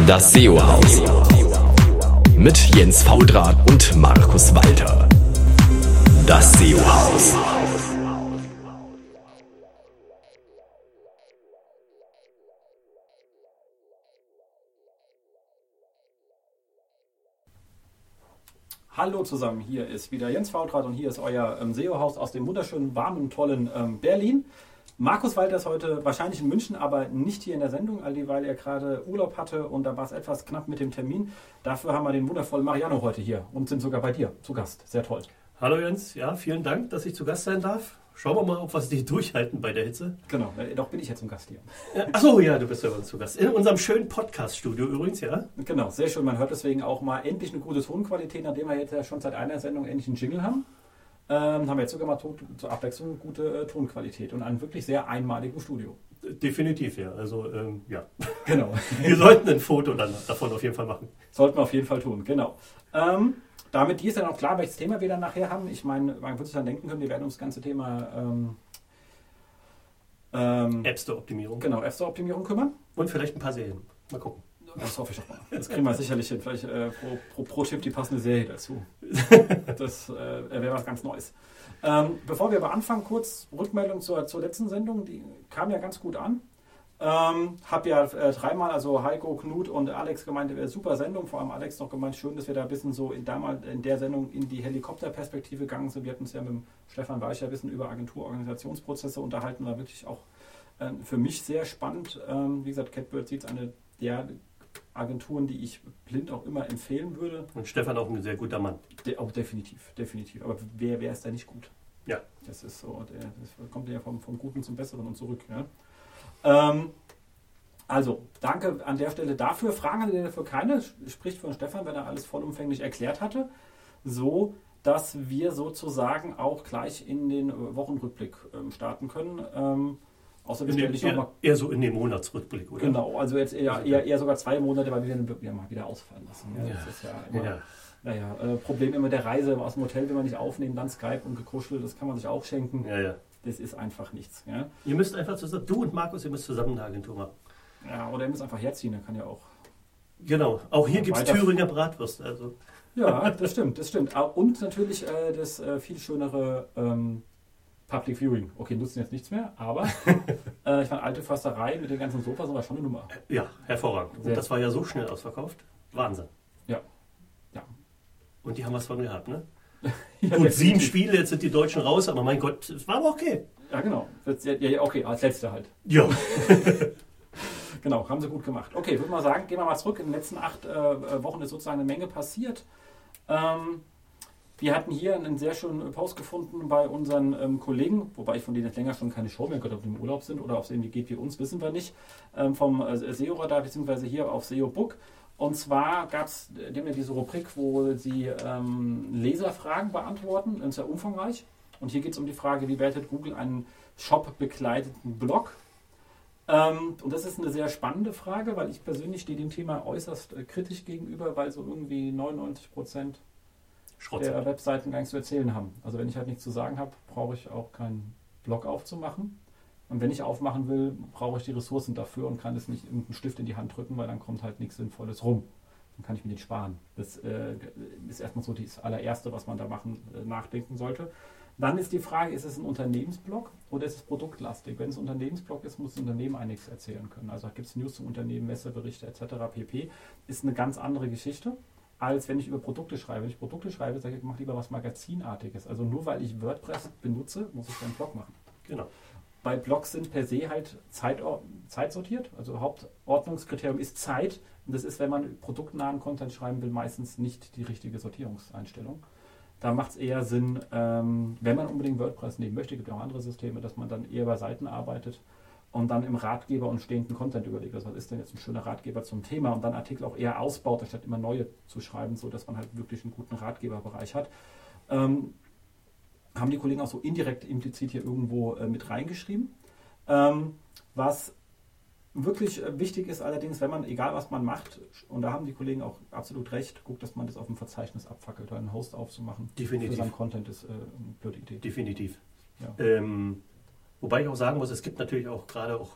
Das SEO-Haus mit Jens Faudrat und Markus Walter. Das SEO-Haus. Hallo zusammen, hier ist wieder Jens Faudrat und hier ist euer SEO-Haus aus dem wunderschönen, warmen, tollen Berlin. Markus Walter ist heute wahrscheinlich in München, aber nicht hier in der Sendung, weil er gerade Urlaub hatte und da war es etwas knapp mit dem Termin. Dafür haben wir den wundervollen Mariano heute hier und sind sogar bei dir zu Gast. Sehr toll. Hallo Jens, ja, vielen Dank, dass ich zu Gast sein darf. Schauen wir mal, ob wir es nicht durchhalten bei der Hitze. Genau, doch bin ich jetzt zum Gast hier. Achso, ja, du bist ja bei uns zu Gast. In unserem schönen Podcast-Studio übrigens, ja. Genau, sehr schön. Man hört deswegen auch mal endlich eine gute Tonqualität, nachdem wir jetzt ja schon seit einer Sendung endlich einen Jingle haben. Haben wir jetzt sogar mal zur Abwechslung gute Tonqualität und einen wirklich sehr einmaligen Studio. Definitiv, ja. Also, ja. Genau. Wir sollten ein Foto dann davon auf jeden Fall machen. Sollten wir auf jeden Fall tun, genau. Damit ist ja noch klar, welches Thema wir dann nachher haben. Ich meine, man würde sich dann denken können, wir werden uns das ganze Thema App Store Optimierung. Genau, App Store Optimierung kümmern. Und vielleicht ein paar Serien. Mal gucken. Das hoffe ich doch mal. Das kriegen wir sicherlich hin. Vielleicht pro Tipp die passende Serie dazu. Das wäre was ganz Neues. Bevor wir aber anfangen, kurz Rückmeldung zur letzten Sendung. Die kam ja ganz gut an. Hab ja dreimal, also Heiko, Knut und Alex gemeint, super Sendung. Vor allem Alex noch gemeint, schön, dass wir da ein bisschen so in der Sendung in die Helikopterperspektive gegangen sind. Wir hatten uns ja mit dem Stefan Weicher ein bisschen über Agentur-Organisationsprozesse unterhalten. War wirklich auch für mich sehr spannend. Wie gesagt, Catbird Seeds eine der Agenturen, die ich blind auch immer empfehlen würde. Und Stefan auch ein sehr guter Mann. Auch definitiv. Aber wer ist da nicht gut? Ja. Das ist so, das kommt ja vom Guten zum Besseren und zurück. Ja? Also, danke an der Stelle dafür. Fragen hatte dafür keine, spricht von Stefan, wenn er alles vollumfänglich erklärt hatte, so dass wir sozusagen auch gleich in den Wochenrückblick starten können. Außerdem stelle ich nochmal. Eher so in den Monatsrückblick, oder? Genau, also jetzt eher sogar 2 Monate, weil wir mal wieder ausfallen lassen. Ja, das ist ja immer, Problem immer der Reise aus dem Hotel, wenn man nicht aufnehmen, dann Skype und gekuschelt, das kann man sich auch schenken. Ja. Das ist einfach nichts. Ja. Ihr müsst einfach zusammen, du und Markus, ihr müsst zusammen eine Agentur machen. Ja, oder ihr müsst einfach herziehen, dann kann ja auch. Genau, auch hier gibt es Thüringer Bratwurst. Also. Ja, das stimmt. Und natürlich das viel schönere Public Viewing. Okay, nutzen jetzt nichts mehr, aber ich fand alte Försterei mit den ganzen Sofas war schon eine Nummer. Ja, hervorragend. Und das war ja so schnell ausverkauft. Wahnsinn. Ja. Und die haben was von gehabt, ne? Ja, gut, 7 Spiele, jetzt sind die Deutschen raus, aber mein Gott, es war aber okay. Ja, genau. Ja, okay, als letzte halt. Ja. Genau, haben sie gut gemacht. Okay, ich würde mal sagen, gehen wir mal zurück. In den letzten 8 Wochen ist sozusagen eine Menge passiert. Wir hatten hier einen sehr schönen Post gefunden bei unseren Kollegen, wobei ich von denen jetzt länger schon keine Show mehr gehört, ob die im Urlaub sind oder ob es irgendwie geht wie uns, wissen wir nicht, vom SEO-Radar bzw. hier auf SEO Book. Und zwar gab es diese Rubrik, wo sie Leserfragen beantworten, das ist ja umfangreich. Und hier geht es um die Frage, wie wertet Google einen Shop-begleiteten Blog? Und das ist eine sehr spannende Frage, weil ich persönlich stehe dem Thema äußerst kritisch gegenüber, weil so irgendwie 99% der Webseiten gar nichts zu erzählen haben. Also wenn ich halt nichts zu sagen habe, brauche ich auch keinen Blog aufzumachen. Und wenn ich aufmachen will, brauche ich die Ressourcen dafür und kann es nicht irgendeinen Stift in die Hand drücken, weil dann kommt halt nichts Sinnvolles rum. Dann kann ich mir den sparen. Das ist erstmal so das allererste, was man da nachdenken sollte. Dann ist die Frage, ist es ein Unternehmensblog oder ist es produktlastig? Wenn es ein Unternehmensblog ist, muss das Unternehmen einiges erzählen können. Also gibt es News zum Unternehmen, Messeberichte etc. pp. Ist eine ganz andere Geschichte, als wenn ich über Produkte schreibe. Wenn ich Produkte schreibe, sage ich, ich mache lieber was Magazinartiges. Also nur weil ich WordPress benutze, muss ich keinen Blog machen. Genau. Bei Blogs sind per se halt zeitsortiert. Also Hauptordnungskriterium ist Zeit. Und das ist, wenn man produktnahen Content schreiben will, meistens nicht die richtige Sortierungseinstellung. Da macht es eher Sinn, wenn man unbedingt WordPress nehmen möchte, gibt es auch andere Systeme, dass man dann eher bei Seiten arbeitet und dann im Ratgeber und stehenden Content überlegt. Also was ist denn jetzt ein schöner Ratgeber zum Thema und dann Artikel auch eher ausbaut, anstatt immer neue zu schreiben, sodass man halt wirklich einen guten Ratgeberbereich hat. Haben die Kollegen auch so indirekt, implizit hier irgendwo mit reingeschrieben. Was wirklich wichtig ist allerdings, wenn man, egal was man macht, und da haben die Kollegen auch absolut recht, guckt, dass man das auf dem Verzeichnis abfackelt, oder einen Host aufzumachen. Definitiv. Für seinen Content ist eine blöde Idee. Definitiv. Ja. Wobei ich auch sagen muss, es gibt natürlich auch gerade auch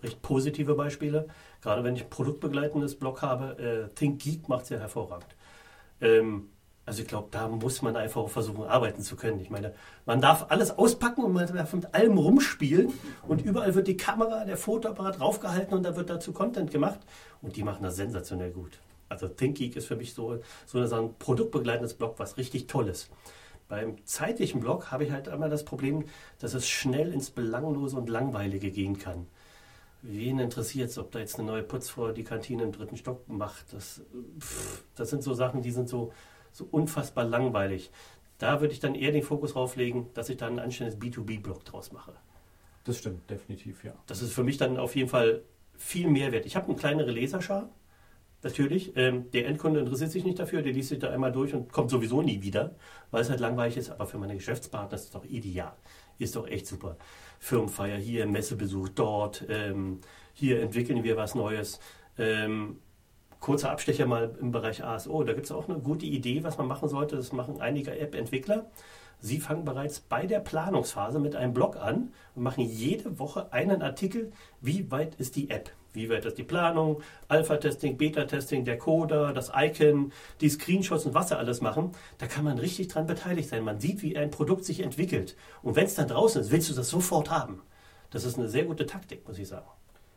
recht positive Beispiele. Gerade wenn ich ein produktbegleitendes Blog habe, ThinkGeek macht es ja hervorragend. Also ich glaube, da muss man einfach auch versuchen, arbeiten zu können. Ich meine, man darf alles auspacken und man darf mit allem rumspielen und überall wird die Kamera, der Fotoapparat draufgehalten und da wird dazu Content gemacht und die machen das sensationell gut. Also ThinkGeek ist für mich so ein produktbegleitendes Blog, was richtig toll ist. Beim zeitlichen Blog habe ich halt einmal das Problem, dass es schnell ins Belanglose und Langweilige gehen kann. Wen interessiert es, ob da jetzt eine neue Putzfrau die Kantine im 3. Stock macht? Das sind so Sachen, die sind so unfassbar langweilig. Da würde ich dann eher den Fokus drauf legen, dass ich da ein anständiges B2B-Blog draus mache. Das stimmt, definitiv, ja. Das ist für mich dann auf jeden Fall viel Mehrwert. Ich habe eine kleinere Leserschar, natürlich. Der Endkunde interessiert sich nicht dafür, der liest sich da einmal durch und kommt sowieso nie wieder, weil es halt langweilig ist. Aber für meine Geschäftspartner ist es doch ideal. Ist doch echt super. Firmenfeier hier, Messebesuch dort, hier entwickeln wir was Neues. Kurzer Abstecher mal im Bereich ASO. Da gibt es auch eine gute Idee, was man machen sollte. Das machen einige App-Entwickler. Sie fangen bereits bei der Planungsphase mit einem Blog an und machen jede Woche einen Artikel, wie weit ist die App, wie weit ist die Planung, Alpha-Testing, Beta-Testing, der Coder, das Icon, die Screenshots und was sie alles machen. Da kann man richtig dran beteiligt sein. Man sieht, wie ein Produkt sich entwickelt. Und wenn es dann draußen ist, willst du das sofort haben. Das ist eine sehr gute Taktik, muss ich sagen.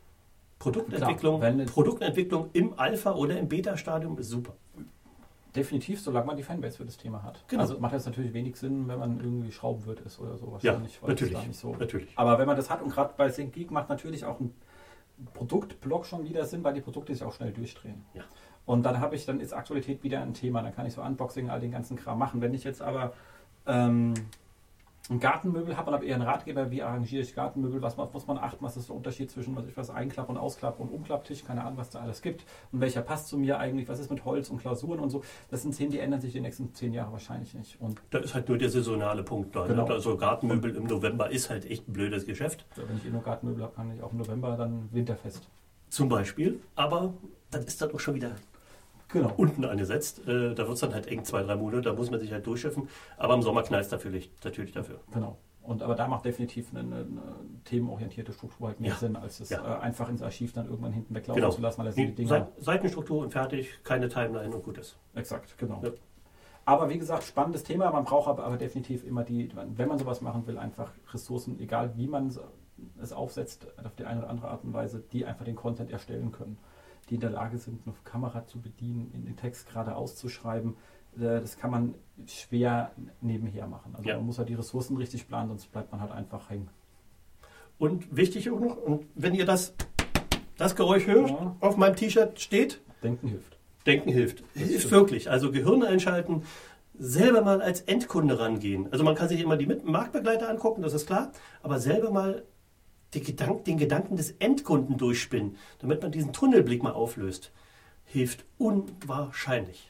Produktentwicklung im Alpha- oder im Beta-Stadium ist super. Definitiv, solange man die Fanbase für das Thema hat. Genau. Also macht das natürlich wenig Sinn, wenn man irgendwie Schraubenwirt ist oder so. Ja, Wahrscheinlich, natürlich. Aber wenn man das hat und gerade bei ThinkGeek macht natürlich auch ein Produktblog schon wieder Sinn, weil die Produkte sich auch schnell durchdrehen. Ja. Und dann ist Aktualität wieder ein Thema. Dann kann ich so Unboxing, all den ganzen Kram machen. Wenn ich jetzt aber ein Gartenmöbel habe und habe eher einen Ratgeber, wie arrangiere ich Gartenmöbel, was muss man achten, was ist der Unterschied zwischen Einklapp- und Ausklapp- und Umklapptisch, keine Ahnung, was da alles gibt und welcher passt zu mir eigentlich, was ist mit Holz und Klausuren und so. Das sind Themen, die ändern sich die nächsten 10 Jahre wahrscheinlich nicht. Und da ist halt nur der saisonale Punkt da. Genau. Ne? Also Gartenmöbel im November ist halt echt ein blödes Geschäft. wenn ich nur Gartenmöbel habe, kann ich auch im November dann winterfest. Zum Beispiel, aber dann ist das auch schon wieder unten angesetzt. Da wird es dann halt eng 2-3 Monate, da muss man sich halt durchschiffen. Aber im Sommer knallt es natürlich dafür. Genau. Aber da macht definitiv eine themenorientierte Struktur halt mehr Sinn, als es einfach ins Archiv dann irgendwann hinten weglaufen zu lassen, weil das die Dinger... Seitenstruktur und fertig, keine Timeline und gut ist. Exakt, genau. Ja. Aber wie gesagt, spannendes Thema. Man braucht aber definitiv immer wenn man sowas machen will, einfach Ressourcen, egal wie man es aufsetzt, auf die eine oder andere Art und Weise, die einfach den Content erstellen können, die in der Lage sind, eine Kamera zu bedienen, in den Text gerade auszuschreiben. Das kann man schwer nebenher machen. Also man muss halt die Ressourcen richtig planen, sonst bleibt man halt einfach hängen. Und wichtig auch noch, und wenn ihr das Geräusch hört, auf meinem T-Shirt steht, Denken hilft. Denken hilft. Hilft wirklich. Also Gehirn einschalten, selber mal als Endkunde rangehen. Also man kann sich immer die Marktbegleiter angucken, das ist klar, aber selber mal den Gedanken des Endkunden durchspinnen, damit man diesen Tunnelblick mal auflöst, hilft unwahrscheinlich.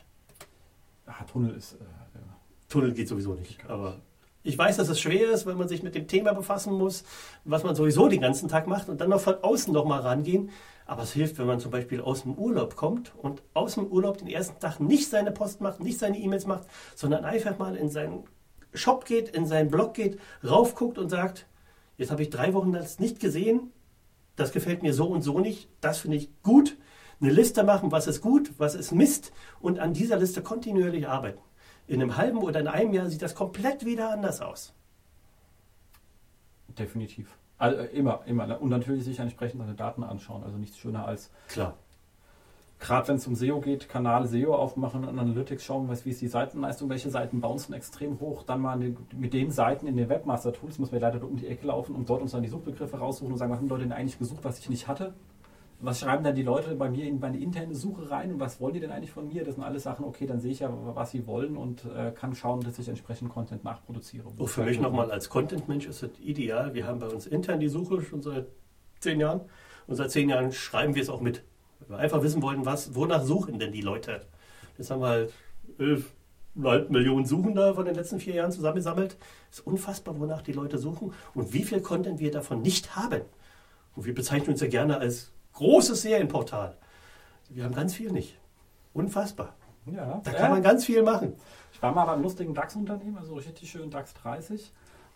Tunnel geht sowieso nicht. Aber ich weiß, dass es schwer ist, weil man sich mit dem Thema befassen muss, was man sowieso den ganzen Tag macht und dann noch von außen noch mal rangehen. Aber es hilft, wenn man zum Beispiel aus dem Urlaub kommt und aus dem Urlaub den ersten Tag nicht seine Post macht, nicht seine E-Mails macht, sondern einfach mal in seinen Shop geht, in seinen Blog geht, raufguckt und sagt, jetzt habe ich 3 Wochen das nicht gesehen, das gefällt mir so und so nicht, das finde ich gut. Eine Liste machen, was ist gut, was ist Mist und an dieser Liste kontinuierlich arbeiten. In einem halben oder in einem Jahr sieht das komplett wieder anders aus. Definitiv. Also immer. Und natürlich sich entsprechend seine Daten anschauen. Also nichts schöner als, klar, gerade wenn es um SEO geht, Kanal SEO aufmachen und Analytics schauen, wie ist die Seitenleistung, welche Seiten bouncen extrem hoch, dann mal mit den Seiten in den Webmaster-Tools, muss man leider um die Ecke laufen und dort uns dann die Suchbegriffe raussuchen und sagen, was haben Leute denn eigentlich gesucht, was ich nicht hatte? Was schreiben dann die Leute bei mir in meine interne Suche rein und was wollen die denn eigentlich von mir? Das sind alles Sachen, okay, dann sehe ich ja, was sie wollen und kann schauen, dass ich entsprechend Content nachproduziere. Für mich nochmal als Content-Mensch ist es ideal. Wir haben bei uns intern die Suche schon seit 10 Jahren und seit 10 Jahren schreiben wir es auch mit. Weil wir einfach wissen wollen, wonach suchen denn die Leute? Jetzt haben wir halt 11,5 Millionen Suchender von den letzten 4 Jahren zusammengesammelt. Es ist unfassbar, wonach die Leute suchen und wie viel Content wir davon nicht haben. Und wir bezeichnen uns ja gerne als großes Serienportal. Wir haben ganz viel nicht. Unfassbar. Ja, da kann man ganz viel machen. Ich war mal beim lustigen DAX-Unternehmen, also richtig schön DAX 30.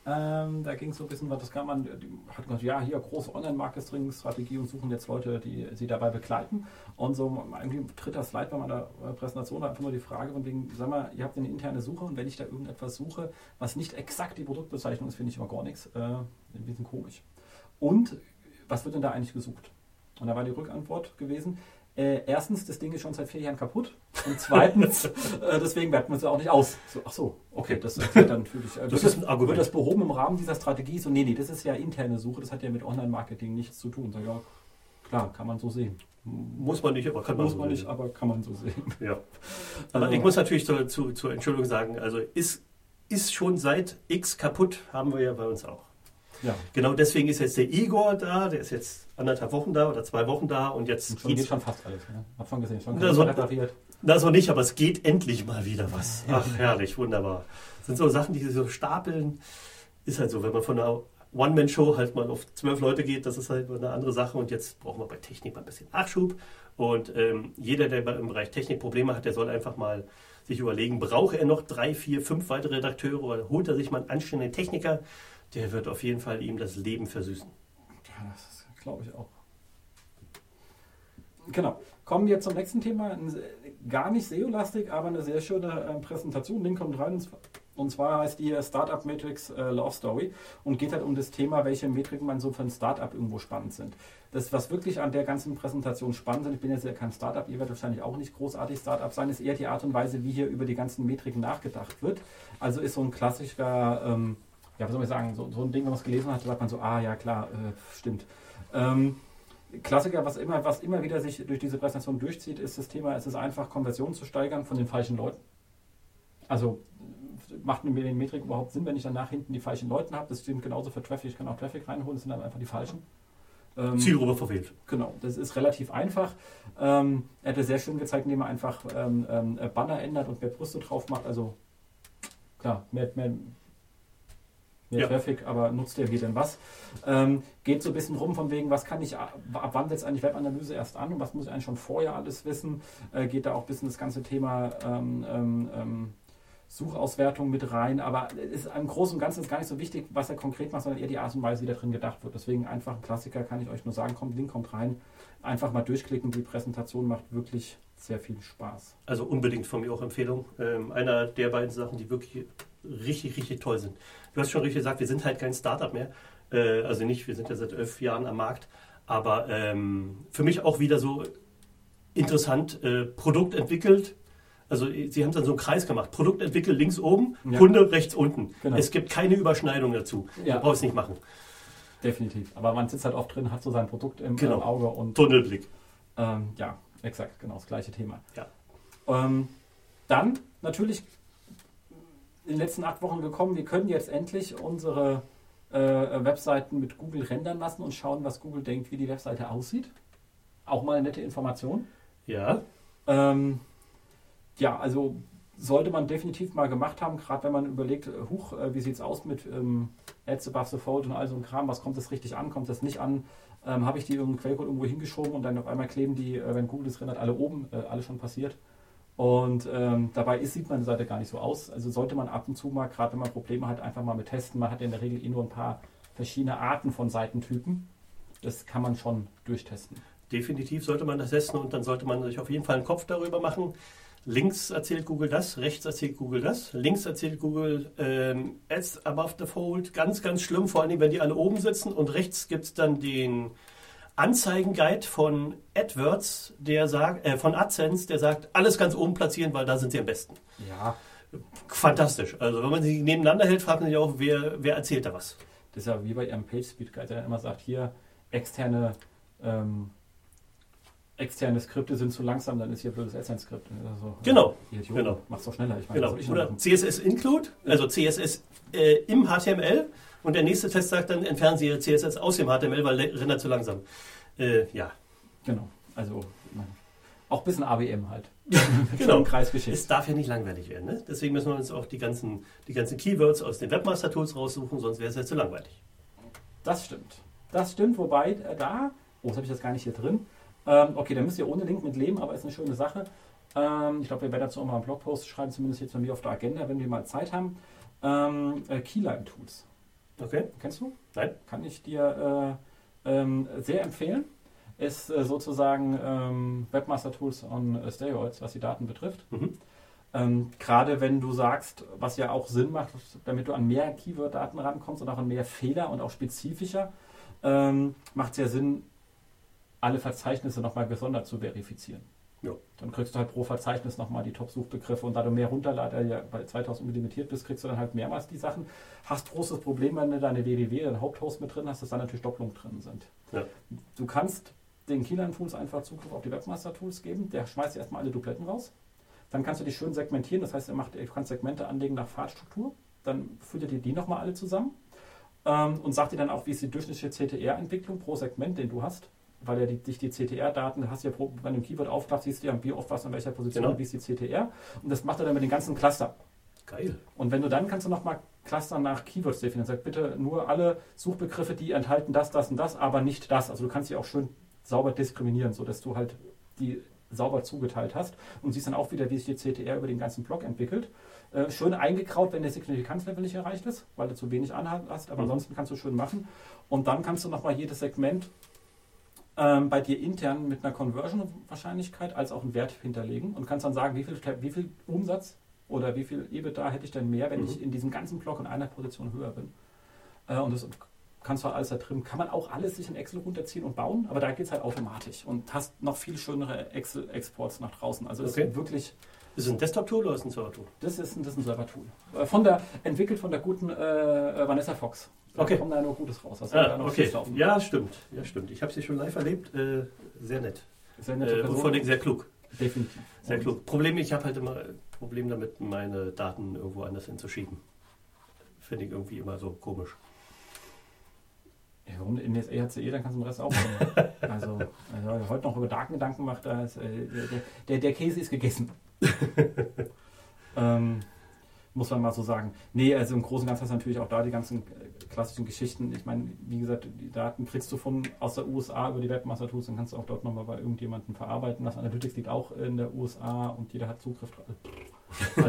Da ging es so ein bisschen, das kann man, hat gesagt, ja, hier große Online-Marketing-Strategie und suchen jetzt Leute, die sie dabei begleiten. Und so irgendwie ein dritter Slide bei meiner Präsentation war einfach nur die Frage von wegen, sag mal, ihr habt eine interne Suche und wenn ich da irgendetwas suche, was nicht exakt die Produktbezeichnung ist, finde ich immer gar nichts. Ein bisschen komisch. Und was wird denn da eigentlich gesucht? Und da war die Rückantwort gewesen, erstens, das Ding ist schon seit 4 Jahren kaputt. Und zweitens, deswegen werten wir es auch nicht aus. So, ach so, okay, das wird dann natürlich. Das ist ein Argument. Wird das behoben im Rahmen dieser Strategie? So, nee, das ist ja interne Suche, das hat ja mit Online-Marketing nichts zu tun. So, ja, klar, kann man so sehen. Muss man nicht, aber kann man so sehen. Nicht, aber kann man so sehen. Ja. Aber ich muss natürlich zur Entschuldigung sagen, also ist schon seit X kaputt, haben wir ja bei uns auch. Ja. Genau deswegen ist jetzt der Igor da, der ist jetzt 1,5 Wochen da oder 2 Wochen da und jetzt geht schon fast alles. Ne? Hab schon gesehen, schon repariert. Das noch nicht, aber es geht endlich mal wieder was. Ach, herrlich, wunderbar. Das sind so Sachen, die sich so stapeln. Ist halt so, wenn man von einer One-Man-Show halt mal auf 12 Leute geht, das ist halt eine andere Sache und jetzt brauchen wir bei Technik mal ein bisschen Nachschub und jeder, der im Bereich Technik Probleme hat, der soll einfach mal sich überlegen, braucht er noch 3, 4, 5 weitere Redakteure oder holt er sich mal einen anständigen Techniker, der wird auf jeden Fall ihm das Leben versüßen. Ja, das glaube ich auch. Genau. Kommen wir zum nächsten Thema. Gar nicht SEO-lastig, aber eine sehr schöne Präsentation. Link kommt rein. Und zwar heißt die Startup Matrix Love Story und geht halt um das Thema, welche Metriken man so für ein Startup irgendwo spannend sind. Das, was wirklich an der ganzen Präsentation spannend ist, ich bin jetzt ja kein Startup, ihr werdet wahrscheinlich auch nicht großartig Startup sein, ist eher die Art und Weise, wie hier über die ganzen Metriken nachgedacht wird. Also ist so ein klassischer, ja, was soll ich sagen, so ein Ding, wenn man es gelesen hat, sagt man so, ja klar, stimmt. Klassiker, was immer wieder sich durch diese Präsentation durchzieht, ist das Thema, es ist einfach, Konversionen zu steigern von den falschen Leuten. Also macht mir den Metrik überhaupt Sinn, wenn ich danach hinten die falschen Leute habe? Das stimmt genauso für Traffic, ich kann auch Traffic reinholen, das sind dann einfach die falschen. Zielgruppe verfehlt. Genau, das ist relativ einfach. Er hat es sehr schön gezeigt, indem er einfach Banner ändert und mehr Brüste drauf macht. Also klar, mehr Traffic, aber nutzt der wie denn was? Geht so ein bisschen rum von wegen, was kann ich, ab wann setzt eigentlich Webanalyse erst an und was muss ich eigentlich schon vorher alles wissen? Geht da auch ein bisschen das ganze Thema Suchauswertung mit rein, aber ist im Großen und Ganzen ist gar nicht so wichtig, was er konkret macht, sondern eher die Art und Weise, wie da drin gedacht wird. Deswegen einfach ein Klassiker, kann ich euch nur sagen, Link kommt rein, einfach mal durchklicken, die Präsentation macht wirklich sehr viel Spaß. Also unbedingt von mir auch Empfehlung. Einer der beiden Sachen, die wirklich richtig, richtig toll sind. Du hast schon richtig gesagt, wir sind halt kein Startup mehr, also nicht, wir sind ja seit 11 Jahren am Markt, aber für mich auch wieder so interessant, Produkt entwickelt. Also sie haben dann so einen Kreis gemacht. Produkt entwickelt links oben, ja. Kunde rechts unten. Genau. Es gibt keine Überschneidung dazu. Ja. Du brauchst es nicht machen. Definitiv. Aber man sitzt halt oft drin, hat so sein Produkt im Auge. Und Tunnelblick. Ja, exakt. Genau, das gleiche Thema. Ja. Dann natürlich in den letzten 8 Wochen gekommen, wir können jetzt endlich unsere Webseiten mit Google rendern lassen und schauen, was Google denkt, wie die Webseite aussieht. Auch mal eine nette Information. Ja. Ja, also sollte man definitiv mal gemacht haben, gerade wenn man überlegt, wie sieht es aus mit Ads above the fold und all so ein Kram, was kommt das richtig an, kommt das nicht an, habe ich die irgendeinen Quellcode irgendwo hingeschoben und dann auf einmal kleben die, wenn Google das rendert, alle oben, alles schon passiert. Und dabei sieht meine Seite gar nicht so aus, also sollte man ab und zu mal, gerade wenn man Probleme hat, einfach mal mit testen, man hat in der Regel nur ein paar verschiedene Arten von Seitentypen, das kann man schon durchtesten. Definitiv sollte man das testen und dann sollte man sich auf jeden Fall einen Kopf darüber machen. Links erzählt Google das, rechts erzählt Google das. Links erzählt Google Ads above the fold. Ganz, ganz schlimm, vor allem, wenn die alle oben sitzen. Und rechts gibt es dann den Anzeigenguide von AdWords, von AdSense, der sagt, alles ganz oben platzieren, weil da sind sie am besten. Ja. Fantastisch. Also wenn man sie nebeneinander hält, fragt man sich auch, wer erzählt da was. Das ist ja wie bei ihrem PageSpeed Guide, der dann immer sagt, hier externe Skripte sind zu langsam, dann ist hier blödes AdSense-Skript. Also, genau. Mach's doch schneller. Ich meine, genau. Oder CSS Include, also CSS im HTML und der nächste Test sagt dann, entfernen Sie Ihr CSS aus dem HTML, weil rendert zu langsam. Ja. Genau. Also auch ein bisschen AWM halt. Genau. Es darf ja nicht langweilig werden. Ne? Deswegen müssen wir uns auch die ganzen Keywords aus den Webmaster-Tools raussuchen, sonst wäre es ja zu langweilig. Das stimmt, wobei das habe ich jetzt gar nicht hier drin. Okay, dann müsst ihr ohne Link mit leben, aber ist eine schöne Sache. Ich glaube, wir werden dazu auch mal einen Blogpost schreiben, zumindest jetzt bei mir auf der Agenda, wenn wir mal Zeit haben. Keyline Tools. Okay. Kennst du? Nein. Kann ich dir sehr empfehlen. Ist sozusagen Webmaster Tools on Steroids, was die Daten betrifft. Gerade wenn du sagst, was ja auch Sinn macht, damit du an mehr Keyword-Daten rankommst und auch an mehr Fehler und auch spezifischer, macht es ja Sinn, alle Verzeichnisse nochmal gesondert zu verifizieren. Ja. Dann kriegst du halt pro Verzeichnis nochmal die Top-Suchbegriffe und da du mehr runterladest, ja bei 2000 limitiert bist, kriegst du dann halt mehrmals die Sachen. Hast großes Problem, wenn du deine www, deinen Haupthost mit drin hast, dass da natürlich Doppelungen drin sind. Ja. Du kannst den Keyline-Tools einfach Zugriff auf die Webmaster-Tools geben, der schmeißt erstmal alle Dupletten raus. Dann kannst du die schön segmentieren, das heißt, du kannst Segmente anlegen nach Pfadstruktur, dann führt er dir die nochmal alle zusammen und sagt dir dann auch, wie ist die durchschnittliche CTR-Entwicklung pro Segment, den du hast, weil er die CTR-Daten, hast ja wenn du ein Keyword aufklappt, siehst du ja, wie oft was in welcher Position, genau. Wie ist die CTR und das macht er dann mit den ganzen Cluster. Geil. Und wenn du dann kannst du nochmal Cluster nach Keywords definieren, sag bitte nur alle Suchbegriffe, die enthalten das, das und das, aber nicht das, also du kannst sie auch schön sauber diskriminieren, sodass du halt die sauber zugeteilt hast und siehst dann auch wieder, wie sich die CTR über den ganzen Block entwickelt. Schön eingekraut, wenn der Signifikanzlevel nicht erreicht ist, weil du zu wenig Anhalt hast, aber ansonsten kannst du schön machen. Und dann kannst du nochmal jedes Segment bei dir intern mit einer Conversion-Wahrscheinlichkeit als auch einen Wert hinterlegen und kannst dann sagen, wie viel Umsatz oder wie viel EBITDA hätte ich denn mehr, wenn ich in diesem ganzen Block in einer Position höher bin. Und das kannst du halt alles da drin. Kann man auch alles sich in Excel runterziehen und bauen, aber da geht es halt automatisch und hast noch viel schönere Excel-Exports nach draußen. Also das ist wirklich... Ist es ein Desktop-Tool oder ist es ein Server-Tool? Das ist ein Server-Tool. Entwickelt von der guten Vanessa Fox. Da kommt da nur Gutes raus. Okay. Ja, stimmt. Ich habe sie schon live erlebt. Sehr nett. Sehr nette Person. Und vor allem sehr klug. Definitiv. Sehr klug. Ich habe halt immer Problem damit, meine Daten irgendwo anders hinzuschieben. Finde ich irgendwie immer so komisch. Ja, warum in das EHCE, dann kannst du den Rest auch machen. Also wer heute noch über Datengedanken macht, da ist, der Käse ist gegessen. Muss man mal so sagen. Nee, also im Großen und Ganzen hast du natürlich auch da die ganzen klassischen Geschichten. Ich meine, wie gesagt, die Daten kriegst du aus der USA über die Webmaster Tools, dann kannst du auch dort nochmal bei irgendjemandem verarbeiten. Das Analytics liegt auch in der USA und jeder hat Zugriff drauf.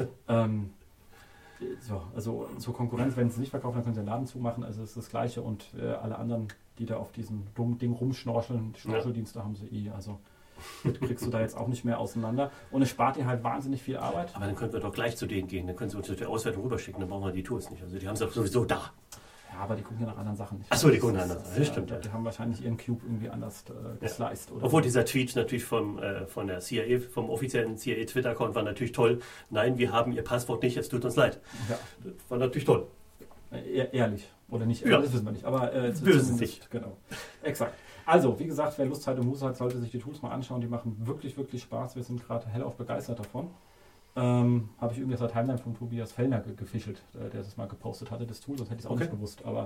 Also zur Konkurrenz, wenn sie es nicht verkaufen, dann können sie den Laden zumachen. Also es ist das Gleiche und alle anderen, die da auf diesem dummen Ding rumschnorcheln, Schnorcheldienste haben sie Also kriegst du da jetzt auch nicht mehr auseinander. Und es spart dir halt wahnsinnig viel Arbeit. Aber dann können wir doch gleich zu denen gehen. Dann können sie uns die Auswertung rüberschicken, dann brauchen wir die Tools nicht. Also die haben es doch sowieso da. Ja, aber die gucken ja nach anderen Sachen nicht. Achso, die gucken nach anderen Sachen. Das stimmt. Die haben wahrscheinlich ihren Cube irgendwie anders gesliced. Oder obwohl dieser Tweet natürlich von der CIA, vom offiziellen CIA-Twitter-Account war natürlich toll. Nein, wir haben ihr Passwort nicht, es tut uns leid. Ja. Das war natürlich toll. Ehrlich. Oder nicht, ja. Das wissen wir nicht. Aber zumindest. Genau. Exakt. Also, wie gesagt, wer Lust, Zeit und Muße hat, sollte sich die Tools mal anschauen. Die machen wirklich, wirklich Spaß. Wir sind gerade hellauf begeistert davon. Habe ich irgendwie aus der Timeline von Tobias Fellner gefischelt, der das mal gepostet hatte, das Tool. Sonst hätte ich es auch nicht gewusst. Aber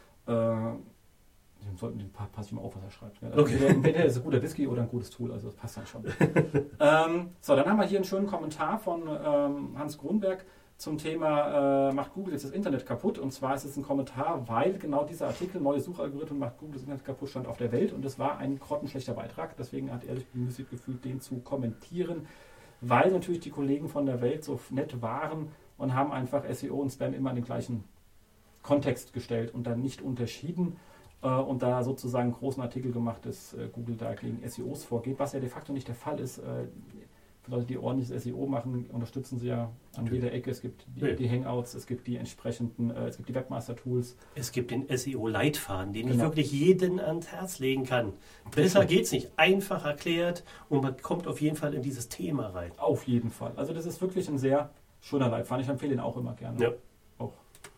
den passe ich mal auf, was er schreibt. Ja. Also entweder ist es ein guter Whisky oder ein gutes Tool. Also das passt dann schon. So, dann haben wir hier einen schönen Kommentar von Hans Grunberg zum Thema macht Google jetzt das Internet kaputt. Und zwar ist es ein Kommentar, weil genau dieser Artikel, neue Suchalgorithmen macht Google das Internet kaputt, stand auf der Welt. Und das war ein grottenschlechter Beitrag. Deswegen hat er sich bemüßigt gefühlt, den zu kommentieren. Weil natürlich die Kollegen von der Welt so nett waren und haben einfach SEO und Spam immer in den gleichen Kontext gestellt und dann nicht unterschieden. Und da sozusagen einen großen Artikel gemacht, dass Google da gegen SEOs vorgeht, was ja de facto nicht der Fall ist. Für Leute, die ordentliches SEO machen, unterstützen sie ja an jeder Ecke. Es gibt die Hangouts, es gibt die entsprechenden, es gibt die Webmaster-Tools. Es gibt den SEO-Leitfaden, den ich wirklich jeden ans Herz legen kann. Besser geht's nicht. Einfach erklärt und man kommt auf jeden Fall in dieses Thema rein. Auf jeden Fall. Also das ist wirklich ein sehr schöner Leitfaden. Ich empfehle ihn auch immer gerne. Ja. Auch.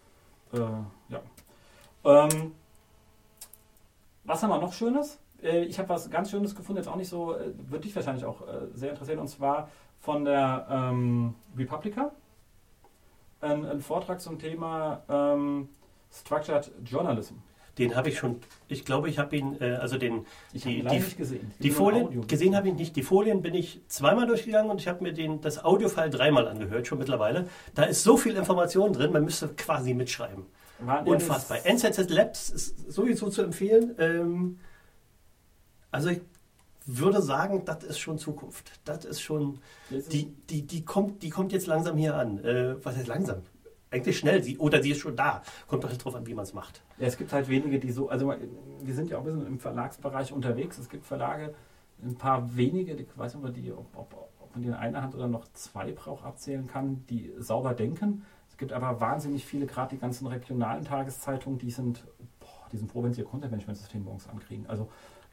Was haben wir noch Schönes? Ich habe was ganz Schönes gefunden, jetzt auch nicht so, würde dich wahrscheinlich auch sehr interessieren, und zwar von der Republica. Ein Vortrag zum Thema Structured Journalism. Den habe ich schon, ich glaube, ich habe ihn, nicht gesehen. Die Folien, gesehen habe ich nicht. Die Folien bin ich zweimal durchgegangen und ich habe mir das Audiofile 3-mal angehört, schon mittlerweile. Da ist so viel Information drin, man müsste quasi mitschreiben. Unfassbar. NZZ Labs ist sowieso zu empfehlen. Also ich würde sagen, das ist schon Zukunft. Das ist schon, die kommt jetzt langsam hier an. Was heißt langsam? eigentlich schnell. Oder sie ist schon da. Kommt doch nicht drauf an, wie man es macht. Ja, es gibt halt wenige, die so, also wir sind ja auch ein bisschen im Verlagsbereich unterwegs. Es gibt Verlage, ein paar wenige, ich weiß nicht, ob man die in einer Hand oder noch zwei braucht, abzählen kann, die sauber denken. Es gibt aber wahnsinnig viele, gerade die ganzen regionalen Tageszeitungen, die sind froh, wenn sie ihr Content-Management-System morgens ankriegen. Also,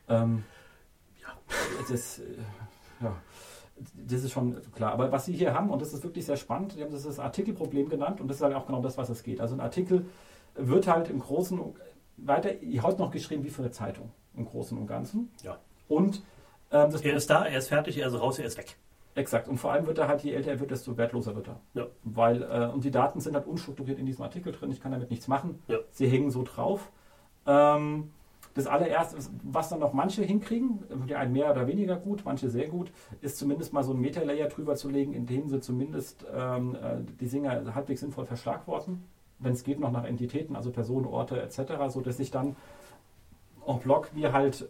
das ist schon klar. Aber was sie hier haben, und das ist wirklich sehr spannend, die haben das Artikelproblem genannt und das ist halt auch genau das, was es geht. Also ein Artikel wird halt im Großen weiter, heute noch geschrieben wie für eine Zeitung, im Großen und Ganzen. Ja. Und er ist da, er ist fertig, er ist raus, er ist weg. Exakt. Und vor allem wird er halt, je älter er wird, desto wertloser wird er. Ja. Weil, und die Daten sind halt unstrukturiert in diesem Artikel drin, ich kann damit nichts machen. Ja. Sie hängen so drauf. Das allererste, was dann noch manche hinkriegen, die einen mehr oder weniger gut, manche sehr gut, ist zumindest mal so einen Meta-Layer drüber zu legen, in dem sie zumindest die Dinger halbwegs sinnvoll verschlagworten, wenn es geht, noch nach Entitäten, also Personen, Orte etc., sodass ich dann en bloc mir halt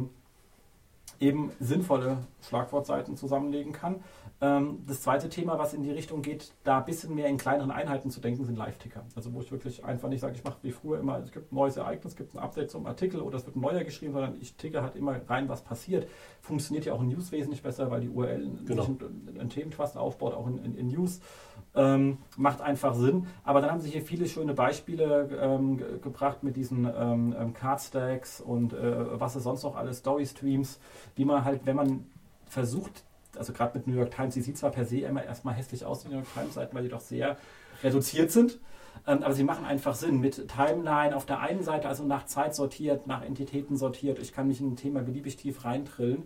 eben sinnvolle Schlagwortseiten zusammenlegen kann. Das zweite Thema, was in die Richtung geht, da ein bisschen mehr in kleineren Einheiten zu denken, sind Live-Ticker. Also wo ich wirklich einfach nicht sage, ich mache wie früher immer, es gibt ein neues Ereignis, es gibt ein Update zum Artikel oder es wird ein neuer geschrieben, sondern ich ticke halt immer rein, was passiert. Funktioniert ja auch in News wesentlich besser, weil die URL einen Thementrust aufbaut, auch in News. Macht einfach Sinn. Aber dann haben sie hier viele schöne Beispiele gebracht mit diesen Card-Stacks und was es sonst noch alles, Story-Streams, wie man halt, wenn man versucht, also gerade mit New York Times, die sieht zwar per se immer erstmal hässlich aus, die New York Times-Seiten, weil die doch sehr reduziert sind, aber sie machen einfach Sinn mit Timeline auf der einen Seite, also nach Zeit sortiert, nach Entitäten sortiert, ich kann mich in ein Thema beliebig tief reintrillen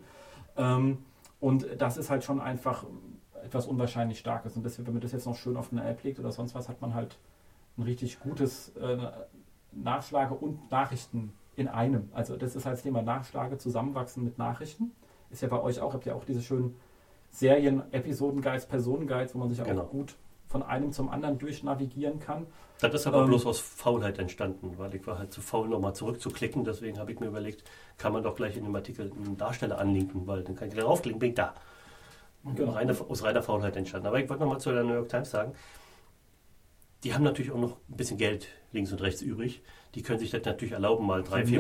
und das ist halt schon einfach etwas unwahrscheinlich Starkes und deswegen, wenn man das jetzt noch schön auf eine App legt oder sonst was, hat man halt ein richtig gutes Nachschlage und Nachrichten in einem. Also das ist halt das Thema Nachschlage, Zusammenwachsen mit Nachrichten. Ist ja bei euch auch, habt ihr auch diese schönen Serien, Episoden-Guides, Personen-Guides, wo man sich auch gut von einem zum anderen durchnavigieren kann. Das ist aber bloß aus Faulheit entstanden, weil ich war halt zu faul, nochmal zurückzuklicken. Deswegen habe ich mir überlegt, kann man doch gleich in dem Artikel einen Darsteller anlinken, weil dann kann ich wieder raufklicken, bin ich da. Genau. Aus reiner Faulheit entstanden. Aber ich wollte nochmal zu der New York Times sagen, die haben natürlich auch noch ein bisschen Geld links und rechts übrig. Die können sich das natürlich erlauben, mal 3-4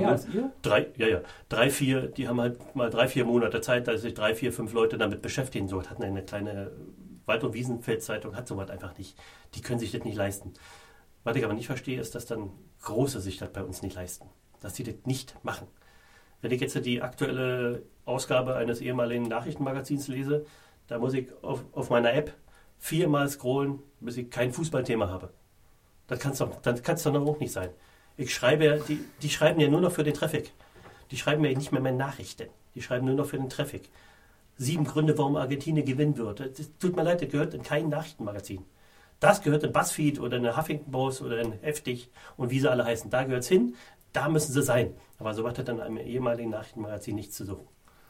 Monate. Die haben halt mal 3-4 Monate Zeit, dass sich 3-4-5 Leute damit beschäftigen. So hat eine kleine Wald- und Wiesenfeldzeitung hat sowas einfach nicht. Die können sich das nicht leisten. Was ich aber nicht verstehe, ist, dass dann Große sich das bei uns nicht leisten. Dass die das nicht machen. Wenn ich jetzt die aktuelle Ausgabe eines ehemaligen Nachrichtenmagazins lese, da muss ich auf meiner App 4-mal scrollen, bis ich kein Fußballthema habe. Das kann es doch auch nicht sein. Die schreiben ja nur noch für den Traffic. Die schreiben ja nicht mehr Nachrichten. Die schreiben nur noch für den Traffic. 7 Gründe, warum Argentinien gewinnen wird. Das tut mir leid, das gehört in kein Nachrichtenmagazin. Das gehört in BuzzFeed oder in Huffington Post oder in Heftig und wie sie alle heißen. Da gehört es hin, da müssen sie sein. Aber so hat dann einem ehemaligen Nachrichtenmagazin nichts zu suchen.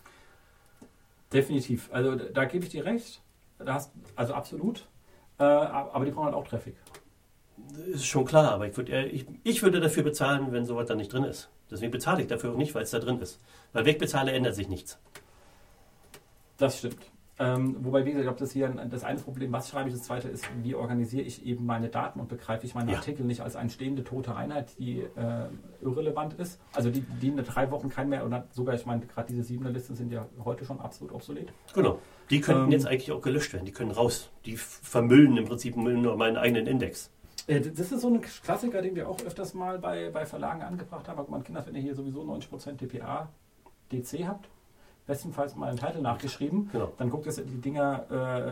Definitiv. Also da gebe ich dir recht. Also absolut. Aber die brauchen halt auch Traffic. Ist schon klar, aber ich würde dafür bezahlen, wenn sowas da nicht drin ist. Deswegen bezahle ich dafür auch nicht, weil es da drin ist. Weil wegbezahle ändert sich nichts. Das stimmt. Wobei, wie gesagt, ich glaube, das hier das eine Problem, was schreibe ich, das zweite ist, wie organisiere ich eben meine Daten und begreife ich meine Artikel nicht als eine stehende, tote Einheit, die irrelevant ist. Also die in 3 Wochen kein mehr, oder sogar, ich meine, gerade diese 7er-Listen sind ja heute schon absolut obsolet. Genau. Die könnten jetzt eigentlich auch gelöscht werden. Die können raus. Die vermüllen im Prinzip nur meinen eigenen Index. Das ist so ein Klassiker, den wir auch öfters mal bei Verlagen angebracht haben. Man kennt das, wenn ihr hier sowieso 90% DPA, DC habt, bestenfalls mal einen Titel nachgeschrieben, dann guckt ihr die Dinger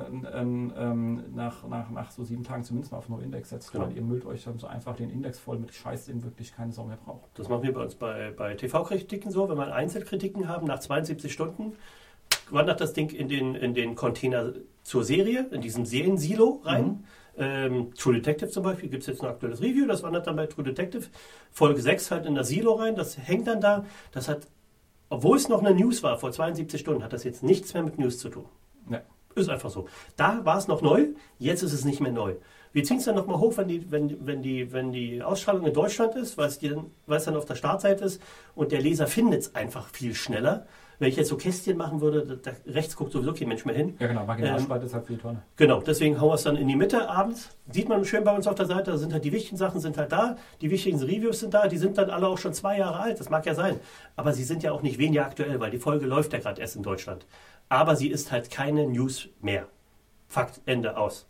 nach so 7 Tagen zumindest mal auf No-Index setzt, weil ihr müllt euch dann so einfach den Index voll mit Scheiß, den wirklich keine Sau mehr braucht. Das machen wir bei uns bei TV-Kritiken so, wenn wir Einzelkritiken haben, nach 72 Stunden wandert das Ding in den Container zur Serie, in diesem Seriensilo rein. True Detective zum Beispiel, gibt es jetzt ein aktuelles Review, das wandert dann bei True Detective. Folge 6 halt in das Silo rein, das hängt dann da. Das hat, obwohl es noch eine News war, vor 72 Stunden, hat das jetzt nichts mehr mit News zu tun. Ja. Ist einfach so. Da war es noch neu, jetzt ist es nicht mehr neu. Wir ziehen es dann nochmal hoch, wenn die Ausstrahlung in Deutschland ist, weil es dann auf der Startseite ist und der Leser findet es einfach viel schneller. Wenn ich jetzt so Kästchen machen würde, da rechts guckt sowieso kein Mensch mehr hin. Ja genau, Marginarspalte ist halt für die Tonne. Genau, deswegen hauen wir es dann in die Mitte abends. Sieht man schön bei uns auf der Seite, da sind halt die wichtigen Sachen sind halt da, die wichtigen Reviews sind da, die sind dann alle auch schon 2 Jahre alt, das mag ja sein. Aber sie sind ja auch nicht weniger aktuell, weil die Folge läuft ja gerade erst in Deutschland. Aber sie ist halt keine News mehr. Fakt, Ende, aus.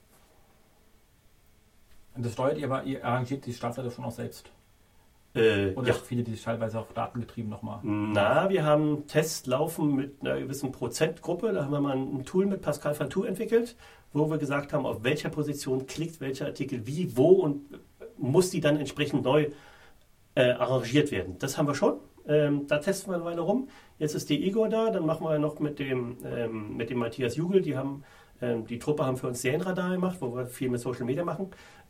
Und das steuert ihr, aber ihr arrangiert die Startseite schon auch selbst? Oder Ja. viele, die teilweise auch datengetrieben nochmal? Na, wir haben Tests laufen mit einer gewissen Prozentgruppe. Da haben wir mal ein Tool mit Pascal Fantou entwickelt, wo wir gesagt haben, auf welcher Position klickt welcher Artikel wie, wo und muss die dann entsprechend neu arrangiert werden. Das haben wir schon. Da testen wir eine Weile rum. Jetzt ist die Igor da, dann machen wir noch mit dem Matthias Jugel, die Truppe haben für uns Serienradar gemacht, wo wir viel mit Social Media machen.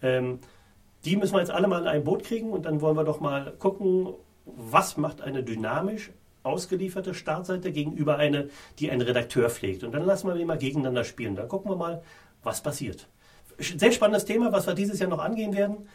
Die müssen wir jetzt alle mal in ein Boot kriegen und dann wollen wir doch mal gucken, was macht eine dynamisch ausgelieferte Startseite gegenüber eine, die ein Redakteur pflegt. Und dann lassen wir die mal gegeneinander spielen. Dann gucken wir mal, was passiert. Sehr spannendes Thema, was wir dieses Jahr noch angehen werden.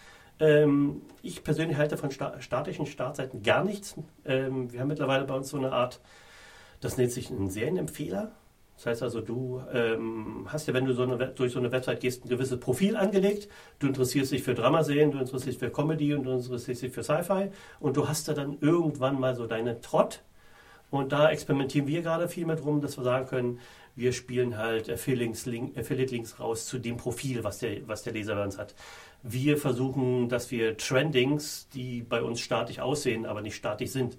Ich persönlich halte von statischen Startseiten gar nichts. Wir haben mittlerweile bei uns so eine Art, das nennt sich einen Serienempfehler. Das heißt also, du hast ja, wenn du durch so eine Website gehst, ein gewisses Profil angelegt. Du interessierst dich für Dramaserien, du interessierst dich für Comedy und du interessierst dich für Sci-Fi. Und du hast da dann irgendwann mal so deine Trott. Und da experimentieren wir gerade viel mit rum, dass wir sagen können, wir spielen halt Affiliate-Links raus zu dem Profil, was der Leser bei uns hat. Wir versuchen, dass wir Trendings, die bei uns statisch aussehen, aber nicht statisch sind,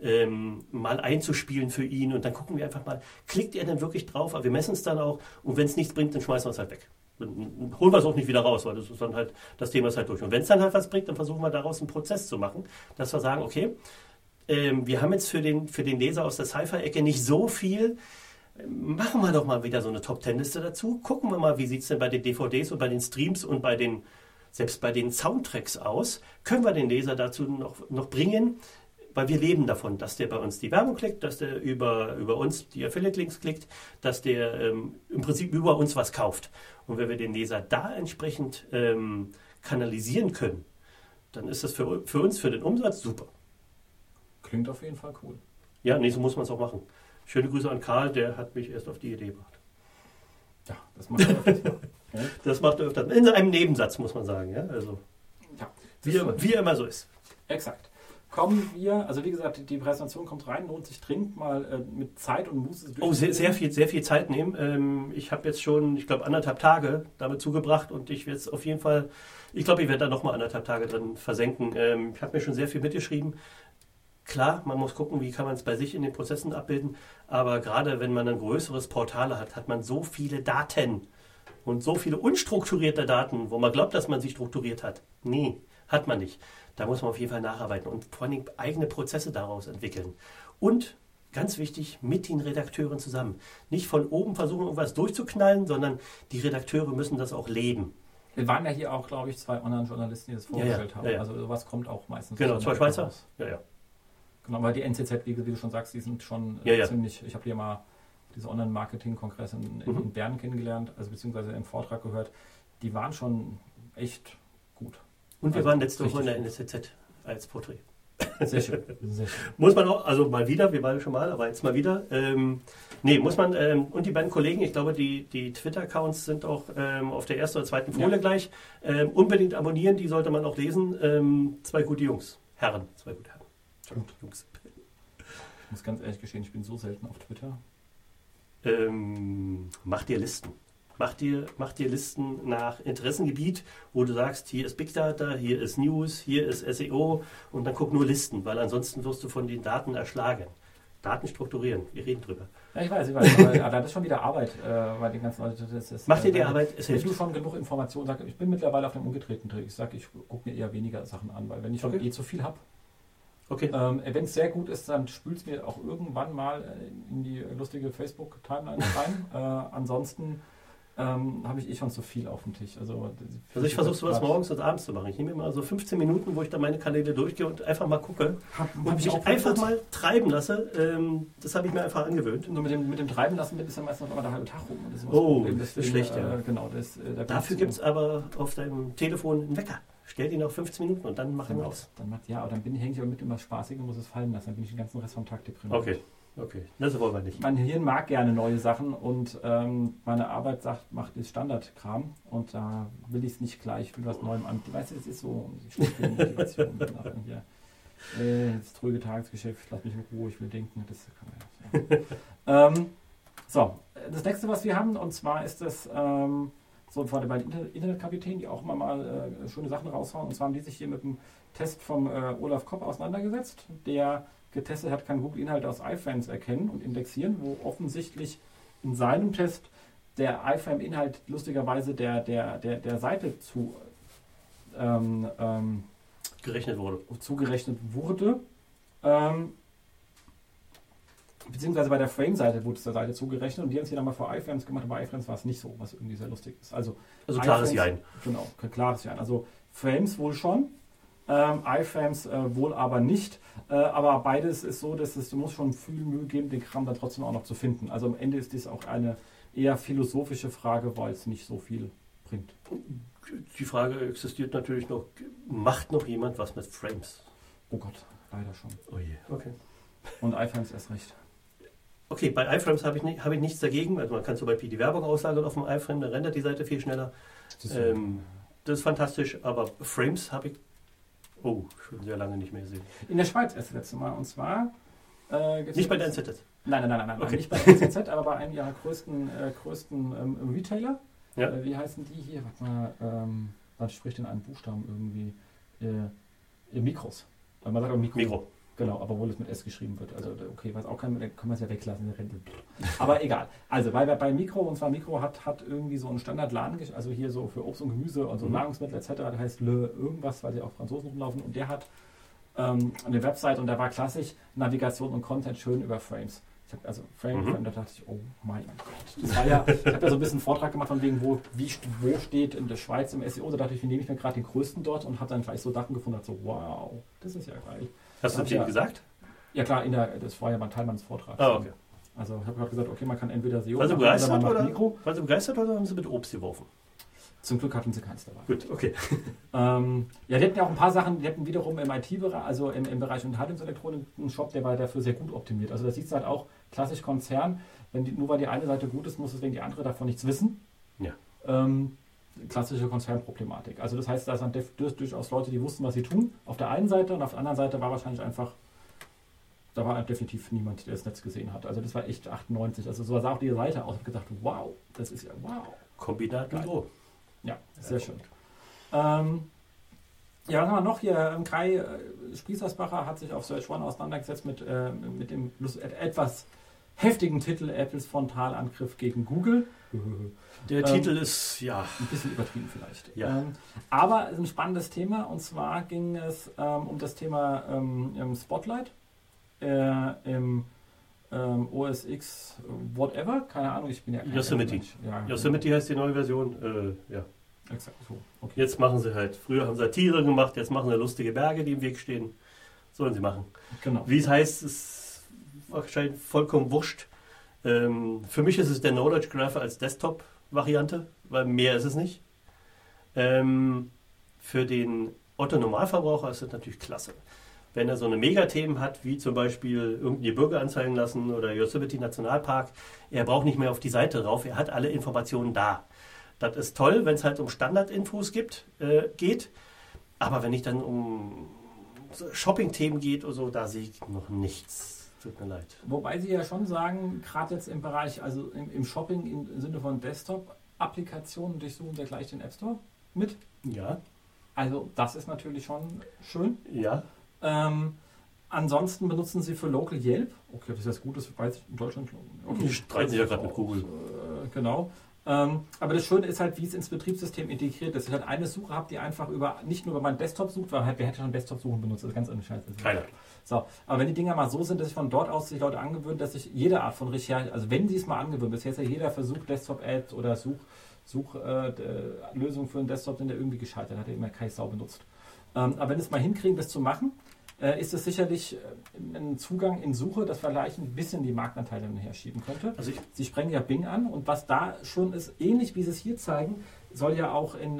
mal einzuspielen für ihn. Und dann gucken wir einfach mal, klickt er denn wirklich drauf? Aber wir messen es dann auch. Und wenn es nichts bringt, dann schmeißen wir es halt weg. Dann holen wir es auch nicht wieder raus, weil das ist dann halt, das Thema ist halt durch. Und wenn es dann halt was bringt, dann versuchen wir daraus einen Prozess zu machen, dass wir sagen, okay, wir haben jetzt für den Leser aus der Sci-Fi-Ecke nicht so viel. Machen wir doch mal wieder so eine Top-10-Liste dazu. Gucken wir mal, wie sieht es denn bei den DVDs und bei den Streams und selbst bei den Soundtracks aus. Können wir den Leser dazu noch bringen, weil wir leben davon, dass der bei uns die Werbung klickt, dass der über uns die Affiliate-Links klickt, dass der im Prinzip über uns was kauft. Und wenn wir den Leser da entsprechend kanalisieren können, dann ist das für uns, für den Umsatz super. Klingt auf jeden Fall cool. Ja, nee, so muss man es auch machen. Schöne Grüße an Karl, der hat mich erst auf die Idee gebracht. Ja, das macht er öfters mal. Ja. Das macht er öfter. In einem Nebensatz, muss man sagen. Ja? Also, Ja, wie er immer so ist. Exakt. Kommen wir, also wie gesagt, die Präsentation kommt rein, lohnt sich dringend mal mit Zeit und Muße Oh, sehr viel Zeit nehmen. Ich habe jetzt schon, ich glaube, 1,5 Tage damit zugebracht und ich werde es auf jeden Fall, ich glaube, ich werde da nochmal 1,5 Tage drin versenken. Ich habe mir schon sehr viel mitgeschrieben. Klar, man muss gucken, wie kann man es bei sich in den Prozessen abbilden, aber gerade wenn man ein größeres Portal hat, hat man so viele Daten und so viele unstrukturierte Daten, wo man glaubt, dass man sie strukturiert hat. Nee, hat man nicht. Da muss man auf jeden Fall nacharbeiten und vor allem eigene Prozesse daraus entwickeln. Und, ganz wichtig, mit den Redakteuren zusammen. Nicht von oben versuchen, irgendwas durchzuknallen, sondern die Redakteure müssen das auch leben. Wir waren ja hier auch, glaube ich, 2 Online-Journalisten, die das vorgestellt haben. Ja. Also sowas kommt auch meistens. Genau, 2 Schweizer. Raus. Ja. Genau, weil die NZZ, wie du schon sagst, die sind schon ziemlich, ich habe hier mal diese Online-Marketing-Kongress in Bern kennengelernt, also beziehungsweise einen Vortrag gehört, die waren schon echt gut. Und wir waren letzte Woche in der NZZ als Porträt. Sehr schön. Sehr schön. Muss man auch, also mal wieder, wir waren schon mal, aber jetzt mal wieder. Muss man, und die beiden Kollegen, ich glaube, die Twitter-Accounts sind auch auf der ersten oder zweiten Folie gleich. Unbedingt abonnieren, die sollte man auch lesen. 2 gute Jungs. Herren. Jungs. Ich muss ganz ehrlich gestehen, ich bin so selten auf Twitter. Mach dir Listen. Mach dir Listen nach Interessengebiet, wo du sagst, hier ist Big Data, hier ist News, hier ist SEO und dann guck nur Listen, weil ansonsten wirst du von den Daten erschlagen. Daten strukturieren, wir reden drüber. Ja, ich weiß, aber das ist schon wieder Arbeit bei den ganzen Leuten. Mach dir die Arbeit, es hilft. Wenn du schon genug Informationen sagst, ich bin mittlerweile auf dem umgedrehten Trick. Ich sage, ich gucke mir eher weniger Sachen an, weil wenn ich schon zu viel habe, wenn es sehr gut ist, dann spült es mir auch irgendwann mal in die lustige Facebook-Timeline rein. Ansonsten habe ich schon zu viel auf dem Tisch. Also ich versuche sowas morgens und abends zu machen. Ich nehme mir mal so 15 Minuten, wo ich da meine Kanäle durchgehe und einfach mal gucke. Und mich einfach mal treiben lasse. Das habe ich mir einfach angewöhnt. Nur mit dem Treiben lassen ist ja meistens noch immer der halbe Tag rum. Das ist das ist schlecht, ja. Genau, dafür gibt es aber auf deinem Telefon einen Wecker. Stell ihn auf 15 Minuten und dann mach ihn aus. Aber dann hänge ich aber mit immer Spaßig und muss es fallen lassen. Dann bin ich den ganzen Rest vom Tag deprimiert. Okay. Okay, das wollen wir nicht. Mein Hirn mag gerne neue Sachen und meine Arbeit sagt, macht das Standardkram und da will ich es nicht gleich, ich will was Neuem an. Weißt du, es ist so die schlechte Motivation. Hier. Das tröge Tagesgeschäft, lass mich in Ruhe, ich will denken, das kann man ja. So, das nächste, was wir haben, und zwar ist das so bei den Internetkapitän, die auch immer mal schöne Sachen raushauen, und zwar haben die sich hier mit dem Test vom Olaf Kopp auseinandergesetzt, der getestet hat, kann Google Inhalte aus iFrames erkennen und indexieren, wo offensichtlich in seinem Test der iFrame-Inhalt lustigerweise der Seite zugerechnet wurde. Beziehungsweise bei der Frame-Seite wurde es der Seite zugerechnet und die haben es hier nochmal vor iFrames gemacht, aber iFrames war es nicht so, was irgendwie sehr lustig ist. Also klares Jein. Genau, klares Jein. Also Frames wohl schon, iFrames wohl aber nicht. Aber beides ist so, dass du musst schon viel Mühe geben, den Kram dann trotzdem auch noch zu finden. Also am Ende ist dies auch eine eher philosophische Frage, weil es nicht so viel bringt. Die Frage existiert natürlich noch, macht noch jemand was mit Frames? Oh Gott, leider schon. Oh je, okay. Und iFrames erst recht. Okay, bei iFrames habe ich nichts dagegen. Also man kann zum Beispiel die Werbung auslagern auf dem iFrame, dann rendert die Seite viel schneller. Das ist fantastisch, aber Frames habe ich schon sehr lange nicht mehr gesehen. In der Schweiz erst das letzte Mal. Und zwar... nicht bei der NZZ? Nein. Okay. Nicht bei der NZZ, aber bei einem ihrer größten Retailer. Ja. Wie heißen die hier? Warte mal, was spricht denn einen Buchstaben irgendwie? Mikros. Weil man sagt auch Mikro. Genau, aber obwohl es mit S geschrieben wird. Also okay, was auch kann man es ja weglassen. Aber egal. Also bei Mikro, und zwar Mikro hat irgendwie so einen Standardladen, also hier so für Obst und Gemüse und so Nahrungsmittel etc. Der heißt Le irgendwas, weil sie auch Franzosen rumlaufen. Und der hat eine Website und da war klassisch Navigation und Content schön über Frames. Also Frame, da dachte ich, oh mein Gott. Das war ja, ich habe ja so ein bisschen einen Vortrag gemacht von wegen, wo steht in der Schweiz im SEO. Da dachte ich, wie nehme ich mir gerade den größten dort und habe dann gleich so Sachen gefunden und so, wow, das ist ja geil. Hast du dem gesagt? Ja klar, das war ja mein Teil meines Vortrags. Ah, okay. Also ich habe gerade gesagt, okay, man kann entweder SEO machen oder man macht Mikro. Waren Sie begeistert oder haben Sie mit Obst geworfen? Zum Glück hatten sie keins dabei. Gut, okay. Die hatten ja auch ein paar Sachen, die hatten wiederum im IT-Bereich, also im Bereich Unterhaltungselektronik, einen Shop, der war dafür sehr gut optimiert. Also da siehst du halt auch, klassisch Konzern, nur weil die eine Seite gut ist, muss deswegen die andere davon nichts wissen. Ja. Klassische Konzernproblematik. Also das heißt, da sind durchaus Leute, die wussten, was sie tun, auf der einen Seite, und auf der anderen Seite war wahrscheinlich einfach, da war definitiv niemand, der das Netz gesehen hat. Also das war echt 98. Also so sah auch die Seite aus. Ich habe gedacht, wow, das ist ja wow. Kombinat Niveau. Ja, sehr schön. Ja, was haben wir noch hier? Kai Spießersbacher hat sich auf Search One auseinandergesetzt mit dem etwas heftigen Titel Apples Frontalangriff gegen Google. Der Titel ist, ja... Ein bisschen übertrieben vielleicht. Ja. Aber ein spannendes Thema, und zwar ging es um das Thema Spotlight im OS X whatever, keine Ahnung, ich bin ja kein Yosemite. Ja, Yosemite heißt die neue Version, ja. Exakt so. Okay. Jetzt machen sie halt, früher haben sie halt Tiere gemacht, jetzt machen sie lustige Berge, die im Weg stehen. Sollen sie machen. Genau. Wie es heißt, ist wahrscheinlich vollkommen wurscht. Für mich ist es der Knowledge Graph als Desktop-Variante, weil mehr ist es nicht. Für den Otto-Normalverbraucher ist das natürlich klasse. Wenn er so eine Megathemen hat, wie zum Beispiel irgendeine Bürger anzeigen lassen oder Yosemite Nationalpark, er braucht nicht mehr auf die Seite rauf, er hat alle Informationen da. Das ist toll, wenn es halt um Standardinfos geht, aber wenn ich dann um Shopping-Themen geht oder so, da sehe ich noch nichts. Tut mir leid. Wobei Sie ja schon sagen, gerade jetzt im Bereich, also im Shopping im Sinne von Desktop-Applikationen durchsuchen wir gleich den App Store mit. Ja. Also das ist natürlich schon schön. Ja. Ansonsten benutzen Sie für Local Yelp. Okay, ob das jetzt gut ist, weiß ich in Deutschland. Okay, die streiten sich ja gerade mit Google. Genau. Aber das Schöne ist halt, wie es ins Betriebssystem integriert ist. Ich halt eine Suche habe, die einfach nicht nur über meinen Desktop sucht, weil halt, wer hätte schon Desktop-Suchen benutzt? Das ist ganz eine Scheiße. Keiner. So, aber wenn die Dinger mal so sind, dass sich von dort aus sich Leute angewöhnen, dass sich jede Art von Recherche, also wenn sie es mal angewöhnen, bisher ist ja jeder Versuch, Desktop-Ads oder Suchlösungen für einen Desktop sind ja irgendwie gescheitert, hat ja immer keine Sau benutzt. Aber wenn es mal hinkriegen, das zu machen, ist es sicherlich ein Zugang in Suche, das vielleicht ein bisschen die Marktanteile herschieben könnte. Also Sie sprengen ja Bing an und was da schon ist, ähnlich wie Sie es hier zeigen, soll ja auch in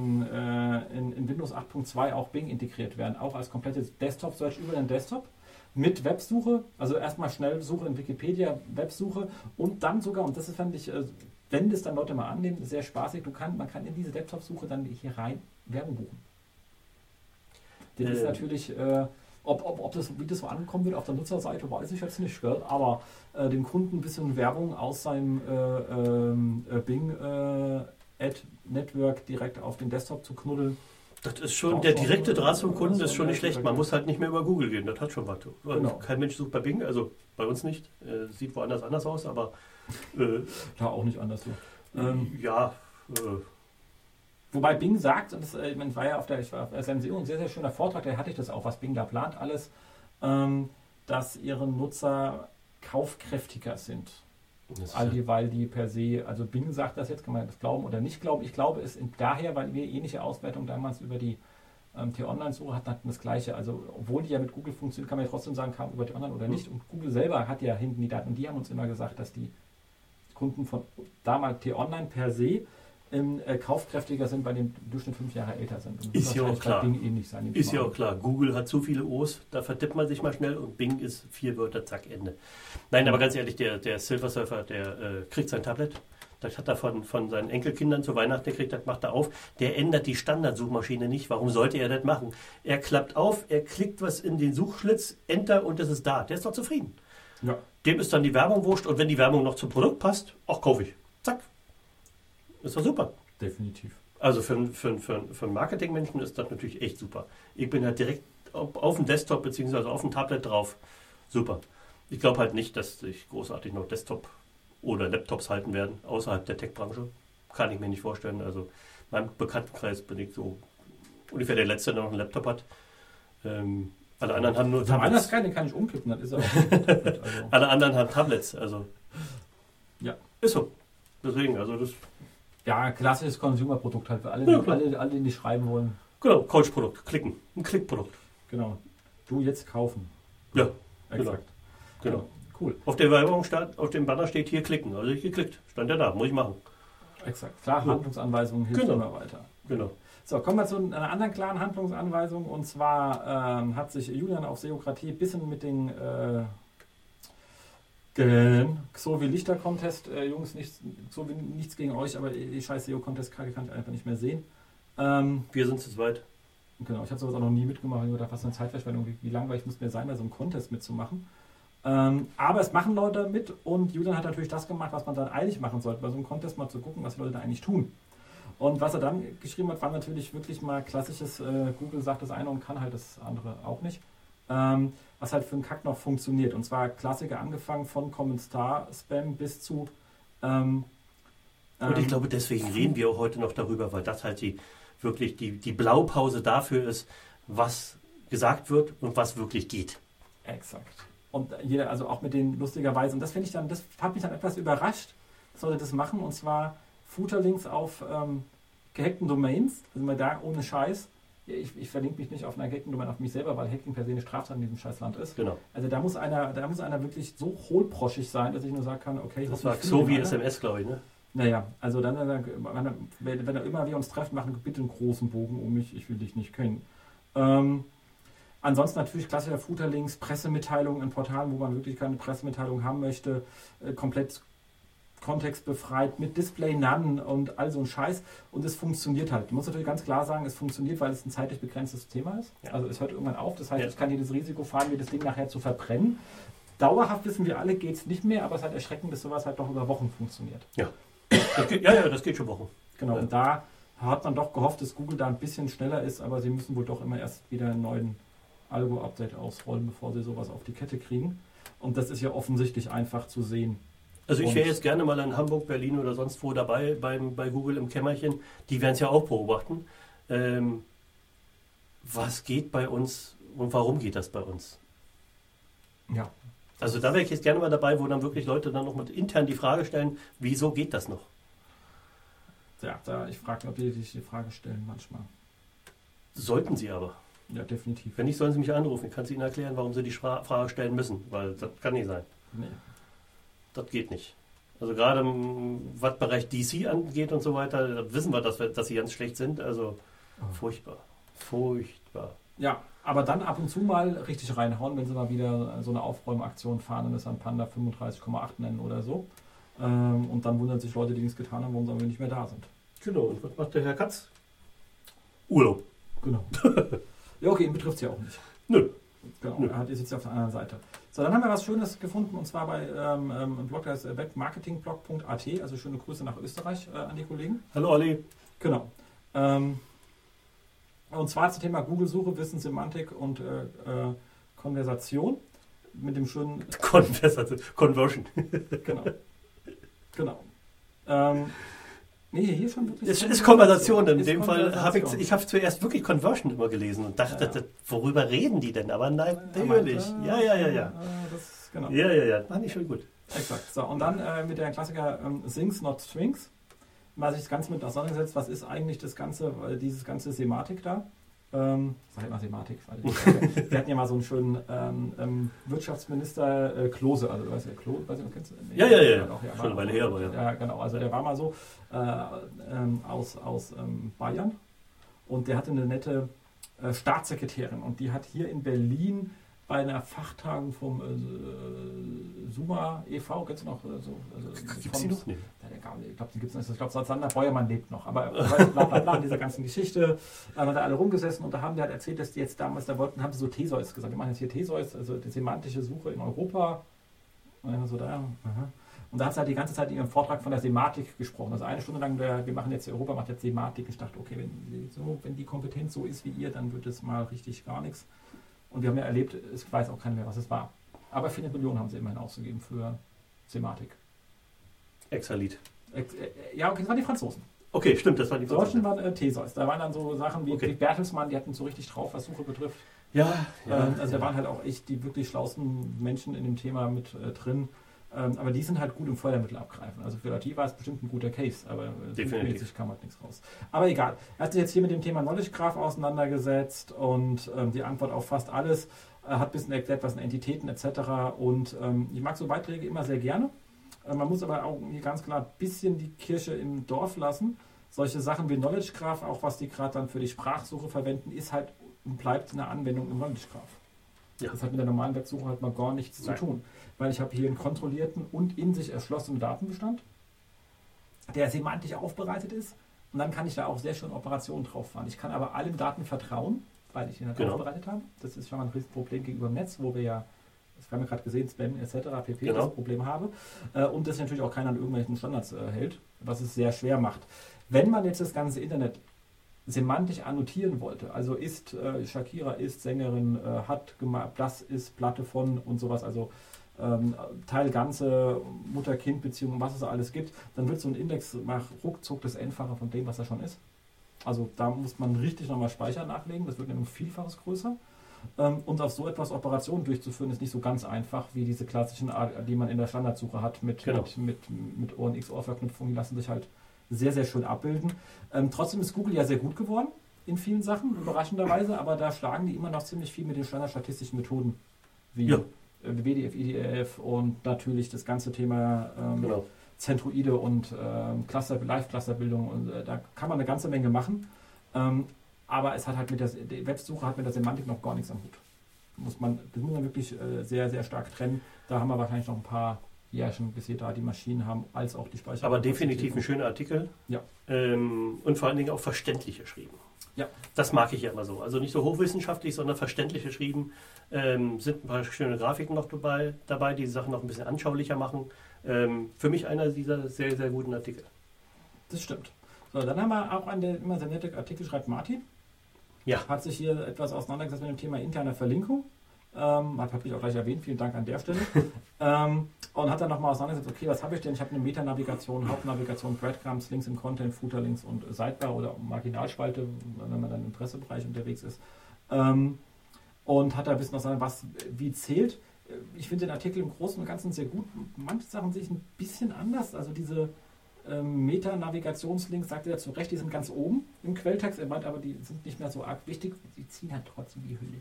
Windows 8.2 auch Bing integriert werden, auch als komplettes Desktop-Search über den Desktop. mit Websuche, also erstmal schnell Suche in Wikipedia, Websuche und dann sogar, und das fand ich, wenn das dann Leute mal annehmen, sehr spaßig, man kann in diese Laptop-Suche dann hier rein Werbung buchen. Das ist natürlich, wie das so ankommen wird auf der Nutzerseite, weiß ich jetzt nicht, gell? Aber dem Kunden ein bisschen Werbung aus seinem Bing Ad-Network direkt auf den Desktop zu knuddeln. Das ist schon, der direkte Draht zum Kunden ist schon nicht schlecht. Man muss halt nicht mehr über Google gehen, das hat schon was. Genau. Kein Mensch sucht bei Bing, also bei uns nicht. Sieht woanders anders aus, aber... da auch nicht anders so. Wobei Bing sagt, und das ich war auf SMCO ein sehr, sehr schöner Vortrag, da hatte ich das auch, was Bing da plant alles, dass ihre Nutzer kaufkräftiger sind. Weil die per se, also Bing sagt das jetzt, kann man das glauben oder nicht glauben. Ich glaube es daher, weil wir ähnliche Auswertungen damals über die T-Online-Suche hatten das Gleiche. Also obwohl die ja mit Google funktioniert, kann man ja trotzdem sagen, kam über T-Online oder nicht. Und Google selber hat ja hinten die Daten. Und die haben uns immer gesagt, dass die Kunden von damals T-Online per se kaufkräftiger sind, bei dem Durchschnitt 5 Jahre älter sind. Und ist ja auch klar. Bing ähnlich sein. Ist ja auch klar. Google hat zu viele O's, da vertippt man sich mal schnell und Bing ist 4 Wörter, zack, Ende. Nein, aber ganz ehrlich, der Silver Surfer, der kriegt sein Tablet. Das hat er von seinen Enkelkindern zu Weihnachten gekriegt, das macht er auf. Der ändert die Standardsuchmaschine nicht. Warum sollte er das machen? Er klappt auf, er klickt was in den Suchschlitz, Enter und das ist da. Der ist doch zufrieden. Ja. Dem ist dann die Werbung wurscht und wenn die Werbung noch zum Produkt passt, auch kaufe ich. Zack. Ist doch super. Definitiv. Also für einen Marketingmenschen ist das natürlich echt super. Ich bin halt direkt auf dem Desktop bzw. auf dem Tablet drauf. Super. Ich glaube halt nicht, dass sich großartig noch Desktop oder Laptops halten werden, außerhalb der Tech-Branche. Kann ich mir nicht vorstellen. Also in meinem Bekanntenkreis bin ich so ungefähr der Letzte, der noch einen Laptop hat. Alle anderen haben nur Tablets. Den kann ich umkippen, dann ist er auch also. Alle anderen haben Tablets, also ja. Ist so. Deswegen, also das... Ja, klassisches Consumer-Produkt halt für alle, die nicht schreiben wollen. Genau, Couch-Produkt, klicken. Ein Klickprodukt. Genau. Du jetzt kaufen. Ja, exakt. Genau. Cool. Auf der Werbung auf dem Banner steht hier klicken. Also ich geklickt. Stand ja da, muss ich machen. Exakt. Klare Handlungsanweisungen hilft immer weiter. Genau. So, kommen wir zu einer anderen klaren Handlungsanweisung. Und zwar hat sich Julian auf Seokratie ein bisschen mit den Xovi Lichter Contest, Jungs, nichts gegen euch, aber die scheiß SEO Contest kann ich einfach nicht mehr sehen. Wir sind zu zweit. Genau, ich habe sowas auch noch nie mitgemacht. Ich dachte, was für eine Zeitverschwendung, wie langweilig muss mir sein, bei so einem Contest mitzumachen. Aber es machen Leute mit und Julian hat natürlich das gemacht, was man dann eigentlich machen sollte, bei so einem Contest mal zu gucken, was die Leute da eigentlich tun. Und was er dann geschrieben hat, war natürlich wirklich mal klassisches, Google sagt das eine und kann halt das andere auch nicht. Was halt für einen Kack noch funktioniert. Und zwar Klassiker angefangen von Kommentar-Spam bis zu... und ich glaube, deswegen reden wir auch heute noch darüber, weil das halt wirklich die Blaupause dafür ist, was gesagt wird und was wirklich geht. Exakt. Und jeder, also auch mit den lustigerweise, und das finde ich dann, das hat mich dann etwas überrascht, sollte das machen, und zwar Footerlinks auf gehackten Domains, also mal da ohne Scheiß. Ich verlinke mich nicht auf einer gehackten Domain auf mich selber, weil Hacking per se eine Straftat in diesem Scheißland ist. Genau. Also da muss einer wirklich so hohlproschig sein, dass ich nur sagen kann, okay... Das war so wie SMS, glaube ich, ne? Naja, also dann, wenn er immer wir uns treffen, machen bitte einen großen Bogen um mich, ich will dich nicht kennen. Ansonsten natürlich klassischer Footerlinks, Pressemitteilungen in Portalen, wo man wirklich keine Pressemitteilung haben möchte, komplett kontextbefreit, mit Display None und all so ein Scheiß. Und es funktioniert halt. Du musst natürlich ganz klar sagen, es funktioniert, weil es ein zeitlich begrenztes Thema ist. Ja. Also es hört irgendwann auf. Das heißt, ich kann hier das Risiko fahren, mir das Ding nachher zu verbrennen. Dauerhaft, wissen wir alle, geht es nicht mehr, aber es ist halt erschreckend, dass sowas halt doch über Wochen funktioniert. Ja, das geht schon Wochen. Genau, und da hat man doch gehofft, dass Google da ein bisschen schneller ist, aber sie müssen wohl doch immer erst wieder einen neuen Algo-Update ausrollen, bevor sie sowas auf die Kette kriegen. Und das ist ja offensichtlich einfach zu sehen. Also ich wäre jetzt gerne mal in Hamburg, Berlin oder sonst wo dabei bei Google im Kämmerchen. Die werden es ja auch beobachten. Was geht bei uns und warum geht das bei uns? Ja. Also da wäre ich jetzt gerne mal dabei, wo dann wirklich Leute dann noch mal intern die Frage stellen, wieso geht das noch? Ja, ich frage mich, ob die sich die Frage stellen manchmal. Sollten sie aber. Ja, definitiv. Wenn nicht, sollen sie mich anrufen. Ich kann es ihnen erklären, warum sie die Frage stellen müssen, weil das kann nicht sein. Nee. Das geht nicht. Also gerade was Bereich DC angeht und so weiter, wissen wir, dass sie ganz schlecht sind. Also furchtbar. Furchtbar. Ja, Aber dann ab und zu mal richtig reinhauen, wenn sie mal wieder so eine Aufräumaktion fahren und das dann Panda 35,8 nennen oder so. Und dann wundern sich Leute, die nichts getan haben, warum sie nicht mehr da sind. Genau, und was macht der Herr Katz? Urlaub. Genau. Ja, okay, ihn betrifft es ja auch nicht. Nö. Genau, er sitzt ja auf der anderen Seite. So, dann haben wir was Schönes gefunden, und zwar bei einem Blog, der heißt webmarketingblog.at, also schöne Grüße nach Österreich an die Kollegen. Hallo Olli. Genau. Und zwar zum Thema Google-Suche, Wissen, Semantik und Konversation mit dem schönen... Conversion. Genau. Nee, hier schon wirklich... Es ist Konversation. In dem Fall habe ich zuerst wirklich Conversion immer gelesen und dachte, worüber reden die denn? Aber nein, natürlich. Ja. Das, genau. Ja. Fand ich schon gut. Exakt. So, und dann mit der Klassiker Things, not Strings. Mal sich das Ganze mit auseinandergesetzt, was ist eigentlich das Ganze, dieses ganze Semantik da? Sag ich mal Semantik, weil wir hatten ja mal so einen schönen Wirtschaftsminister Klose, also du weißt ja, Klose, weißt du, kennst du? Nee, Ja. Schon eine Weile her, aber ja. Ja, genau, also der war mal so aus Bayern, und der hatte eine nette Staatssekretärin, und die hat hier in Berlin bei einer Fachtagung vom SUMA e.V., kennst du noch? Gibt es die noch nicht? Ich glaube, die gibt es nicht. Ich glaube, Sander Beuermann lebt noch. Aber bla, in dieser ganzen Geschichte haben da alle rumgesessen, und da haben die halt erzählt, dass die jetzt damals da wollten, haben sie so Theseus gesagt. Wir machen jetzt hier Theseus, also die semantische Suche in Europa. Und so da. Und da hat sie halt die ganze Zeit in ihrem Vortrag von der Semantik gesprochen. Also eine Stunde lang, wir machen jetzt Europa, macht jetzt Semantik. Ich dachte, okay, wenn die Kompetenz so ist wie ihr, dann wird es mal richtig gar nichts. Und wir haben ja erlebt, es weiß auch keiner mehr, was es war. Aber 400 Millionen haben sie immerhin ausgegeben für Semantik. Exalit. Ja, okay, das waren die Franzosen. Okay, stimmt, das waren die Franzosen. Deutschen waren Theseus. Da waren dann so Sachen wie Bertelsmann, die hatten so richtig drauf, was Suche betrifft. Ja. Also da waren halt auch echt die wirklich schlauesten Menschen in dem Thema mit drin. Aber die sind halt gut im Fördermittel abgreifen. Also für IT war es bestimmt ein guter Case, aber definitiv kam halt nichts raus. Aber egal. Er hat sich jetzt hier mit dem Thema Knowledge Graph auseinandergesetzt, und die Antwort auf fast alles, hat ein bisschen erklärt, was sind Entitäten etc. Und ich mag so Beiträge immer sehr gerne. Man muss aber auch hier ganz klar ein bisschen die Kirche im Dorf lassen. Solche Sachen wie Knowledge Graph, auch was die gerade dann für die Sprachsuche verwenden, ist halt und bleibt eine Anwendung im Knowledge Graph. Ja. Das hat mit der normalen Websuche halt mal gar nichts zu tun. Weil ich habe hier einen kontrollierten und in sich erschlossenen Datenbestand, der semantisch aufbereitet ist, und dann kann ich da auch sehr schön Operationen drauf fahren. Ich kann aber allen Daten vertrauen, weil ich ihn halt aufbereitet habe. Das ist schon mal ein Riesenproblem gegenüber dem Netz, wo wir ja, das haben wir gerade gesehen, Spam etc. pp. Das Problem habe. Und das natürlich auch keiner an irgendwelchen Standards hält, was es sehr schwer macht. Wenn man jetzt das ganze Internet semantisch annotieren wollte, also ist Shakira ist Sängerin, hat gemacht, das ist Platte von und sowas, also Teil ganze Mutter-Kind-Beziehung, was es alles gibt, dann wird so ein Index nach ruckzuck das Endfache von dem, was er schon ist. Also da muss man richtig nochmal Speicher nachlegen, das wird nämlich Vielfaches größer. Und auf so etwas Operationen durchzuführen, ist nicht so ganz einfach wie diese klassischen, die man in der Standardsuche hat mit OR-XOR-Verknüpfungen, die lassen sich halt sehr, sehr schön abbilden. Trotzdem ist Google ja sehr gut geworden in vielen Sachen, überraschenderweise, aber da schlagen die immer noch ziemlich viel mit den standardstatistischen Methoden wie WDF, IDF und natürlich das ganze Thema Zentroide und Live-Clusterbildung. Und da kann man eine ganze Menge machen. Aber es hat halt die Websuche hat mit der Semantik noch gar nichts am Hut. Das muss man wirklich sehr, sehr stark trennen. Da haben wir wahrscheinlich noch ein paar Jährchen, bis wir da die Maschinen haben, als auch die Speicher. Aber definitiv ein schöner Artikel. Ja. Und vor allen Dingen auch verständlich geschrieben. Ja. Das mag ich ja immer so. Also nicht so hochwissenschaftlich, sondern verständlich geschrieben. Sind ein paar schöne Grafiken noch dabei, die Sachen noch ein bisschen anschaulicher machen. Für mich einer dieser sehr, sehr guten Artikel. Das stimmt. So, dann haben wir auch immer sehr nette Artikel, schreibt Martin. Ja. Hat sich hier etwas auseinandergesetzt mit dem Thema interne Verlinkung. Habe ich auch gleich erwähnt, vielen Dank an der Stelle. Und hat dann nochmal auseinandergesetzt, okay, was habe ich denn? Ich habe eine Metanavigation, Hauptnavigation, Breadcrumbs, Links im Content, Footerlinks und Sidebar oder Marginalspalte, wenn man dann im Pressebereich unterwegs ist. Und hat da ein bisschen auseinandergesetzt, wie zählt. Ich finde den Artikel im Großen und Ganzen sehr gut. Manche Sachen sehe ich ein bisschen anders. Also diese Meta-Navigationslinks, sagt er zu Recht, die sind ganz oben im Quelltext. Er meint aber, die sind nicht mehr so arg wichtig. Die ziehen halt trotzdem die Hülle.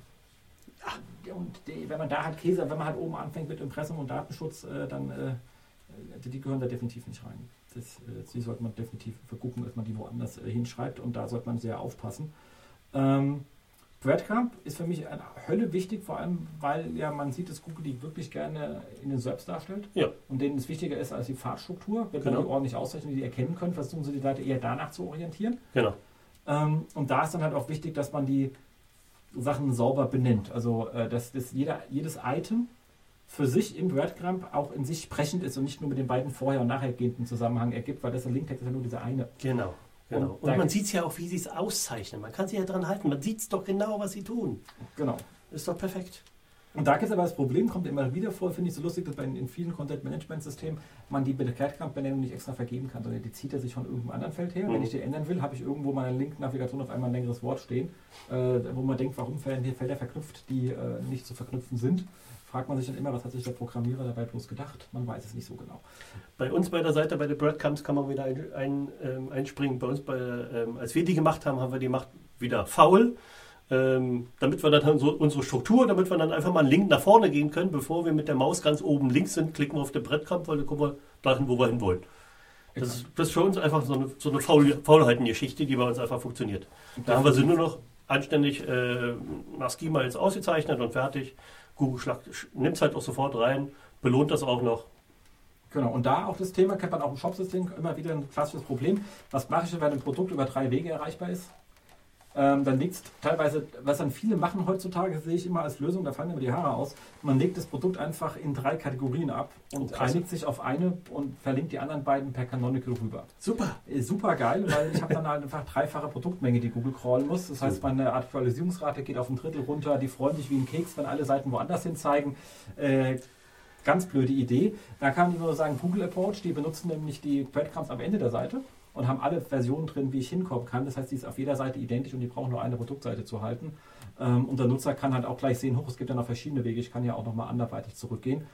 Und wenn man da halt wenn man halt oben anfängt mit Impressum und Datenschutz, dann die gehören da definitiv nicht rein. Die sollte man definitiv vergucken, dass man die woanders hinschreibt, und da sollte man sehr aufpassen. Breadcrumb ist für mich eine Hölle wichtig, vor allem, weil ja man sieht, dass Google die wirklich gerne in den SERPs darstellt. Ja. Und denen es wichtiger ist als die Pfadstruktur. Wenn man die ordentlich auszeichnen, die erkennen können, versuchen sie die Seite eher danach zu orientieren. Genau. Und da ist dann halt auch wichtig, dass man die Sachen sauber benennt. Also, dass jedes Item für sich im Breadcrumb auch in sich sprechend ist und nicht nur mit den beiden vorher- und nachhergehenden Zusammenhang ergibt, weil das der Linktext ist ja nur dieser eine. Genau. Und man sieht es ja auch, wie sie es auszeichnen. Man kann sich ja dran halten. Man sieht es doch genau, was sie tun. Genau. Ist doch perfekt. Und da gibt es aber das Problem, kommt immer wieder vor, finde ich so lustig, dass in vielen Content-Management-Systemen man die Breadcrumb-Benennung nicht extra vergeben kann, sondern die zieht er sich von irgendeinem anderen Feld her. Wenn ich die ändern will, habe ich irgendwo mal in der Link-Navigation auf einmal ein längeres Wort stehen, wo man denkt, warum werden hier Felder verknüpft, die nicht zu verknüpfen sind. Fragt man sich dann immer, was hat sich der Programmierer dabei bloß gedacht? Man weiß es nicht so genau. Bei uns bei der Seite, bei den Breadcrumbs, kann man wieder einspringen. Bei uns, als wir die gemacht haben, haben wir die gemacht wieder faul. Damit wir dann unsere Struktur, damit wir dann einfach mal einen Link nach vorne gehen können, bevor wir mit der Maus ganz oben links sind, klicken wir auf den Breadcrumb, weil dann kommen wir dahin, wo wir hin wollen. Das ist für uns einfach so eine Faulheitengeschichte, die bei uns einfach funktioniert. Da haben wir sie nur noch anständig nach Schema jetzt ausgezeichnet und fertig. Google nimmt es halt auch sofort rein, belohnt das auch noch. Genau, und da auch das Thema, kennt man auch im Shopsystem immer wieder ein klassisches Problem. Was mache ich, wenn ein Produkt über 3 Wege erreichbar ist? Dann liegt es teilweise, was dann viele machen heutzutage, sehe ich immer als Lösung, da fallen immer die Haare aus. Man legt das Produkt einfach in 3 Kategorien ab und einigt sich auf eine und verlinkt die anderen beiden per Canonical rüber. Super. Super geil, weil ich habe dann halt einfach 3-fache Produktmenge, die Google crawlen muss. Das heißt, meine Aktualisierungsrate geht auf ein Drittel runter, die freuen sich wie ein Keks, wenn alle Seiten woanders hin zeigen. Ganz blöde Idee. Da kann ich nur sagen, Google Approach, die benutzen nämlich die Breadcrumbs am Ende der Seite und haben alle Versionen drin, wie ich hinkommen kann. Das heißt, die ist auf jeder Seite identisch und die brauchen nur eine Produktseite zu halten. Und der Nutzer kann halt auch gleich sehen, es gibt ja noch verschiedene Wege, ich kann ja auch nochmal anderweitig zurückgehen.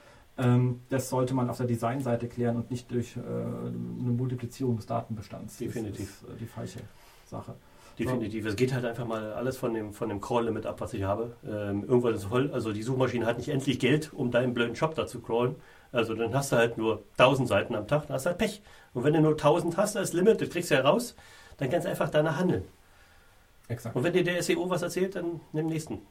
Das sollte man auf der Designseite klären und nicht durch eine Multiplizierung des Datenbestands. Definitiv. Das ist die falsche Sache. Definitiv. Es geht halt einfach mal alles von dem Crawl-Limit ab, was ich habe. Irgendwann ist voll. Also die Suchmaschine hat nicht endlich Geld, um deinen blöden Shop da zu crawlen. Also dann hast du halt nur 1000 Seiten am Tag, dann hast du halt Pech. Und wenn du nur 1000 hast als Limit, das kriegst du ja raus, dann kannst du einfach danach handeln. Exakt. Und wenn dir der SEO was erzählt, dann nimm den nächsten.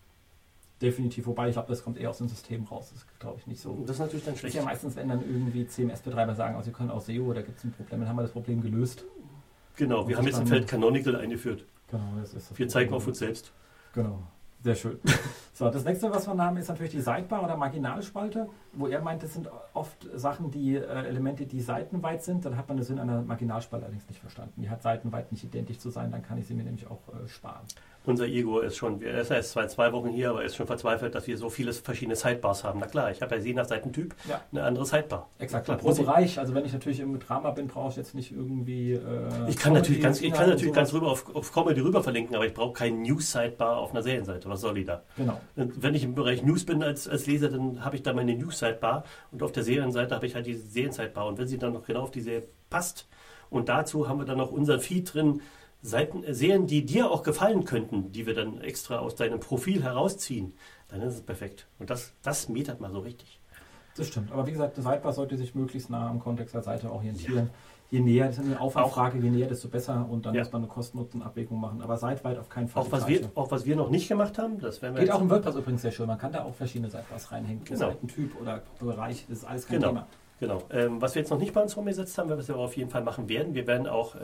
Definitiv, wobei ich glaube, das kommt eher aus dem System raus. Das ist, glaube ich, nicht so. Und das ist natürlich dann schlecht. Das ist ja meistens, wenn dann irgendwie CMS-Betreiber sagen, also sie können auch SEO, da gibt es ein Problem, dann haben wir das Problem gelöst. Genau, wir haben jetzt ein Feld Canonical eingeführt. Genau, das ist das. Wir zeigen auf uns selbst. Genau, sehr schön. So, das nächste, was wir haben, ist natürlich die Sidebar oder Marginalspalte, wo er meint, das sind oft Sachen, die Elemente, die seitenweit sind. Dann hat man den Sinn einer Marginalspalte allerdings nicht verstanden. Die hat seitenweit nicht identisch zu sein, dann kann ich sie mir nämlich auch sparen. Unser Igor ist schon, er ist erst seit 2 Wochen hier, aber er ist schon verzweifelt, dass wir so viele verschiedene Sidebars haben. Na klar, ich habe ja je nach Seitentyp eine andere Sidebar. Exakt, klar, pro Bereich. Also wenn ich natürlich im Drama bin, brauche ich jetzt nicht irgendwie... ich kann natürlich ganz rüber auf Comedy rüber verlinken, aber ich brauche keinen News-Sidebar auf einer Serienseite. Was soll die da? Genau. Und wenn ich im Bereich News bin als Leser, dann habe ich da meine News-Sidebar und auf der Serienseite habe ich halt diese Serien-Sidebar. Und wenn sie dann noch genau auf die Serie passt und dazu haben wir dann noch unser Feed drin, Serien, die dir auch gefallen könnten, die wir dann extra aus deinem Profil herausziehen, dann ist es perfekt. Und das metert mal so richtig. Das stimmt. Aber wie gesagt, der Sidebar sollte sich möglichst nah am Kontext der Seite orientieren. Je näher, das ist eine Aufwandfrage, je näher, desto besser. Und dann muss man eine Kosten-Nutzen-Abwägung machen. Aber seitweit auf keinen Fall. Auch was wir noch nicht gemacht haben, das werden wir. Geht auch im WordPress übrigens sehr schön. Man kann da auch verschiedene Sidebars reinhängen. Genau. Seitentyp oder Bereich, das ist alles kein Thema. Genau. Was wir jetzt noch nicht bei uns umgesetzt haben, was wir auf jeden Fall machen werden, wir werden auch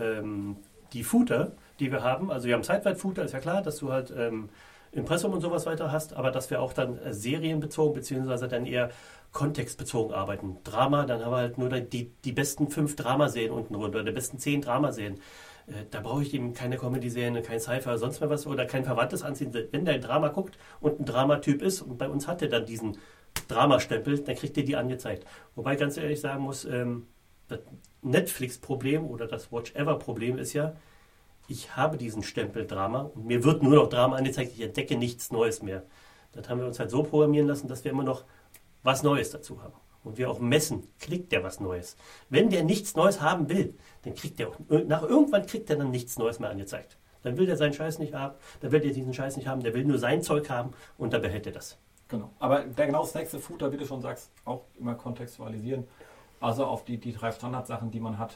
die Footer, die wir haben, also wir haben Sidewide-Footer, ist ja klar, dass du halt Impressum und sowas weiter hast, aber dass wir auch dann serienbezogen beziehungsweise dann eher kontextbezogen arbeiten. Drama, dann haben wir halt nur die besten 5 Dramaserien unten runter, oder die besten 10 Dramaserien. Da brauche ich eben keine Comedy-Serien, kein Sci-Fi, sonst mal was oder kein Verwandtes anziehen. Wenn der ein Drama guckt und ein Dramatyp ist und bei uns hat er dann diesen Drama-Stempel, dann kriegt er die angezeigt. Wobei ganz ehrlich sagen muss, das Netflix-Problem oder das Watch-Ever-Problem ist ja, ich habe diesen Stempel Drama und mir wird nur noch Drama angezeigt, ich entdecke nichts Neues mehr. Das haben wir uns halt so programmieren lassen, dass wir immer noch was Neues dazu haben. Und wir auch messen, kriegt der was Neues. Wenn der nichts Neues haben will, dann kriegt der auch, irgendwann kriegt er dann nichts Neues mehr angezeigt. Dann will der seinen Scheiß nicht haben, dann will der diesen Scheiß nicht haben, der will nur sein Zeug haben und dann behält er das. Genau. Aber das nächste Footer, wie du schon sagst, auch immer kontextualisieren. Also auf die 3 Standardsachen, die man hat.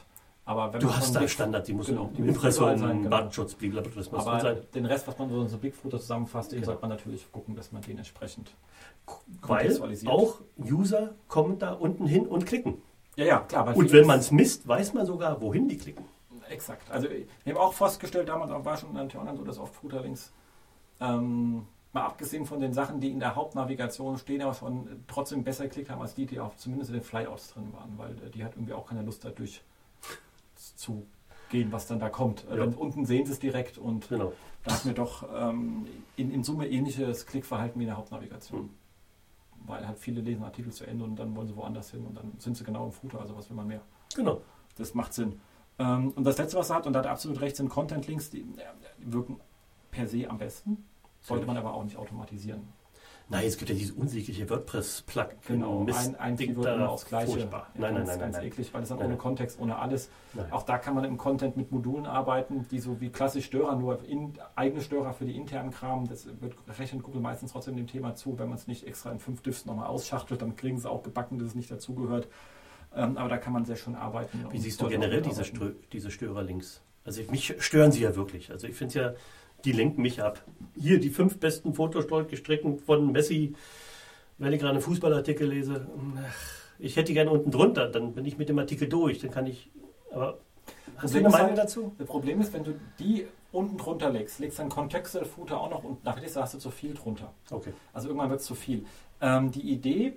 Aber wenn Du man hast schon da Big- Standard, die muss genau, die Impressionen, muss sein, genau. Datenschutz, blablabla, das muss Aber sein. den Rest, was man so Bigfooter zusammenfasst, den Genau. sollte man natürlich gucken, dass man den entsprechend Weil kontextualisiert. auch User kommen da unten hin und klicken. Ja, klar. weil Und vieles- wenn man es misst, weiß man sogar, wohin die klicken. Exakt. Also wir haben auch festgestellt, damals war schon an T-Online so, dass oft Footer-Links, mal abgesehen von den Sachen, die in der Hauptnavigation stehen, aber schon trotzdem besser geklickt haben, als die auch zumindest in den Flyouts drin waren, weil die hat irgendwie auch keine Lust, da durch zu gehen, was dann da kommt. Ja. Dann unten sehen sie es direkt und Genau. da hatten wir doch in Summe ähnliches Klickverhalten wie in der Hauptnavigation. Weil halt viele lesen Artikel zu Ende und dann wollen sie woanders hin und dann sind sie genau im Footer, also was will man mehr. Genau. Das macht Sinn. Und das Letzte, was er hat, und da hat er absolut recht, sind Content-Links, die wirken per se am besten, sollte man aber auch nicht automatisieren. Nein, es gibt ja dieses unsägliche WordPress-Plugin. Genau, ein Ding Keyword da, immer aufs Gleiche. furchtbar. Ja, Nein. ganz eklig, weil das dann Nein, ohne nein. Kontext, ohne alles. Nein. Auch da kann man im Content mit Modulen arbeiten, die so wie klassisch Störer, nur eigene Störer für die internen Kram. Das rechnet Google meistens trotzdem dem Thema zu. Wenn man es nicht extra in 5 Diffs nochmal ausschachtelt, dann kriegen sie auch gebacken, dass es nicht dazugehört. Aber da kann man sehr schön arbeiten. Wie und siehst du dort auch generell mitarbeiten. diese Störerlinks? Also mich stören sie ja wirklich. Also ich finde ja, die lenken mich ab. Hier die 5 besten Fotostrecken von Messi, wenn ich gerade einen Fußballartikel lese. Ich hätte die gerne unten drunter, dann bin ich mit dem Artikel durch. Dann kann ich. Aber hast du eine Meinung dazu? Das Problem ist, wenn du die unten drunter legst dann Contextual Footer auch noch und nachher hast du zu viel drunter. Okay. Also irgendwann wird es zu viel. Die Idee,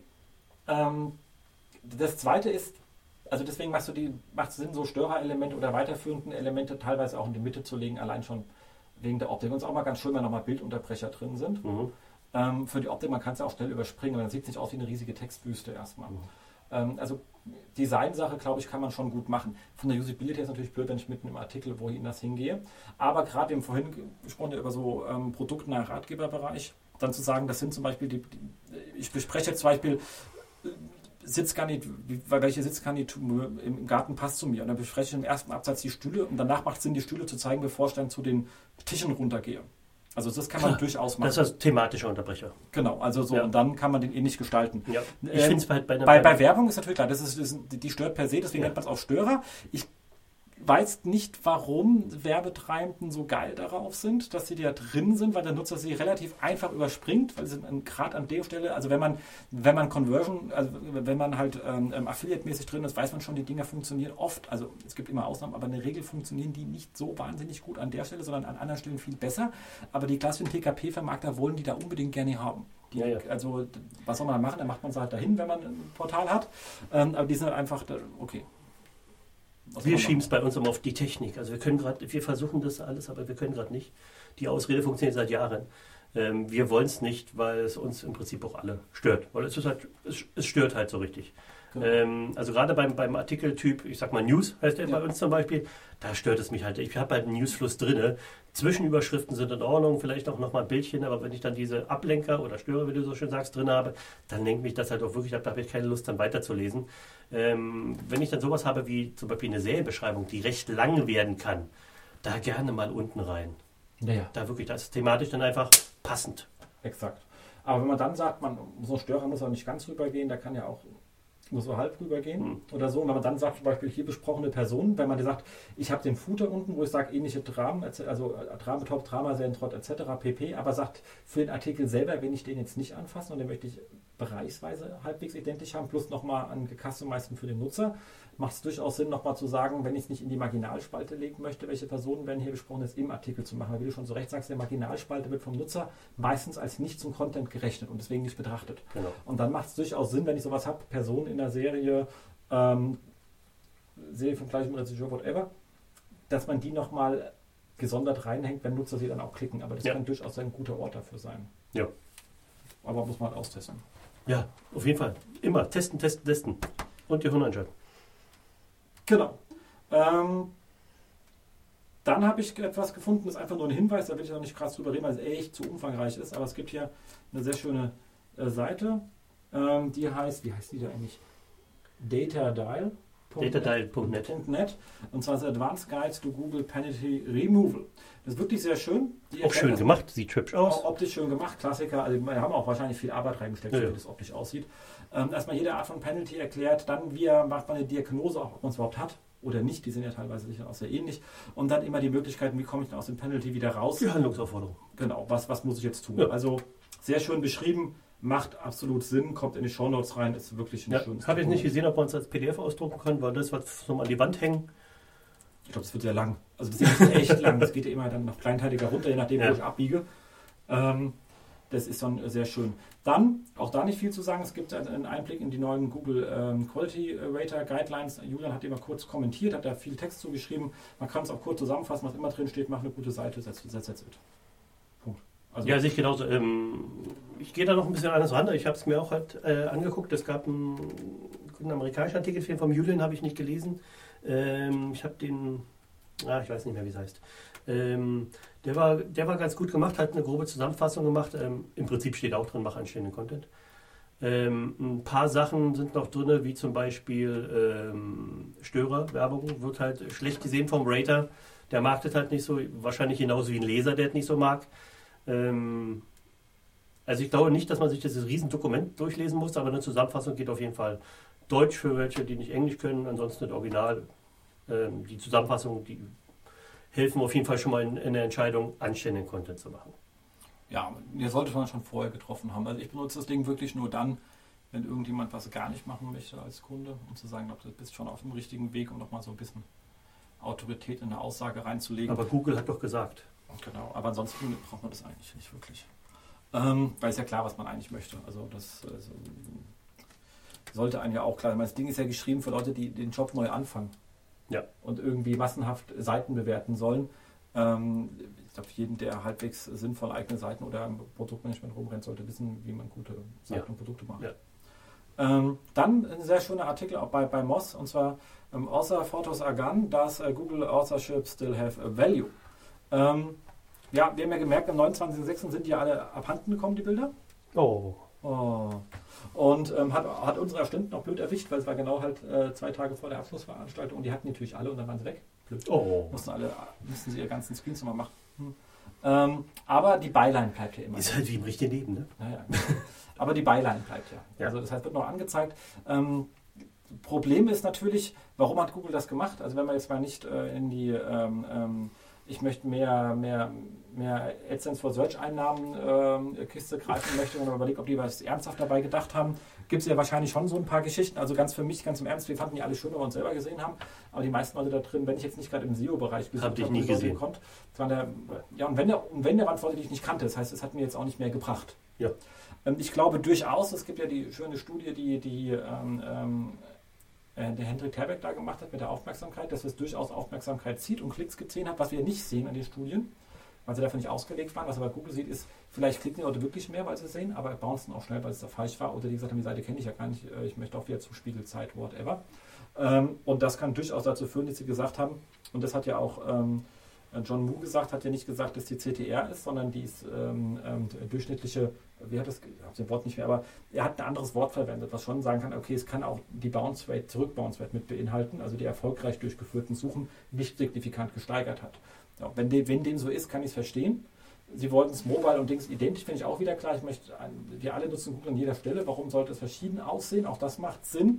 das zweite ist, also deswegen macht es Sinn, so Störerelemente oder weiterführenden Elemente teilweise auch in die Mitte zu legen, allein schon wegen der Optik. Und es ist auch mal ganz schön, wenn nochmal Bildunterbrecher drin sind. Für die Optik, man kann es ja auch schnell überspringen, aber dann sieht es nicht aus wie eine riesige Textwüste erstmal. Also Designsache, glaube ich, kann man schon gut machen. Von der Usability ist natürlich blöd, wenn ich mitten im Artikel, wohin das hingehe. Aber gerade, wir haben vorhin gesprochen über so produktnahe Ratgeberbereich, dann zu sagen, das sind zum Beispiel ich bespreche jetzt zum Beispiel welche Sitzgarnitur im Garten passt zu mir. Und dann bespreche ich im ersten Absatz die Stühle und danach macht es Sinn, die Stühle zu zeigen, bevor ich dann zu den Tischen runtergehe. Also das kann man durchaus machen. Das ist ein thematischer Unterbrecher. Genau, also so, Ja. und dann kann man den ähnlich gestalten. Ja. Ich finde es halt bei Werbung ist natürlich klar, die stört per se, deswegen Ja. nennt man es auch Störer. Ich weiß nicht, warum Werbetreibenden so geil darauf sind, dass sie da drin sind, weil der Nutzer sie relativ einfach überspringt, weil sie gerade an der Stelle, also wenn man Conversion, also wenn man halt Affiliate-mäßig drin ist, weiß man schon, die Dinger funktionieren oft, also es gibt immer Ausnahmen, aber in der Regel funktionieren die nicht so wahnsinnig gut an der Stelle, sondern an anderen Stellen viel besser. Aber die klassischen TKP-Vermarkter wollen die da unbedingt gerne haben. Ja. Also was soll man da machen? Dann macht man es halt dahin, wenn man ein Portal hat. Aber die sind halt einfach, okay. Wir schieben es bei uns immer auf die Technik. Also wir versuchen das alles, aber wir können gerade nicht. Die Ausrede funktioniert seit Jahren. Wir wollen es nicht, weil es uns im Prinzip auch alle stört. Weil es stört halt so richtig. Genau. Also gerade beim Artikeltyp, ich sag mal News heißt der bei uns zum Beispiel, da stört es mich halt. Ich habe halt einen Newsfluss drin. Zwischenüberschriften sind in Ordnung, vielleicht auch nochmal ein Bildchen, aber wenn ich dann diese Ablenker oder Störer, wie du so schön sagst, drin habe, dann lenkt mich das halt auch wirklich ab, da habe ich keine Lust dann weiterzulesen. Wenn ich dann sowas habe wie zum Beispiel eine Serienbeschreibung, die recht lang werden kann, da gerne mal unten rein. Ja. Da wirklich, das ist thematisch dann einfach passend. Exakt. Aber wenn man dann sagt, so ein Störer muss auch nicht ganz rübergehen, da kann ja auch nur so halb rübergehen oder so. Und wenn man dann sagt, zum Beispiel hier besprochene Personen, wenn man sagt, ich habe den Footer unten, wo ich sage, ähnliche Dramen, also Dramatop, Dramaserien-Trott etc. pp., aber sagt, für den Artikel selber will ich den jetzt nicht anfassen und den möchte ich bereichsweise halbwegs identisch haben, plus nochmal an gecustomizeden für den Nutzer, macht es durchaus Sinn, nochmal zu sagen, wenn ich es nicht in die Marginalspalte legen möchte, welche Personen werden hier besprochen, das im Artikel zu machen. Weil, wie du schon so recht sagst, der Marginalspalte wird vom Nutzer meistens als nicht zum Content gerechnet und deswegen nicht betrachtet. Genau. Und dann macht es durchaus Sinn, wenn ich sowas habe, Personen in der Serie, Serie vom gleichen Regisseur, whatever, dass man die nochmal gesondert reinhängt, wenn Nutzer sie dann auch klicken. Aber das kann durchaus ein guter Ort dafür sein. Ja. Aber muss man halt austesten. Ja, auf jeden Fall. Immer testen. Und die Hirn einschalten. Genau. Dann habe ich etwas gefunden, das ist einfach nur ein Hinweis, da will ich auch nicht krass drüber reden, weil es echt zu umfangreich ist, aber es gibt hier eine sehr schöne Seite, die heißt, wie heißt die da eigentlich? Datadial.net und zwar das Advanced Guide to Google Penalty Removal. Das ist wirklich sehr schön. Auch schön gemacht, sieht hübsch aus. Optisch schön gemacht, Klassiker, also wir haben auch wahrscheinlich viel Arbeit reingesteckt, wie das optisch aussieht. Erstmal jede Art von Penalty erklärt, dann macht man eine Diagnose, auch ob man es überhaupt hat. oder nicht, die sind ja teilweise sicher auch sehr ähnlich. Und dann immer die Möglichkeiten, wie komme ich denn aus dem Penalty wieder raus? Die Handlungsaufforderung. Genau, was muss ich jetzt tun? Ja. Also sehr schön beschrieben, macht absolut Sinn, kommt in die Shownotes rein, ist wirklich ein schönes Habe ich nicht gesehen, ob man es als PDF ausdrucken kann, weil das, was nochmal an die Wand hängen. Ich glaube, es wird sehr lang. Also das ist echt lang. Das geht ja immer dann noch kleinteiliger runter, je nachdem, wo ich abbiege. Das ist dann sehr schön. Dann, auch da nicht viel zu sagen, es gibt einen Einblick in die neuen Google Quality Rater Guidelines. Julian hat immer kurz kommentiert, hat da viel Text zugeschrieben. Man kann es auch kurz zusammenfassen, was immer drin steht, mach eine gute Seite, that's it. Punkt. Also, ja, sehe ich genauso. Ich gehe da noch ein bisschen anders ran. Ich habe es mir auch halt angeguckt. Es gab einen amerikanischen Artikel vom Julian, habe ich nicht gelesen. Ich habe den, ich weiß nicht mehr, wie es heißt. Der war ganz gut gemacht, hat eine grobe Zusammenfassung gemacht. Im Prinzip steht auch drin, mach anständigen Content. Ein paar Sachen sind noch drin, wie zum Beispiel Störerwerbung, wird halt schlecht gesehen vom Rater. Der mag das halt nicht so, wahrscheinlich genauso wie ein Leser, der das nicht so mag. Also ich glaube nicht, dass man sich dieses Riesendokument durchlesen muss, aber eine Zusammenfassung geht auf jeden Fall. Deutsch für welche, die nicht Englisch können, ansonsten das Original. Die Zusammenfassung, die helfen auf jeden Fall schon mal in der Entscheidung, anständigen Content zu machen. Ja, der sollte man schon vorher getroffen haben. Also ich benutze das Ding wirklich nur dann, wenn irgendjemand was gar nicht machen möchte als Kunde, um zu sagen, du bist schon auf dem richtigen Weg, um nochmal so ein bisschen Autorität in eine Aussage reinzulegen. Aber Google hat doch gesagt. Genau, aber ansonsten braucht man das eigentlich nicht wirklich. Weil es ja klar, was man eigentlich möchte. Also das sollte einem ja auch klar sein. Das Ding ist ja geschrieben für Leute, die den Job neu anfangen. Ja. Und irgendwie massenhaft Seiten bewerten sollen. Ich glaube, jeden, der halbwegs sinnvoll eigene Seiten oder im Produktmanagement rumrennt, sollte wissen, wie man gute Seiten und Produkte macht. Ja. Dann ein sehr schöner Artikel auch bei Moz, und zwar Author Photos are gone, does Google Authorship still have a value? Ja, wir haben ja gemerkt, am 29.06. sind die alle abhanden gekommen, die Bilder. Oh. Und hat unsere Assistenten noch blöd erwischt, weil es war genau halt 2 Tage vor der Abschlussveranstaltung und die hatten natürlich alle und dann waren sie weg. Blöd. Oh. Mussten sie ihre ganzen Screens nochmal machen. Aber die Byline bleibt ja immer. Ist halt wie im richtigen Leben, ne? Naja, aber die Byline bleibt ja. Also das heißt, wird noch angezeigt. Problem ist natürlich, warum hat Google das gemacht? Also wenn man jetzt mal nicht in die ich möchte mehr AdSense for Search-Einnahmen Kiste greifen möchte, wenn man überlegt, ob die was ernsthaft dabei gedacht haben, gibt es ja wahrscheinlich schon so ein paar Geschichten. Also ganz im Ernst, wir fanden die alle schön, weil wir uns selber gesehen haben, aber die meisten Leute da drin, wenn ich jetzt nicht gerade im SEO-Bereich gesucht habe, nie gesehen. Und wenn der waren Vorteile, die ich nicht kannte, das heißt, es hat mir jetzt auch nicht mehr gebracht. Ja. Ich glaube durchaus, es gibt ja die schöne Studie, die der Hendrik Terbeck da gemacht hat mit der Aufmerksamkeit, dass es durchaus Aufmerksamkeit zieht und Klicks gezählt hat, was wir nicht sehen an den Studien, weil sie dafür nicht ausgelegt waren. Was aber Google sieht, ist, vielleicht klicken die Leute wirklich mehr, weil sie es sehen, aber bouncen auch schnell, weil es da falsch war oder die gesagt haben, die Seite kenne ich ja gar nicht, ich möchte auch wieder Zuspiegelzeit, whatever. Und das kann durchaus dazu führen, dass sie gesagt haben, und das hat ja auch John Moo gesagt, hat ja nicht gesagt, dass die CTR ist, sondern die ist durchschnittliche, wie hat das, ich habe das Wort nicht mehr, aber er hat ein anderes Wort verwendet, was schon sagen kann, okay, es kann auch die Bounce Rate, Zurück-Bounce Rate mit beinhalten, also die erfolgreich durchgeführten Suchen nicht signifikant gesteigert hat. Ja, wenn dem so ist, kann ich es verstehen. Sie wollten es Mobile und Dings identisch, finde ich auch wieder klar. Wir alle nutzen Google an jeder Stelle. Warum sollte es verschieden aussehen? Auch das macht Sinn.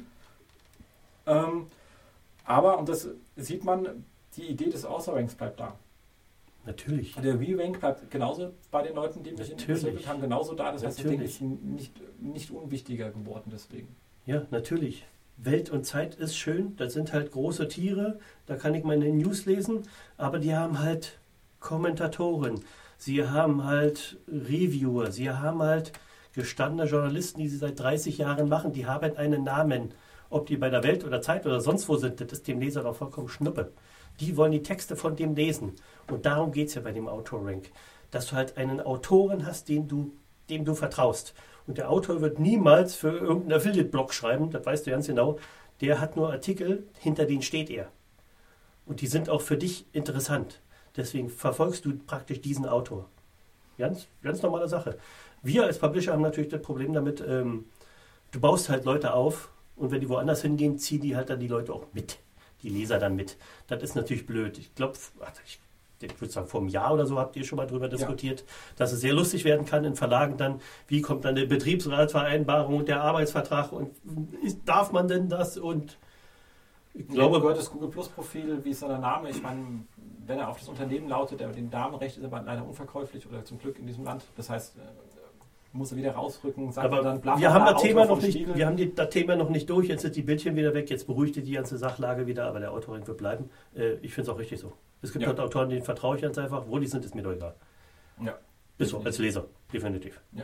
Aber, und das sieht man, die Idee des Außerranks bleibt da. Natürlich. Der Re-Rank bleibt genauso bei den Leuten, die mich interessiert haben, genauso da. Das heißt, das Ding ist nicht unwichtiger geworden deswegen. Ja, natürlich. Welt und Zeit ist schön, das sind halt große Tiere, da kann ich meine News lesen, aber die haben halt Kommentatoren, sie haben halt Reviewer, sie haben halt gestandene Journalisten, die sie seit 30 Jahren machen, die haben einen Namen. Ob die bei der Welt oder Zeit oder sonst wo sind, das ist dem Leser doch vollkommen Schnuppe. Die wollen die Texte von dem lesen. Und darum geht es ja bei dem Autor-Rank. Dass du halt einen Autoren hast, dem du vertraust. Und der Autor wird niemals für irgendeinen Affiliate-Blog schreiben, das weißt du ganz genau. Der hat nur Artikel, hinter denen steht er. Und die sind auch für dich interessant. Deswegen verfolgst du praktisch diesen Autor. Ganz, ganz normale Sache. Wir als Publisher haben natürlich das Problem damit, du baust halt Leute auf und wenn die woanders hingehen, ziehen die halt dann die Leute auch mit. Die Leser dann mit. Das ist natürlich blöd. Ich glaube, ich würde sagen, vor einem Jahr oder so habt ihr schon mal drüber diskutiert, dass es sehr lustig werden kann in Verlagen dann, wie kommt dann eine Betriebsratsvereinbarung und der Arbeitsvertrag und darf man denn das? Und Ich glaube, gehört das Google Plus Profil, wie ist da der Name? Ich meine, wenn er auf das Unternehmen lautet, der den Damenrecht ist aber leider unverkäuflich oder zum Glück in diesem Land. Das heißt, muss er wieder rausrücken, sagt aber dann bla, wir haben das Thema noch nicht, Spiegel. wir haben das Thema noch nicht durch, jetzt sind die Bildchen wieder weg, jetzt beruhigt die ganze Sachlage wieder, aber der Autorin wird bleiben. Ich finde es auch richtig so. Es gibt dort Autoren, denen vertraue ich ganz einfach, wo die sind, ist mir doch egal. Ja. Ist so, als Leser, definitiv. Ja.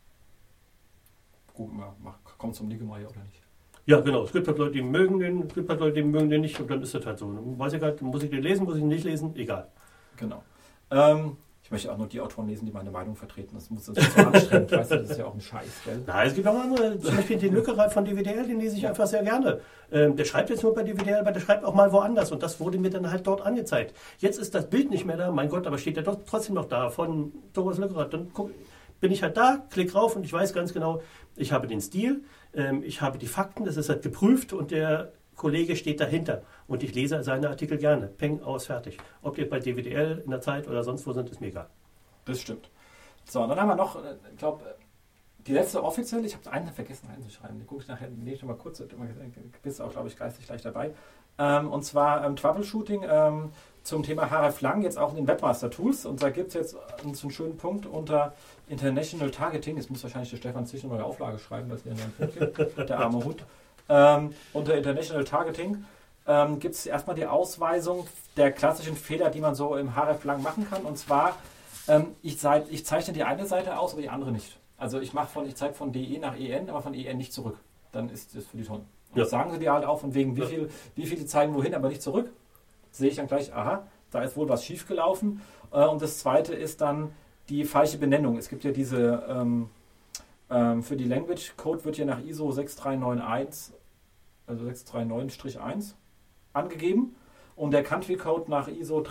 Gut, kommt zum Niggemeier oder nicht? Ja, genau. Es gibt halt Leute, die mögen den, es gibt halt Leute, die mögen den nicht und dann ist das halt so. Dann weiß ich halt, muss ich den lesen, muss ich ihn nicht lesen, egal. Genau. Ich möchte auch nur die Autoren lesen, die meine Meinung vertreten. Das muss das so anstrengend. Weißt du, das ist ja auch ein Scheiß, gell? Nein, es gibt auch andere. Zum Beispiel den Lückereit von DWDL, den lese ich einfach sehr gerne. Der schreibt jetzt nur bei DWDL, aber der schreibt auch mal woanders. Und das wurde mir dann halt dort angezeigt. Jetzt ist das Bild nicht mehr da, mein Gott, aber steht ja trotzdem noch da von Thomas Lückereit. Dann bin ich halt da, klick rauf und ich weiß ganz genau, ich habe den Stil, ich habe die Fakten, das ist halt geprüft und der Kollege steht dahinter und ich lese seine Artikel gerne. Peng, aus, fertig. Ob die bei DWDL, in der Zeit oder sonst wo sind, ist mir egal. Das stimmt. So, und dann haben wir noch, ich glaube, die letzte offizielle, ich habe einen vergessen reinzuschreiben, die gucke ich nachher, die nehme ich mal kurz, du bist auch, glaube ich, geistig gleich dabei. Und zwar Troubleshooting zum Thema href lang, jetzt auch in den Webmaster Tools. Und da gibt es jetzt so einen schönen Punkt unter International Targeting. Jetzt muss wahrscheinlich der Stefan zwischen der Auflage schreiben, weil es hier einen Punkt gibt, der arme Hund. Unter International Targeting gibt es erstmal die Ausweisung der klassischen Fehler, die man so im href lang machen kann. Und zwar, ich zeichne die eine Seite aus, aber die andere nicht. Also ich zeige von DE nach EN, aber von EN nicht zurück. Dann ist das für die Tonne. Und das sagen sie dir halt auch, von wegen, wie viel zeigen wohin, aber nicht zurück. Sehe ich dann gleich, aha, da ist wohl was schief gelaufen. Und das zweite ist dann die falsche Benennung. Es gibt ja diese, für die Language Code wird ja nach ISO 6391, also 639-1 angegeben. Und der Country Code nach ISO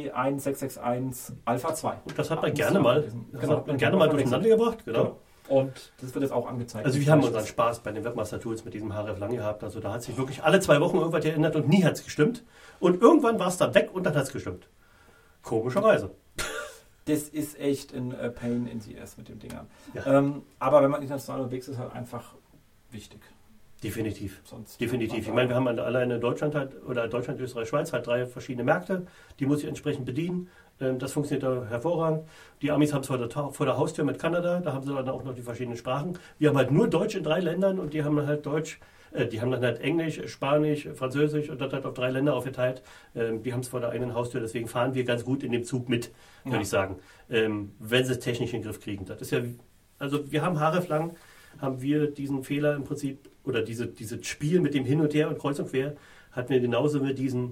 31661 Alpha 2. Und das hat man gerne mal, durcheinander gebracht, genau. Und das wird jetzt auch angezeigt. Also wir haben unseren Spaß bei den Webmaster Tools mit diesem href lang gehabt. Also da hat sich wirklich alle 2 Wochen irgendwas geändert und nie hat es gestimmt. Und irgendwann war es dann weg und dann hat es gestimmt. Komischerweise. Das ist echt ein Pain in the ass mit dem Dingern. Ja. Aber wenn man international unterwegs ist, halt einfach wichtig. Definitiv. Sonst Definitiv. Ich meine, wir haben alleine Deutschland halt, oder Deutschland, Österreich, Schweiz, halt 3 verschiedene Märkte. Die muss ich entsprechend bedienen. Das funktioniert da hervorragend. Die Amis haben es vor der Haustür mit Kanada. Da haben sie dann auch noch die verschiedenen Sprachen. Wir haben halt nur Deutsch in 3 Ländern und die haben dann halt die haben dann halt Englisch, Spanisch, Französisch und das halt auf 3 Länder aufgeteilt. Die haben es vor der eigenen Haustür. Deswegen fahren wir ganz gut in dem Zug mit, würde ich sagen. Wenn sie es technisch in den Griff kriegen. Das ist ja, also wir haben href lang, haben wir diesen Fehler im Prinzip, oder dieses Spiel mit dem Hin und Her und Kreuz und Quer, hatten wir genauso mit diesen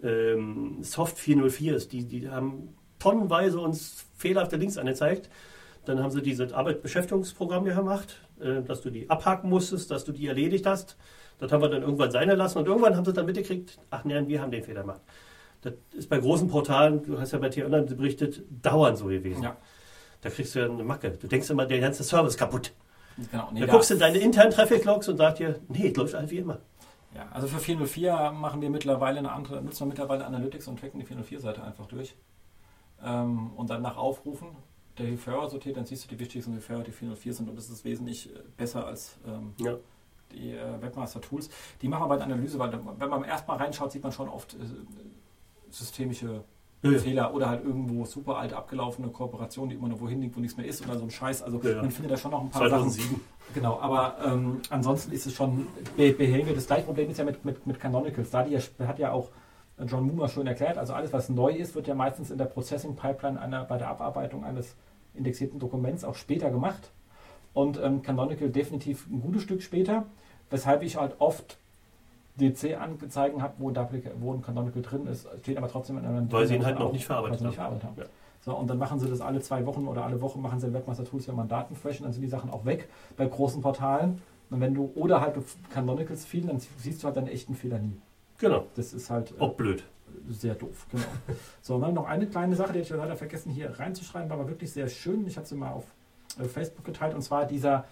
Soft 404s. Die haben tonnenweise uns fehlerhafte Links angezeigt. Dann haben sie dieses Arbeitsbeschäftigungsprogramm gemacht, dass du die abhaken musstest, dass du die erledigt hast. Das haben wir dann irgendwann sein lassen und irgendwann haben sie dann mitgekriegt, ach nein, wir haben den Fehler gemacht. Das ist bei großen Portalen, du hast ja bei T-Online berichtet, dauernd so gewesen. Ja. Da kriegst du ja eine Macke. Du denkst immer, der ganze Service kaputt. Genau, nee, da guckst du in deine internen Traffic-Logs und sagst dir, nee, es läuft halt wie immer. Ja, also für 404 nutzen wir mittlerweile Analytics und tracken die 404-Seite einfach durch. Und dann nach Aufrufen der Referrer sortiert, dann siehst du die wichtigsten Referrer, die 404 sind und das ist wesentlich besser als die Webmaster Tools. Die machen aber bei der Analyse, weil wenn man erstmal reinschaut, sieht man schon oft systemische Fehler oder halt irgendwo super alte abgelaufene Kooperationen, die immer noch wohin liegt, wo nichts mehr ist oder so ein Scheiß. Also man findet da schon noch ein paar 2007. Sachen. Genau, aber ansonsten ist es schon behäbig. Das gleiche Problem ist ja mit Canonicals. Da hat ja auch John Moomer schon erklärt, also alles, was neu ist, wird ja meistens in der Processing Pipeline bei der Abarbeitung eines indexierten Dokuments auch später gemacht. Und Canonical definitiv ein gutes Stück später, weshalb ich halt oft DC-Anzeigen habe, wo ein Canonical drin ist, steht aber trotzdem in einem... Weil sie ihn halt noch nicht verarbeitet haben. Ja. So, und dann machen sie das alle 2 Wochen oder alle Woche machen sie in Webmaster Tools ja mal Daten freshen, dann sind die Sachen auch weg bei großen Portalen. Und wenn du oder halt Canonicals fehlen, dann siehst du halt deinen echten Fehler nie. Genau. Das ist halt auch blöd. Sehr doof, genau. So, und dann noch eine kleine Sache, die ich leider vergessen hier reinzuschreiben, war aber wirklich sehr schön. Ich habe sie mal auf Facebook geteilt und zwar dieser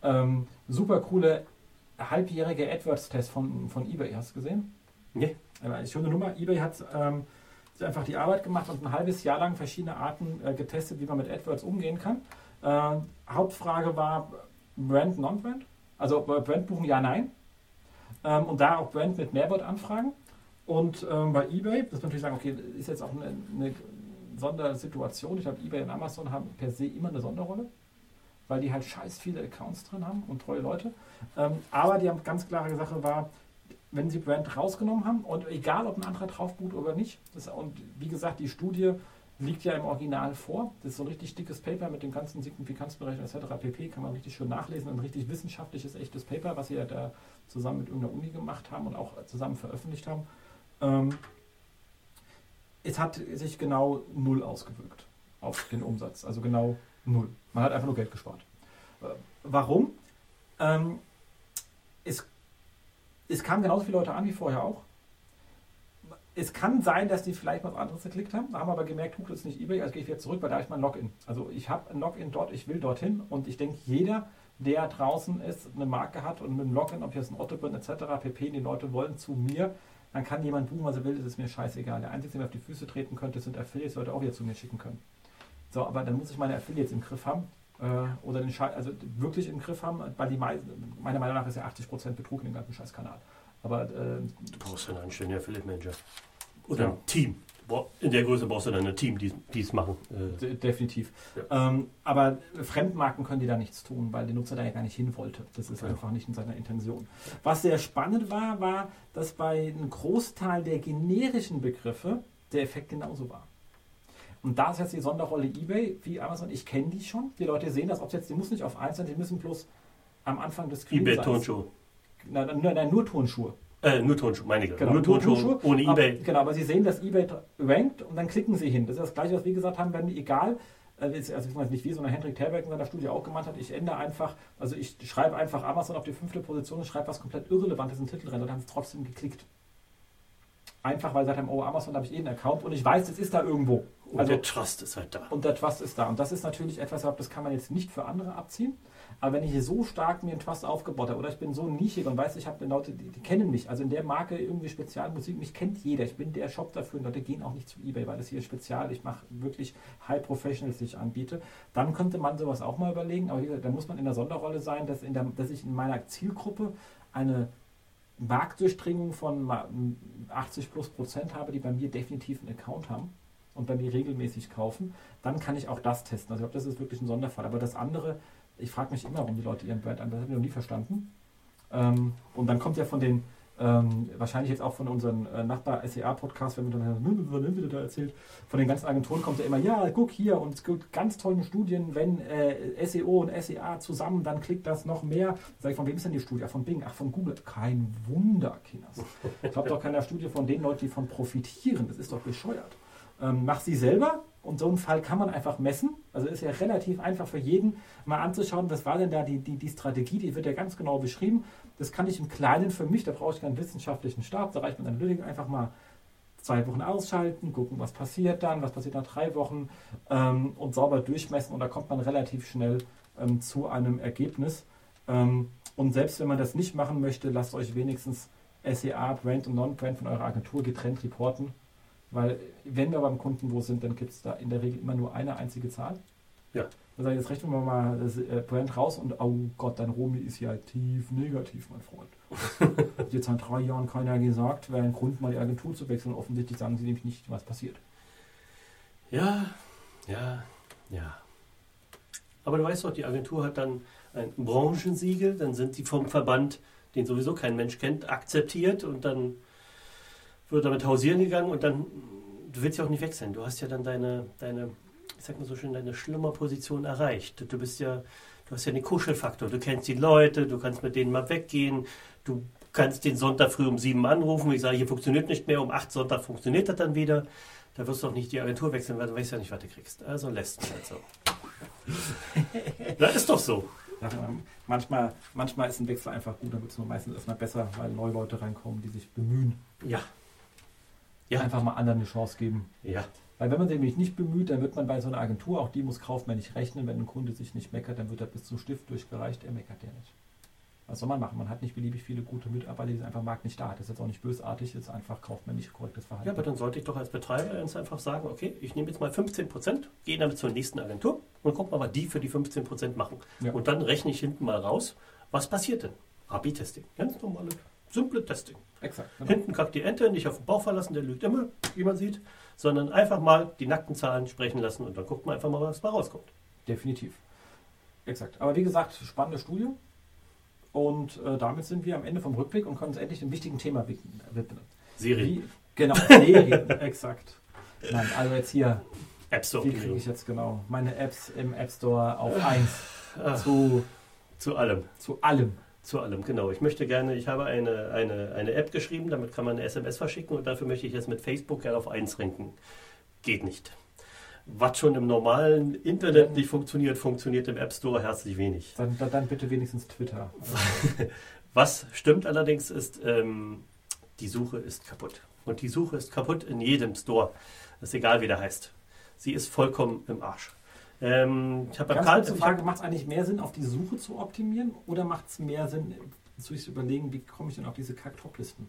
super coole halbjährige AdWords-Test von eBay. Hast du gesehen? Nee. Eine schöne Nummer. eBay hat einfach die Arbeit gemacht und ein halbes Jahr lang verschiedene Arten getestet, wie man mit AdWords umgehen kann. Hauptfrage war Brand, Non-Brand. Also Brand buchen, ja, nein. Und da auch Brand mit Mehrwertanfragen. Und bei eBay, das muss man natürlich sagen, okay, ist jetzt auch eine Sondersituation. Ich glaube, eBay und Amazon haben per se immer eine Sonderrolle, weil die halt scheiß viele Accounts drin haben und treue Leute. Aber die haben ganz klare Sache war, wenn sie Brand rausgenommen haben und egal, ob ein anderer drauf boot oder nicht, und wie gesagt, die Studie liegt ja im Original vor. Das ist so ein richtig dickes Paper mit dem ganzen Signifikanzbereich etc. pp. Kann man richtig schön nachlesen. Ein richtig wissenschaftliches, echtes Paper, was sie ja da zusammen mit irgendeiner Uni gemacht haben und auch zusammen veröffentlicht haben. Es hat sich genau 0 ausgewirkt auf den Umsatz. Also genau 0. Man hat einfach nur Geld gespart. Warum? Es kamen genauso viele Leute an wie vorher auch. Es kann sein, dass die vielleicht was anderes geklickt haben, haben aber gemerkt, das ist nicht eBay, also gehe ich wieder zurück, weil da habe ich mein Login. Also ich habe ein Login dort, ich will dorthin und ich denke, jeder, der draußen ist, eine Marke hat und mit dem Login, ob ich jetzt ein Otto bin etc. pp, die Leute wollen zu mir, dann kann jemand buchen, was er will, das ist mir scheißegal. Der Einzige, der mir auf die Füße treten könnte, sind Affiliates, die Leute auch wieder zu mir schicken können. So, aber dann muss ich meine Affiliates im Griff haben oder also wirklich im Griff haben, weil die meiner Meinung nach ist ja 80% Betrug in dem ganzen Scheißkanal. Aber du brauchst dann einen schönen Affiliate-Manager. Oder ein Team. In der Größe brauchst du dann ein Team, die es machen. Definitiv. Ja. Aber Fremdmarken können die da nichts tun, weil der Nutzer da ja gar nicht hin wollte. Das ist einfach nicht in seiner Intention. Was sehr spannend war, dass bei einem Großteil der generischen Begriffe der Effekt genauso war. Und da ist jetzt die Sonderrolle eBay, wie Amazon, ich kenne die schon. Die Leute sehen das, ob jetzt, die muss nicht auf 1 sein, die müssen bloß am Anfang des Screens eBay-Turnschuhe. Nein, nur Turnschuhe. Nur Turnschuhe, meine ich. Genau, nur Turnschuhe ohne eBay. Genau, aber Sie sehen, dass eBay rankt und dann klicken Sie hin. Das ist das Gleiche, was wir gesagt haben, wenn egal, also ich weiß nicht wie, sondern Hendrik Terberg in seiner Studie auch gemacht hat, ich ändere einfach, also ich schreibe einfach Amazon auf die 5. Position und schreibe was komplett Irrelevantes in den Titel rein und haben es trotzdem geklickt. Einfach, weil sie gesagt haben, oh, Amazon, da habe ich einen Account und ich weiß, es ist da irgendwo. Und der Trust ist halt da. Und der Trust ist da. Und das ist natürlich etwas, das kann man jetzt nicht für andere abziehen. Aber wenn ich hier so stark mir einen Trust aufgebaut habe oder ich bin so nischig und weiß, ich habe Leute, die kennen mich, also in der Marke irgendwie Spezialmusik, mich kennt jeder, ich bin der Shop dafür und Leute gehen auch nicht zu eBay, weil das hier spezial, ich mache wirklich High Professionals, die ich anbiete, dann könnte man sowas auch mal überlegen, aber wie gesagt, da muss man in der Sonderrolle sein, dass ich in meiner Zielgruppe eine Marktdurchdringung von 80+% habe, die bei mir definitiv einen Account haben und bei mir regelmäßig kaufen, dann kann ich auch das testen. Also ich glaube, das ist wirklich ein Sonderfall. Aber das andere, ich frage mich immer, warum die Leute ihren Brand an, das habe ich noch nie verstanden. Und dann kommt ja von den, wahrscheinlich jetzt auch von unseren Nachbar-SEA-Podcast, wenn wir dann wieder da erzählt, von den ganzen Agenturen kommt ja immer, ja, guck hier und es gibt ganz tollen Studien, wenn SEO und SEA zusammen, dann klickt das noch mehr. Sag ich, von wem ist denn die Studie? Von Bing, von Google. Kein Wunder, Kinders. Ich glaube doch keine Studie von den Leuten, die davon profitieren. Das ist doch bescheuert. Mach sie selber und so einen Fall kann man einfach messen. Also ist ja relativ einfach für jeden mal anzuschauen, was war denn da die Strategie, die wird ja ganz genau beschrieben. Das kann ich im Kleinen für mich, da brauche ich keinen wissenschaftlichen Stab, da reicht mit Analytik einfach mal 2 Wochen ausschalten, gucken, was passiert dann, was passiert nach 3 Wochen und sauber durchmessen und da kommt man relativ schnell zu einem Ergebnis. Und selbst wenn man das nicht machen möchte, lasst euch wenigstens SEA, Brand und Non-Brand von eurer Agentur getrennt reporten. Weil, wenn wir beim Kunden wo sind, dann gibt es da in der Regel immer nur eine einzige Zahl. Ja. Also jetzt rechnen wir mal das Brand raus und oh Gott, dein Romi ist ja tief negativ, mein Freund. Das hat jetzt seit 3 Jahren keiner gesagt, wäre ein Grund, mal die Agentur zu wechseln. Offensichtlich sagen sie nämlich nicht, was passiert. Ja. Aber du weißt doch, die Agentur hat dann ein Branchensiegel, dann sind die vom Verband, den sowieso kein Mensch kennt, akzeptiert und dann wird damit hausieren gegangen und dann, du willst ja auch nicht wechseln. Du hast ja dann deine, ich sag mal so schön, deine Schlummerposition erreicht. Du hast ja den Kuschelfaktor. Du kennst die Leute, du kannst mit denen mal weggehen, du kannst den Sonntag früh um 7 anrufen. Ich sage, hier funktioniert nicht mehr, um 8 Sonntag funktioniert das dann wieder. Da wirst du auch nicht die Agentur wechseln, weil du weißt ja nicht, was du kriegst. Also lässt es halt so. Das ist doch so. Ja, manchmal ist ein Wechsel einfach gut, dann wird es nur meistens erstmal besser, weil neue Leute reinkommen, die sich bemühen. Ja. Einfach mal anderen eine Chance geben. Ja. Weil wenn man sich nämlich nicht bemüht, dann wird man bei so einer Agentur, auch die muss kaufmännisch rechnen, wenn ein Kunde sich nicht meckert, dann wird er bis zum Stift durchgereicht, er meckert ja nicht. Was soll man machen? Man hat nicht beliebig viele gute Mitarbeiter, die sind einfach Markt nicht da. Das ist jetzt auch nicht bösartig, das ist einfach kaufmännisch korrektes Verhalten. Ja, aber dann sollte ich doch als Betreiber ganz einfach sagen, okay, ich nehme jetzt mal 15%, gehe damit zur nächsten Agentur und guck mal, was die für die 15% machen. Ja. Und dann rechne ich hinten mal raus, was passiert denn? AB-Testing, ganz normale, simple Testing. Exakt. Genau. Hinten kackt die Ente, nicht auf den Bauch verlassen, der lügt immer, wie man sieht, sondern einfach mal die nackten Zahlen sprechen lassen und dann guckt man einfach mal, was da rauskommt. Definitiv. Exakt. Aber wie gesagt, spannende Studie. Und damit sind wir am Ende vom Rückblick und können uns endlich dem wichtigen Thema widmen. Serien. Genau, Serien. Exakt. Nein, also jetzt hier. App Store. Wie kriege ich jetzt genau meine Apps im App Store auf 1 zu allem. Zu allem. Zu allem, genau. Ich habe eine App geschrieben, damit kann man eine SMS verschicken und dafür möchte ich jetzt mit Facebook gerne auf 1 ranken. Geht nicht. Was schon im normalen Internet nicht funktioniert, funktioniert im App Store herzlich wenig. Dann bitte wenigstens Twitter. Was stimmt allerdings ist, die Suche ist kaputt. Und die Suche ist kaputt in jedem Store. Das ist egal, wie der heißt. Sie ist vollkommen im Arsch. Ich habe beim Karl Frage, macht es eigentlich mehr Sinn, auf die Suche zu optimieren oder macht es mehr Sinn, zu überlegen, wie komme ich denn auf diese Kack-Top-Listen?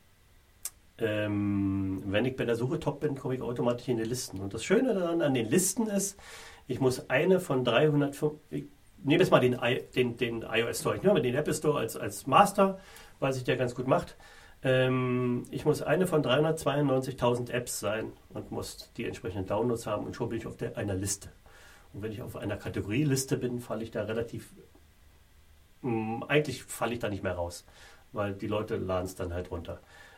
Wenn ich bei der Suche top bin, komme ich automatisch in die Listen. Und das Schöne daran an den Listen ist, ich muss eine von 305, ich nehme jetzt mal den iOS Store, ich nehme mal den Apple Store als Master, weil sich der ganz gut macht. Ich muss eine von 392.000 Apps sein und muss die entsprechenden Downloads haben und schon bin ich auf einer Liste. Und wenn ich auf einer Kategorieliste bin, falle ich da eigentlich falle ich da nicht mehr raus, weil die Leute laden es dann halt runter.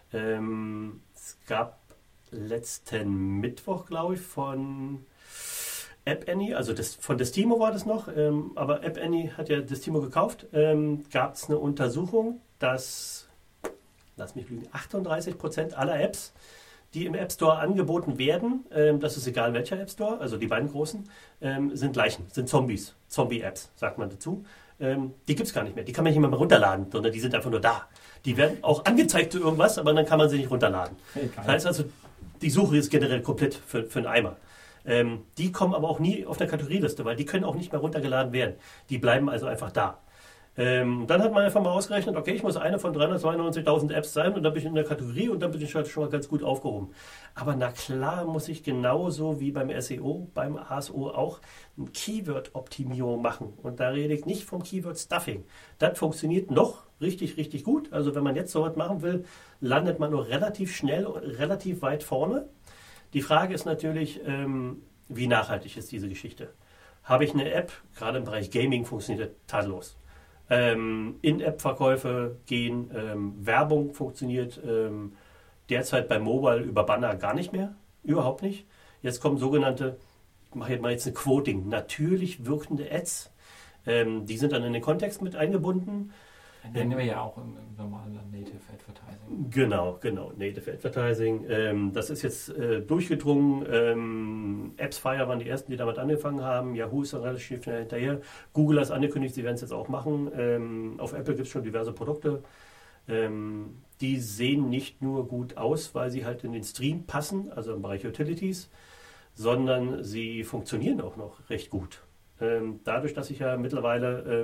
Es gab letzten Mittwoch, glaube ich, von App Annie, also von Destimo war das noch, aber App Annie hat ja Destimo gekauft, gab es eine Untersuchung, dass, lass mich lügen, 38% aller Apps, die im App Store angeboten werden, das ist egal welcher App Store, also die beiden großen, sind Leichen, sind Zombies, Zombie-Apps, sagt man dazu. Die gibt es gar nicht mehr, die kann man nicht mehr runterladen, sondern die sind einfach nur da. Die werden auch angezeigt zu irgendwas, aber dann kann man sie nicht runterladen. Okay, das heißt also, die Suche ist generell komplett für einen Eimer. Die kommen aber auch nie auf der Kategorieliste, weil die können auch nicht mehr runtergeladen werden. Die bleiben also einfach da. Dann hat man einfach mal ausgerechnet, okay, ich muss eine von 392.000 Apps sein und dann bin ich in der Kategorie und dann bin ich halt schon mal ganz gut aufgehoben. Aber na klar muss ich genauso wie beim SEO, beim ASO auch eine Keyword-Optimierung machen. Und da rede ich nicht vom Keyword-Stuffing. Das funktioniert noch richtig, richtig gut. Also wenn man jetzt so was machen will, landet man nur relativ schnell und relativ weit vorne. Die Frage ist natürlich, wie nachhaltig ist diese Geschichte? Habe ich eine App, gerade im Bereich Gaming funktioniert das tadellos. In-App-Verkäufe gehen, Werbung funktioniert derzeit bei Mobile über Banner gar nicht mehr, überhaupt nicht. Jetzt kommen sogenannte, ich mache jetzt ein Quoting, natürlich wirkende Ads. Die sind dann in den Kontext mit eingebunden. Nennen wir ja auch im normalen Native Advertising. Genau, Native Advertising. Das ist jetzt durchgedrungen. AppsFire waren die ersten, die damit angefangen haben. Yahoo ist dann relativ schnell hinterher. Google hat angekündigt, sie werden es jetzt auch machen. Auf Apple gibt es schon diverse Produkte. Die sehen nicht nur gut aus, weil sie halt in den Stream passen, also im Bereich Utilities, sondern sie funktionieren auch noch recht gut. Dadurch, dass ich ja mittlerweile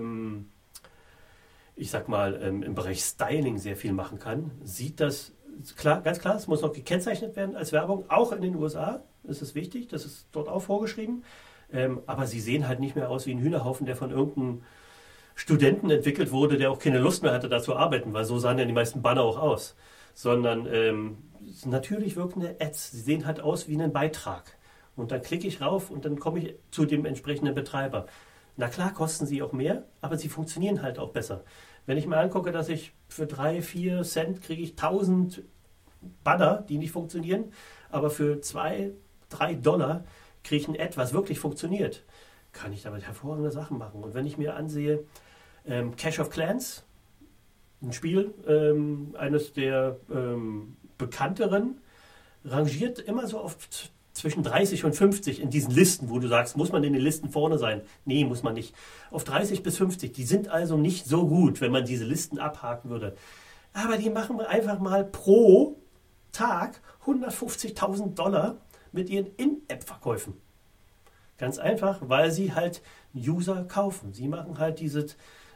ich sag mal, im Bereich Styling sehr viel machen kann, sieht das ganz klar, es muss noch gekennzeichnet werden als Werbung, auch in den USA, das ist wichtig, das ist dort auch vorgeschrieben, aber sie sehen halt nicht mehr aus wie ein Hühnerhaufen, der von irgendeinem Studenten entwickelt wurde, der auch keine Lust mehr hatte, da zu arbeiten, weil so sahen ja die meisten Banner auch aus, sondern natürlich wirkende Ads, sie sehen halt aus wie ein Beitrag und dann klicke ich rauf und dann komme ich zu dem entsprechenden Betreiber. Na klar kosten sie auch mehr, aber sie funktionieren halt auch besser. Wenn ich mir angucke, dass ich für 3-4 Cent kriege ich 1000 Banner, die nicht funktionieren, aber für $2-3 kriege ich ein Ad, was wirklich funktioniert, kann ich damit hervorragende Sachen machen. Und wenn ich mir ansehe, Clash of Clans, ein Spiel, eines der bekannteren, rangiert immer so oft zwischen 30 und 50 in diesen Listen, wo du sagst, muss man in den Listen vorne sein? Nee, muss man nicht. Auf 30 bis 50, die sind also nicht so gut, wenn man diese Listen abhaken würde. Aber die machen einfach mal pro Tag $150.000 mit ihren In-App-Verkäufen. Ganz einfach, weil sie halt User kaufen. Sie machen halt diese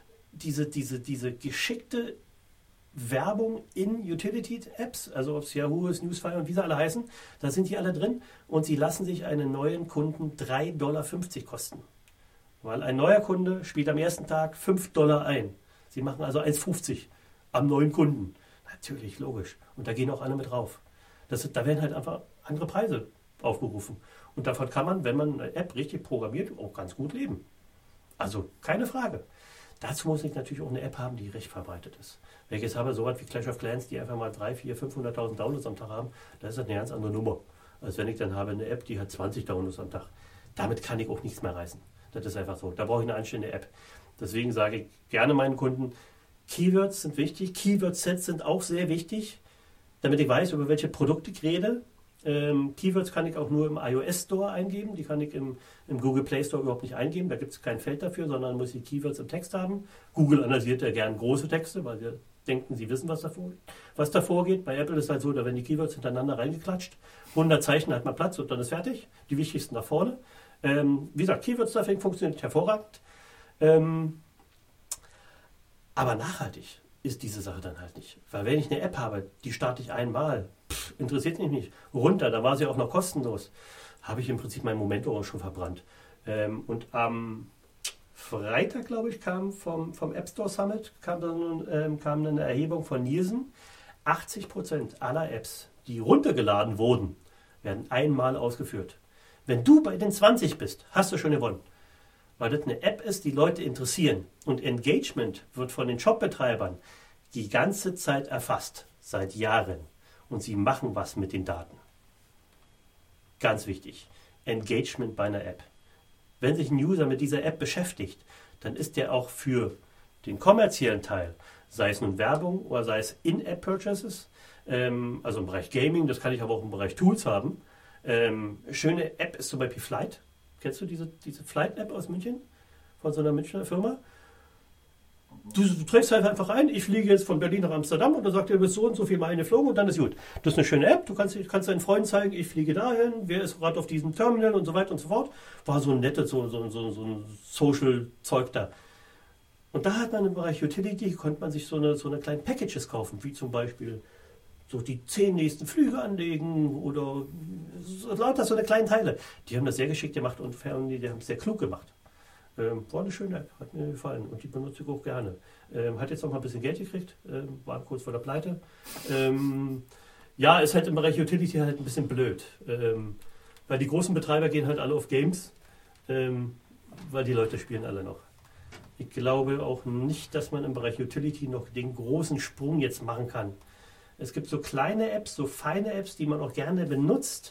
geschickte Werbung in Utility-Apps, also ob es Yahoo ist, Newsfire und wie sie alle heißen, da sind die alle drin und sie lassen sich einen neuen Kunden $3,50 kosten. Weil ein neuer Kunde spielt am ersten Tag $5 ein. Sie machen also 1,50 am neuen Kunden. Natürlich, logisch. Und da gehen auch alle mit drauf. Da werden halt einfach andere Preise aufgerufen. Und davon kann man, wenn man eine App richtig programmiert, auch ganz gut leben. Also keine Frage. Dazu muss ich natürlich auch eine App haben, die recht verbreitet ist. Wenn ich jetzt habe, so was wie Clash of Clans, die einfach mal 300.000, 400.000, 500.000 Downloads am Tag haben, dann ist das eine ganz andere Nummer. Als wenn ich dann habe eine App, die hat 20 Downloads am Tag. Damit kann ich auch nichts mehr reißen. Das ist einfach so. Da brauche ich eine anständige App. Deswegen sage ich gerne meinen Kunden, Keywords sind wichtig, Keyword-Sets sind auch sehr wichtig, damit ich weiß, über welche Produkte ich rede. Keywords kann ich auch nur im iOS Store eingeben, die kann ich im Google Play Store überhaupt nicht eingeben, da gibt es kein Feld dafür, sondern muss ich Keywords im Text haben. Google analysiert ja gern große Texte, weil sie denken, sie wissen, was davor geht. Bei Apple ist es halt so, da werden die Keywords hintereinander reingeklatscht, 100 Zeichen hat man Platz und dann ist fertig, die wichtigsten nach vorne. Wie gesagt, Keywords Stuffing funktioniert hervorragend, aber nachhaltig ist diese Sache dann halt nicht. Weil wenn ich eine App habe, die starte ich einmal, interessiert mich nicht, runter, da war sie auch noch kostenlos, habe ich im Prinzip mein Momentum auch schon verbrannt. Und am Freitag, glaube ich, kam vom App Store Summit kam eine Erhebung von Nielsen, 80% aller Apps, die runtergeladen wurden, werden einmal ausgeführt. Wenn du bei den 20 bist, hast du schon gewonnen. Weil das eine App ist, die Leute interessieren. Und Engagement wird von den Shopbetreibern die ganze Zeit erfasst, seit Jahren. Und sie machen was mit den Daten. Ganz wichtig. Engagement bei einer App. Wenn sich ein User mit dieser App beschäftigt, dann ist der auch für den kommerziellen Teil, sei es nun Werbung oder sei es In-App-Purchases, also im Bereich Gaming, das kann ich aber auch im Bereich Tools haben. Schöne App ist zum Beispiel Flight. Kennst du diese Flight-App aus München? Von so einer Münchner Firma? Du trägst halt einfach ein, ich fliege jetzt von Berlin nach Amsterdam und dann sagt er, du bist so und so viel Meilen geflogen und dann ist gut. Das ist eine schöne App, du kannst deinen Freunden zeigen, ich fliege dahin, wer ist gerade auf diesem Terminal und so weiter und so fort. War so ein nettes, so ein Social-Zeug da. Und da hat man im Bereich Utility, konnte man sich so eine kleinen Packages kaufen, wie zum Beispiel so die 10 nächsten Flüge anlegen oder lauter so eine kleinen Teile. Die haben das sehr geschickt gemacht und die haben es sehr klug gemacht. War eine schöne App, hat mir gefallen und die benutze ich auch gerne. Hat jetzt noch mal ein bisschen Geld gekriegt, war kurz vor der Pleite. Ja, ist halt im Bereich Utility halt ein bisschen blöd, weil die großen Betreiber gehen halt alle auf Games, weil die Leute spielen alle noch. Ich glaube auch nicht, dass man im Bereich Utility noch den großen Sprung jetzt machen kann. Es gibt so kleine Apps, so feine Apps, die man auch gerne benutzt.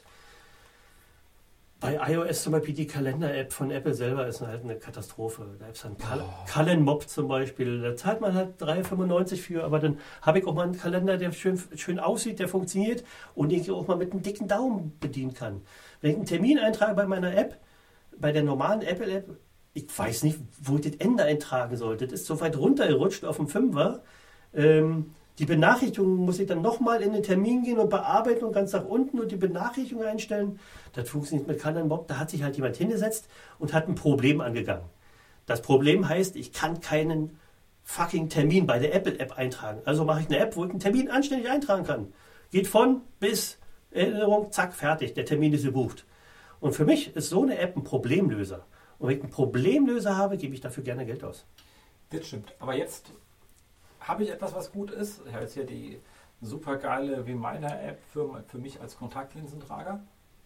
Bei iOS zum Beispiel die Kalender-App von Apple selber ist halt eine Katastrophe. Da ist dann Kalendmob zum Beispiel. Da zahlt man halt 3,95 für, aber dann habe ich auch mal einen Kalender, der schön aussieht, der funktioniert und den ich auch mal mit einem dicken Daumen bedienen kann. Wenn ich einen Termin eintrage bei meiner App, bei der normalen Apple-App, ich weiß nicht, wo ich das Ende eintragen sollte. Das ist so weit runtergerutscht auf dem 5er. Die Benachrichtigung muss ich dann nochmal in den Termin gehen und bearbeiten und ganz nach unten und die Benachrichtigung einstellen. Das funktioniert mit Kalendmob. Da hat sich halt jemand hingesetzt und hat ein Problem angegangen. Das Problem heißt, ich kann keinen fucking Termin bei der Apple-App eintragen. Also mache ich eine App, wo ich einen Termin anständig eintragen kann. Geht von bis Erinnerung, zack, fertig. Der Termin ist gebucht. Und für mich ist so eine App ein Problemlöser. Und wenn ich einen Problemlöser habe, gebe ich dafür gerne Geld aus. Das stimmt. Aber jetzt habe ich etwas, was gut ist. Ich habe jetzt hier die super geile Reminder-App für mich als Kontaktlinsentrager.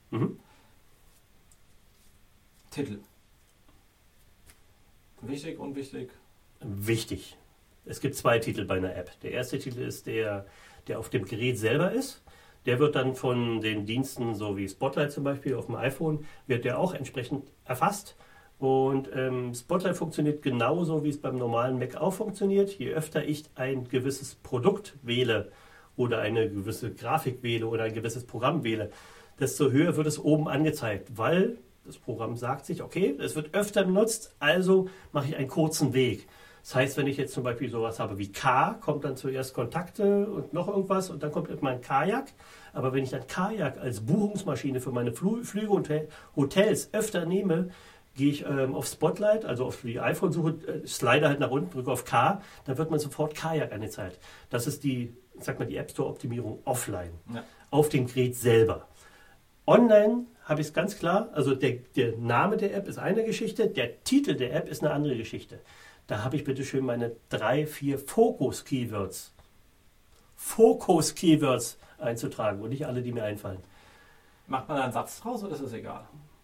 Titel. Wichtig, unwichtig? Wichtig. Es gibt 2 Titel bei einer App. Der erste Titel ist der auf dem Gerät selber ist. Der wird dann von den Diensten, so wie Spotlight zum Beispiel auf dem iPhone, wird der auch entsprechend erfasst. Und Spotlight funktioniert genauso, wie es beim normalen Mac auch funktioniert. Je öfter ich ein gewisses Produkt wähle oder eine gewisse Grafik wähle oder ein gewisses Programm wähle, desto höher wird es oben angezeigt, weil das Programm sagt sich, okay, es wird öfter benutzt, also mache ich einen kurzen Weg. Das heißt, wenn ich jetzt zum Beispiel sowas habe wie K, kommt dann zuerst Kontakte und noch irgendwas und dann kommt mein Kajak. Aber wenn ich dann Kajak als Buchungsmaschine für meine Flüge und Hotels öfter nehme, gehe ich auf Spotlight, also auf die iPhone-Suche, slide halt nach unten, drücke auf K, dann wird man sofort Kajak angezeigt. Das ist die App Store-Optimierung offline, auf dem Gerät selber. Online habe ich es ganz klar, also der Name der App ist eine Geschichte, der Titel der App ist eine andere Geschichte. Da habe ich bitte schön meine 3, 4 Fokus-Keywords. Fokus-Keywords einzutragen und nicht alle, die mir einfallen. Macht man da einen Satz draus oder ist es egal?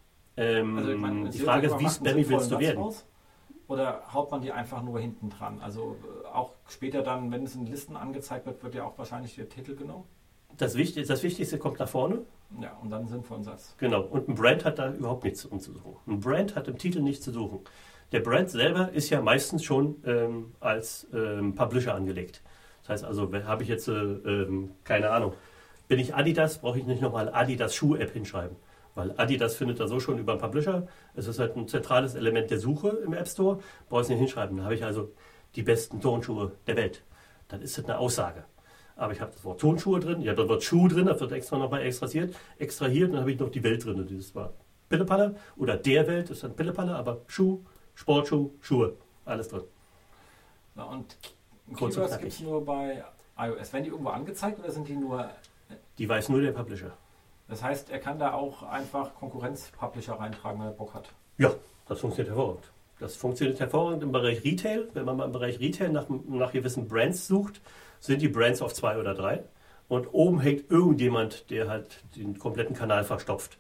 Die Frage ist, wie spammy willst du werden? Oder haut man die einfach nur hinten dran? Also auch später dann, wenn es in Listen angezeigt wird, wird ja auch wahrscheinlich der Titel genommen. Das Wichtigste kommt nach vorne. Ja, und dann einen sinnvollen Satz. Genau, und ein Brand hat da überhaupt nichts zu suchen. Ein Brand hat im Titel nichts zu suchen. Der Brand selber ist ja meistens schon als Publisher angelegt. Das heißt also, habe ich jetzt, keine Ahnung, bin ich Adidas, brauche ich nicht nochmal Adidas Schuh-App hinschreiben. Weil Adidas findet da so schon über einen Publisher. Es ist halt ein zentrales Element der Suche im App Store. Brauche ich nicht hinschreiben. Dann habe ich also die besten Turnschuhe der Welt. Dann ist das eine Aussage. Aber ich habe das Wort Turnschuhe drin, ich habe das Wort Schuh drin, das wird extra nochmal extrahiert, und dann habe ich noch die Welt drin. Das war Pillepalle oder der Welt, ist dann Pillepalle, aber Schuh, Sportschuh, Schuhe, alles drin. Na, und Keywords gibt es nur bei iOS. Werden die irgendwo angezeigt oder sind die nur... Die weiß nur der Publisher. Das heißt, er kann da auch einfach Konkurrenz-Publisher reintragen, wenn er Bock hat. Ja, das funktioniert hervorragend. Das funktioniert hervorragend im Bereich Retail. Wenn man mal im Bereich Retail nach gewissen Brands sucht, sind die Brands auf 2 oder 3. Und oben hängt irgendjemand, der halt den kompletten Kanal verstopft.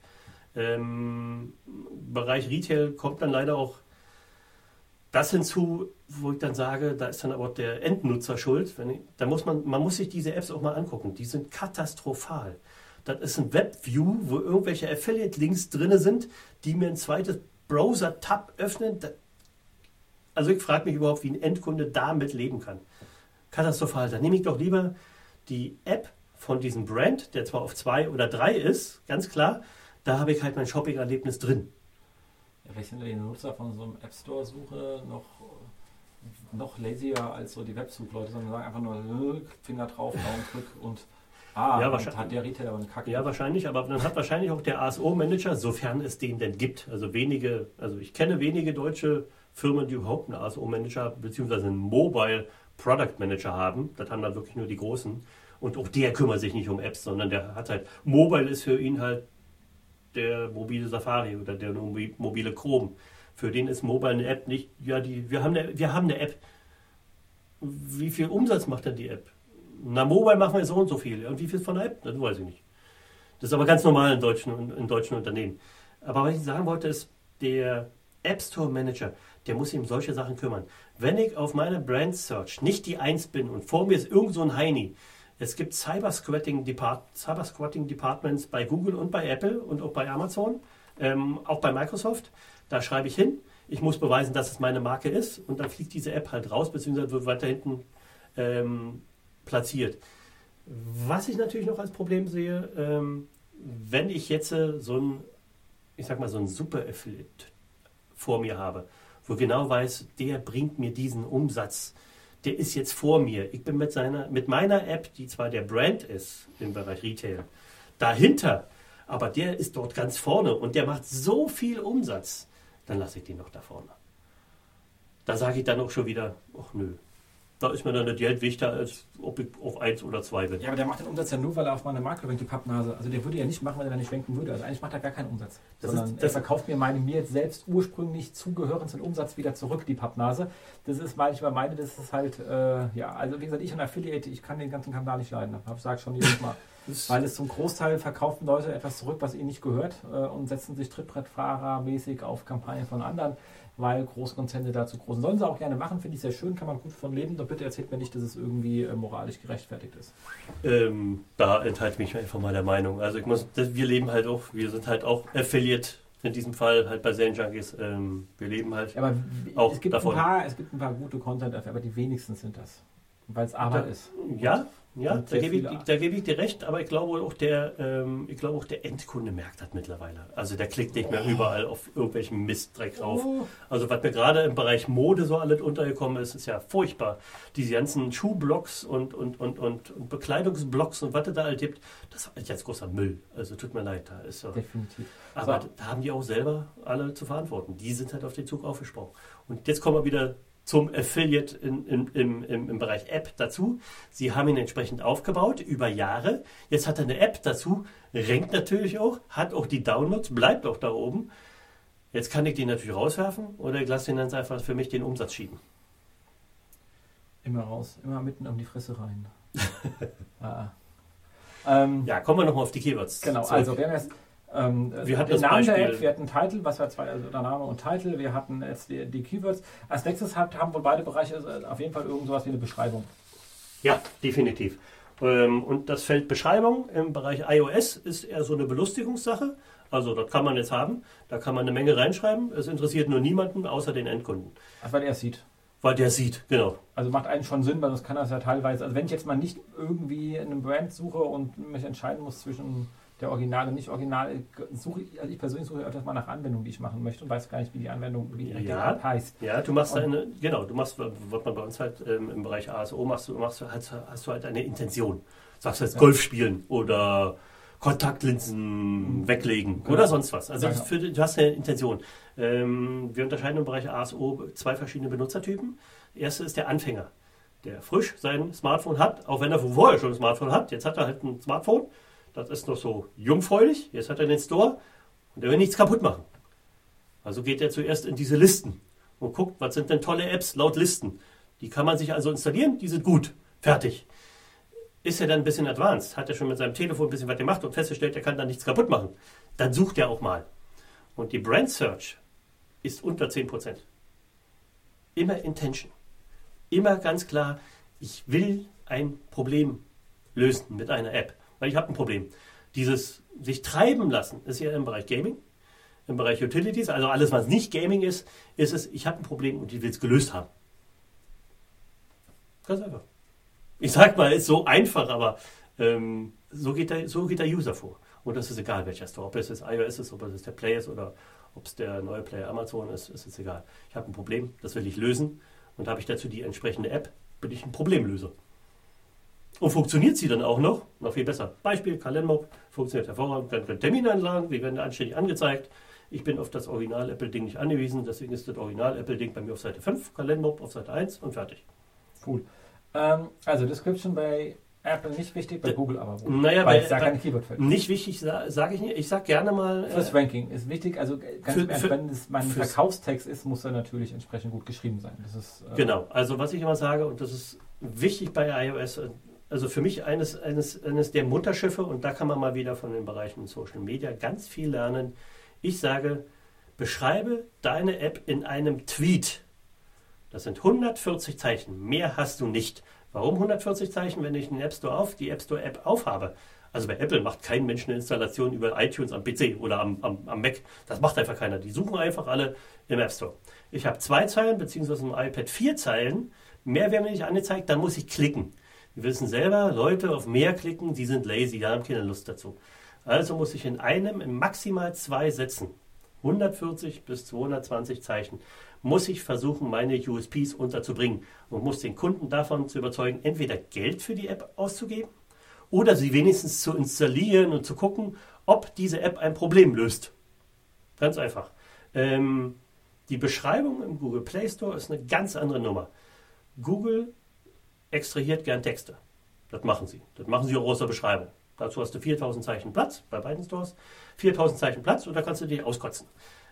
Im Bereich Retail kommt dann leider auch das hinzu, wo ich dann sage, da ist dann aber auch der Endnutzer schuld. Man muss sich diese Apps auch mal angucken. Die sind katastrophal. Das ist ein Webview, wo irgendwelche Affiliate-Links drin sind, die mir ein zweites Browser-Tab öffnen. Also ich frage mich überhaupt, wie ein Endkunde damit leben kann. Katastrophal. Dann nehme ich doch lieber die App von diesem Brand, der zwar auf 2 oder 3 ist, ganz klar, da habe ich halt mein Shopping-Erlebnis drin. Ja, vielleicht sind die Nutzer von so einem App Store-Suche noch lazier als so die Websuchleute, sondern sagen einfach nur Finger drauf, Daumen drück und ja, wahrscheinlich hat der Retailer aber eine Kacke. Ja, wahrscheinlich, aber dann hat wahrscheinlich auch der ASO-Manager, sofern es den denn gibt, also ich kenne wenige deutsche Firmen, die überhaupt einen ASO-Manager bzw. einen Mobile Product Manager haben. Das haben dann wirklich nur die Großen. Und auch der kümmert sich nicht um Apps, sondern der hat halt, Mobile ist für ihn halt der mobile Safari oder der mobile Chrome. Für den ist Mobile eine App nicht, ja, wir haben eine App. Wie viel Umsatz macht denn die App? Na, Mobile machen wir so und so viel. Und wie viel von der App? Das weiß ich nicht. Das ist aber ganz normal in deutschen Unternehmen. Aber was ich sagen wollte, ist, der App Store Manager, der muss sich um solche Sachen kümmern. Wenn ich auf meiner Brand Search nicht die 1 bin und vor mir ist irgend so ein Heini, es gibt Cybersquatting Departments bei Google und bei Apple und auch bei Amazon, auch bei Microsoft. Da schreibe ich hin, ich muss beweisen, dass es meine Marke ist und dann fliegt diese App halt raus, beziehungsweise wird weiter hinten platziert. Was ich natürlich noch als Problem sehe, wenn ich jetzt so ein Super-Affiliate vor mir habe, wo genau weiß, der bringt mir diesen Umsatz, der ist jetzt vor mir. Ich bin mit meiner App, die zwar der Brand ist im Bereich Retail, dahinter, aber der ist dort ganz vorne und der macht so viel Umsatz, dann lasse ich den noch da vorne. Da sage ich dann auch schon wieder, ach nö, da ist mir dann das Geld wichtiger, als ob ich auf 1 oder 2 bin. Ja, aber der macht den Umsatz ja nur, weil er auf meine Marke bringt, die Pappnase. Also der würde ja nicht machen, wenn er da nicht schwenken würde. Also eigentlich macht er gar keinen Umsatz. Er verkauft mir mir jetzt selbst ursprünglich zugehörenden Umsatz wieder zurück, die Pappnase. Das ist, weil ich mal meine, das ist halt, also wie gesagt, ich und Affiliate, ich kann den ganzen Kanal nicht leiden. Ich sage schon jedes Mal. Weil es zum Großteil verkaufen Leute etwas zurück, was ihnen nicht gehört und setzen sich Trittbrettfahrer-mäßig auf Kampagnen von anderen, weil Großkonzerne dazu groß sind. Sollen sie auch gerne machen, finde ich sehr schön, kann man gut von leben. Doch bitte erzählt mir nicht, dass es irgendwie moralisch gerechtfertigt ist. Da enthalte ich mich einfach mal der Meinung. Also wir leben halt auch, wir sind halt auch Affiliate, in diesem Fall halt bei Zen Junkies. Wir leben halt aber auch es gibt davon. Es gibt ein paar gute Content dafür, aber die wenigsten sind das. Weil es Arbeit ist. Ja, da gebe ich dir recht, aber ich glaube auch der Endkunde merkt das mittlerweile. Also der klickt nicht mehr überall auf irgendwelchen Mistdreck drauf. Also was mir gerade im Bereich Mode so alles untergekommen ist, ist ja furchtbar. Diese ganzen Schuhblocks und Bekleidungsblocks und was es da alles gibt, das ist jetzt großer Müll. Also tut mir leid, da ist so. Definitiv. Aber da haben die auch selber alle zu verantworten. Die sind halt auf den Zug aufgesprungen. Und jetzt kommen wir wieder zum Affiliate im Bereich App dazu. Sie haben ihn entsprechend aufgebaut über Jahre. Jetzt hat er eine App dazu, rankt natürlich auch, hat auch die Downloads, bleibt auch da oben. Jetzt kann ich den natürlich rauswerfen oder ich lasse den dann einfach für mich den Umsatz schieben. Immer raus, immer mitten um die Fresse rein. Ja, kommen wir nochmal auf die Keywords. Genau, zurück. also wir haben jetzt wir hatten den das Namen der Beispiel. App, wir hatten Titel, was war zwei, also der Name und Titel, wir hatten jetzt die Keywords. Als nächstes haben wohl beide Bereiche auf jeden Fall irgend sowas wie eine Beschreibung. Ja, definitiv. Und das Feld Beschreibung im Bereich iOS ist eher so eine Belustigungssache. Also das kann man jetzt haben, da kann man eine Menge reinschreiben. Es interessiert nur niemanden außer den Endkunden. Also weil er es sieht. Weil der sieht, genau. Also macht eigentlich schon Sinn, weil das kann das ja teilweise, also wenn ich jetzt mal nicht irgendwie in einem Brand suche und mich entscheiden muss zwischen der Original und nicht Original, also ich persönlich suche öfters mal nach Anwendungen, die ich machen möchte und weiß gar nicht, wie die Anwendung, wie die App heißt. Ja, du machst du machst, was man bei uns halt im Bereich ASO hast du halt eine Intention. Sagst du jetzt Golf spielen oder Kontaktlinsen weglegen oder sonst was. Also du hast eine Intention. Wir unterscheiden im Bereich ASO zwei verschiedene Benutzertypen. Der erste ist der Anfänger, der frisch sein Smartphone hat, auch wenn er vorher schon ein Smartphone hat. Jetzt hat er halt ein Smartphone, das ist noch so jungfräulich. Jetzt hat er den Store und er will nichts kaputt machen. Also geht er zuerst in diese Listen und guckt, was sind denn tolle Apps laut Listen. Die kann man sich also installieren, die sind gut, fertig. Ist er dann ein bisschen advanced, hat er schon mit seinem Telefon ein bisschen was gemacht und festgestellt, er kann da nichts kaputt machen, dann sucht er auch mal. Und die Brand Search ist unter 10%. Immer Intention. Immer ganz klar, ich will ein Problem lösen mit einer App, weil ich habe ein Problem. Dieses sich treiben lassen ist ja im Bereich Gaming, im Bereich Utilities, also alles, was nicht Gaming ist, ist es, ich habe ein Problem und ich will es gelöst haben. Ganz einfach. Ich sag mal, ist so einfach, aber so geht der User vor. Und das ist egal, welcher Store. Ob es das iOS ist, ob es der Play ist oder ob es der neue Player Amazon ist, ist es egal. Ich habe ein Problem, das will ich lösen. Und habe ich dazu die entsprechende App, bin ich ein Problemlöser. Und funktioniert sie dann auch noch viel besser. Beispiel, Calendmob funktioniert hervorragend, dann können Termine einladen, die werden anständig angezeigt. Ich bin auf das Original-Apple-Ding nicht angewiesen, deswegen ist das Original-Apple-Ding bei mir auf Seite 5, Calendmob auf Seite 1 und fertig. Cool. Also Description bei Apple nicht wichtig, bei Google aber wohl. Naja, weil es da keine Keyword-Feld gibt. Nicht wichtig, sage ich nicht. Ich sage gerne mal... Fürs Ranking ist wichtig, also ganz im Ernst, wenn es mein Verkaufstext ist, muss er natürlich entsprechend gut geschrieben sein. Das ist, genau, also was ich immer sage, und das ist wichtig bei iOS, also für mich eines der Mutterschiffe, und da kann man mal wieder von den Bereichen Social Media ganz viel lernen. Ich sage, beschreibe deine App in einem Tweet. Das sind 140 Zeichen, mehr hast du nicht. Warum 140 Zeichen, wenn ich die App Store App aufhabe? Also bei Apple macht kein Mensch eine Installation über iTunes am PC oder am Mac. Das macht einfach keiner. Die suchen einfach alle im App Store. Ich habe 2 Zeilen, beziehungsweise im iPad 4 Zeilen. Mehr werden mir nicht angezeigt, dann muss ich klicken. Wir wissen selber, Leute auf mehr klicken, die sind lazy, die haben keine Lust dazu. Also muss ich in maximal 2 Sätzen, 140 bis 220 Zeichen, muss ich versuchen, meine USPs unterzubringen und muss den Kunden davon zu überzeugen, entweder Geld für die App auszugeben oder sie wenigstens zu installieren und zu gucken, ob diese App ein Problem löst. Ganz einfach. Die Beschreibung im Google Play Store ist eine ganz andere Nummer. Google extrahiert gern Texte. Das machen sie. Das machen sie auch aus der Beschreibung. Dazu hast du 4000 Zeichen Platz, bei beiden Stores. 4000 Zeichen Platz und da kannst du dich auskotzen.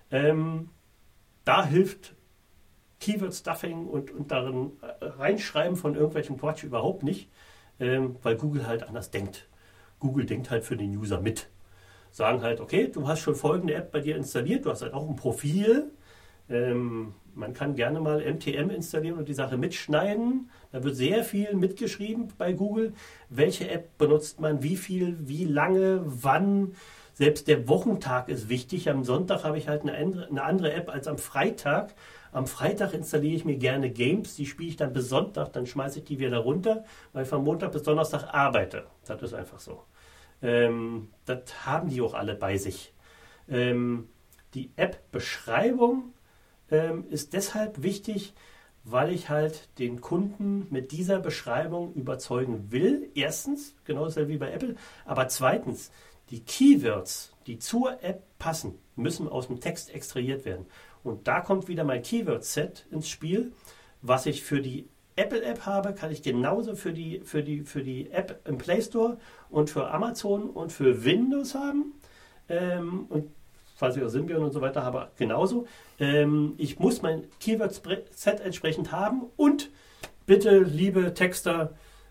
Da hilft Keyword Stuffing und darin reinschreiben von irgendwelchem Quatsch überhaupt nicht, weil Google halt anders denkt. Google denkt halt für den User mit. Sagen halt, okay, du hast schon folgende App bei dir installiert, du hast halt auch ein Profil. Man kann gerne mal MTM installieren und die Sache mitschneiden. Da wird sehr viel mitgeschrieben bei Google. Welche App benutzt man, wie viel, wie lange, wann. Selbst der Wochentag ist wichtig. Am Sonntag habe ich halt eine andere App als am Freitag. Am Freitag installiere ich mir gerne Games, die spiele ich dann bis Sonntag, dann schmeiße ich die wieder runter, weil ich von Montag bis Donnerstag arbeite. Das ist einfach so. Das haben die auch alle bei sich. Die App-Beschreibung ist deshalb wichtig, weil ich halt den Kunden mit dieser Beschreibung überzeugen will. Erstens, genauso wie bei Apple, aber zweitens, die Keywords, die zur App passen, müssen aus dem Text extrahiert werden. Und da kommt wieder mein Keyword-Set ins Spiel. Was ich für die Apple-App habe, kann ich genauso für die App im Play Store und für Amazon und für Windows haben. Und falls ich auch Symbian und so weiter habe, genauso. Ich muss mein Keyword-Set entsprechend haben. Und bitte, liebe Texter,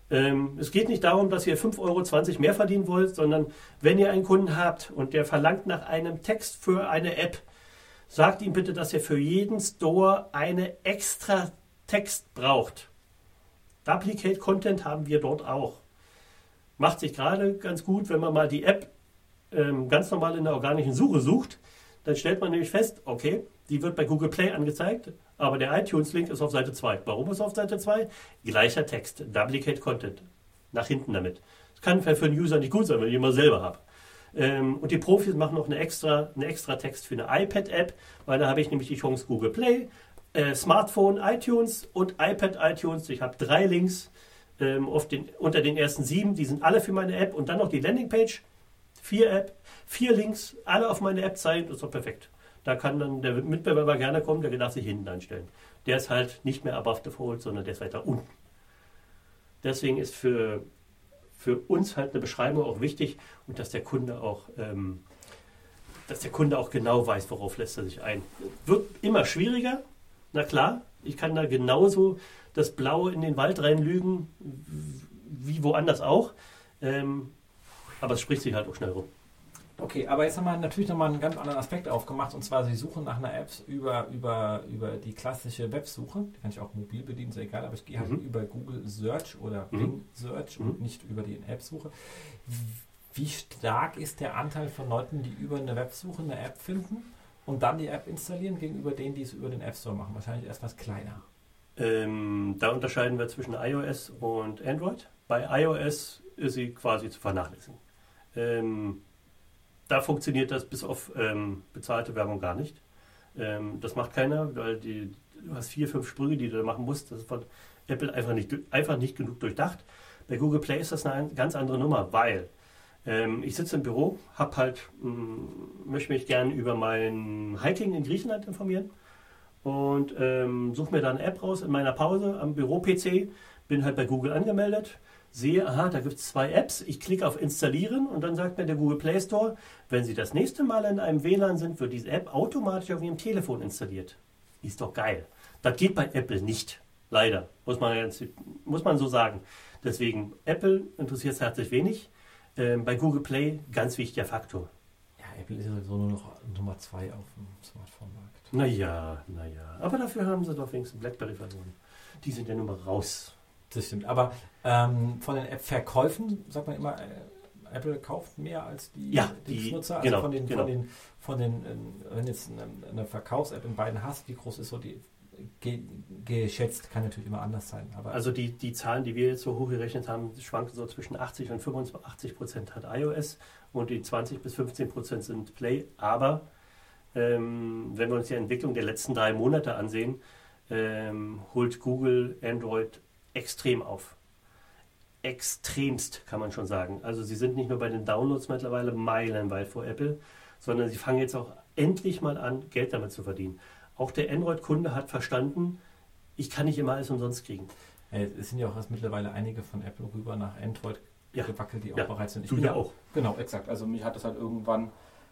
Es geht nicht darum, dass ihr 5,20 € mehr verdienen wollt, sondern wenn ihr einen Kunden habt und der verlangt nach einem Text für eine App, sagt ihm bitte, dass er für jeden Store eine extra Text braucht. Duplicate Content haben wir dort auch. Macht sich gerade ganz gut, wenn man mal die App ganz normal in der organischen Suche sucht, dann stellt man nämlich fest, okay, die wird bei Google Play angezeigt, aber der iTunes-Link ist auf Seite 2. Warum ist er auf Seite 2? Gleicher Text, Duplicate Content. Nach hinten damit. Das kann für einen User nicht gut sein, wenn ich immer selber habe. Und die Profis machen noch einen extra Text für eine iPad-App, weil da habe ich nämlich die Chance Google Play, Smartphone, iTunes und iPad iTunes. Ich habe 3 Links unter den ersten 7, die sind alle für meine App und dann noch die Landingpage, 4 Links, alle auf meine App zeigen, das ist doch perfekt. Da kann dann der Mitbewerber gerne kommen, der darf sich hinten einstellen. Der ist halt nicht mehr above the fold, sondern der ist weiter unten. Deswegen ist für uns halt eine Beschreibung auch wichtig und dass der Kunde auch genau weiß, worauf lässt er sich ein. Wird immer schwieriger, na klar, ich kann da genauso das Blaue in den Wald reinlügen, wie woanders auch, aber es spricht sich halt auch schnell rum. Okay, aber jetzt haben wir natürlich nochmal einen ganz anderen Aspekt aufgemacht, und zwar Sie suchen nach einer App über die klassische Websuche, die kann ich auch mobil bedienen, ist ja egal, aber ich gehe halt über Google Search oder Bing Search und nicht über die App-Suche. Wie stark ist der Anteil von Leuten, die über eine Websuche eine App finden und dann die App installieren, gegenüber denen, die es über den App Store machen? Wahrscheinlich etwas kleiner. Da unterscheiden wir zwischen iOS und Android. Bei iOS ist sie quasi zu vernachlässigen. Da funktioniert das bis auf bezahlte Werbung gar nicht. Das macht keiner, weil du hast 4, 5 Sprünge, die du da machen musst. Das ist von Apple einfach nicht genug durchdacht. Bei Google Play ist das eine ganz andere Nummer, weil ich sitze im Büro, möchte mich gerne über mein Hiking in Griechenland informieren und suche mir da eine App raus in meiner Pause am Büro-PC, bin halt bei Google angemeldet, sehe, aha, da gibt es 2 Apps, ich klicke auf Installieren und dann sagt mir der Google Play Store, wenn Sie das nächste Mal in einem WLAN sind, wird diese App automatisch auf Ihrem Telefon installiert. Ist doch geil. Das geht bei Apple nicht. Leider. Muss man so sagen. Deswegen, Apple interessiert es herzlich wenig. Bei Google Play ganz wichtiger Faktor. Ja, Apple ist sowieso nur noch Nummer 2 auf dem Smartphone-Markt. Naja. Aber dafür haben sie doch wenigstens BlackBerry-Versionen. Die sind ja nun mal raus. Das stimmt. Aber von den App-Verkäufen sagt man immer, Apple kauft mehr als die Nutzer. Also genau, von den, wenn jetzt eine Verkaufs-App in beiden hast, wie groß ist so die geschätzt, kann natürlich immer anders sein. Aber also die Zahlen, die wir jetzt so hochgerechnet haben, schwanken so zwischen 80 und 85% hat iOS und die 20-15% sind Play. Aber wenn wir uns die Entwicklung der letzten 3 Monate ansehen, holt Google Android extrem auf. Extremst, kann man schon sagen. Also sie sind nicht nur bei den Downloads mittlerweile meilenweit vor Apple, sondern sie fangen jetzt auch endlich mal an, Geld damit zu verdienen. Auch der Android-Kunde hat verstanden, ich kann nicht immer alles umsonst kriegen. Es sind ja auch erst mittlerweile einige von Apple rüber nach Android gewackelt, die auch bereit sind. Du ja auch. Genau, exakt. Also mich hat das halt irgendwann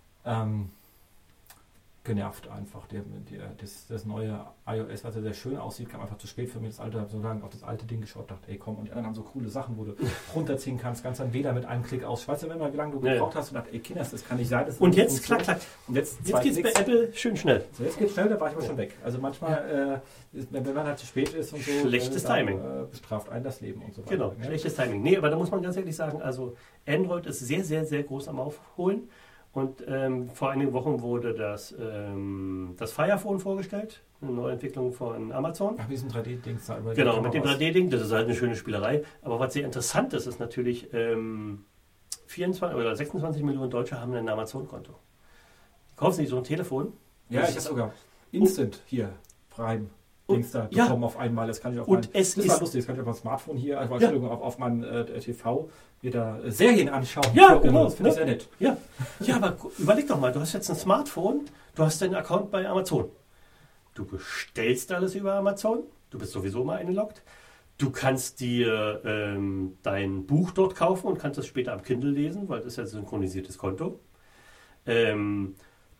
genervt einfach. Das neue iOS, was ja sehr schön aussieht, kam einfach zu spät für mich. Das alte, so lange auf das alte Ding geschaut, dachte, ey komm, und die anderen haben so coole Sachen, wo du runterziehen kannst, ganz dann wieder mit einem Klick aus. Ich weiß ja immer, wie lange du gebraucht hast und dachte, ey Kinders, das kann nicht sein. Und jetzt klack. Und jetzt geht es bei Apple schön schnell. So, jetzt geht es schnell, da war ich aber schon weg. Also manchmal, wenn man halt zu spät ist und so, schlechtes Timing. Bestraft einen das Leben und so weiter. Genau, schlechtes Timing. Nee, aber da muss man ganz ehrlich sagen, also Android ist sehr, sehr, sehr groß am Aufholen. Und vor einigen Wochen wurde das Firephone vorgestellt, eine Neuentwicklung von Amazon. Ach, mit diesem 3D-Ding. Genau, mit dem 3D-Ding, das ist halt eine schöne Spielerei. Aber was sehr interessant ist, ist natürlich, 24 oder 26 Millionen Deutsche haben ein Amazon-Konto. Kaufen Sie so ein Telefon? Ja, ich habe sogar Instant hier, Prime. Dings da bekommen auf einmal. Das kann ich auf das war lustig, das kann ich auf meinem Smartphone hier, auf meinem TV wieder Serien anschauen. Ja, genau. Das finde ich sehr nett. Ja, aber überleg doch mal, du hast jetzt ein Smartphone, du hast deinen Account bei Amazon. Du bestellst alles über Amazon, du bist sowieso mal eingeloggt. Du kannst dir dein Buch dort kaufen und kannst das später am Kindle lesen, weil das ist ja ein synchronisiertes Konto.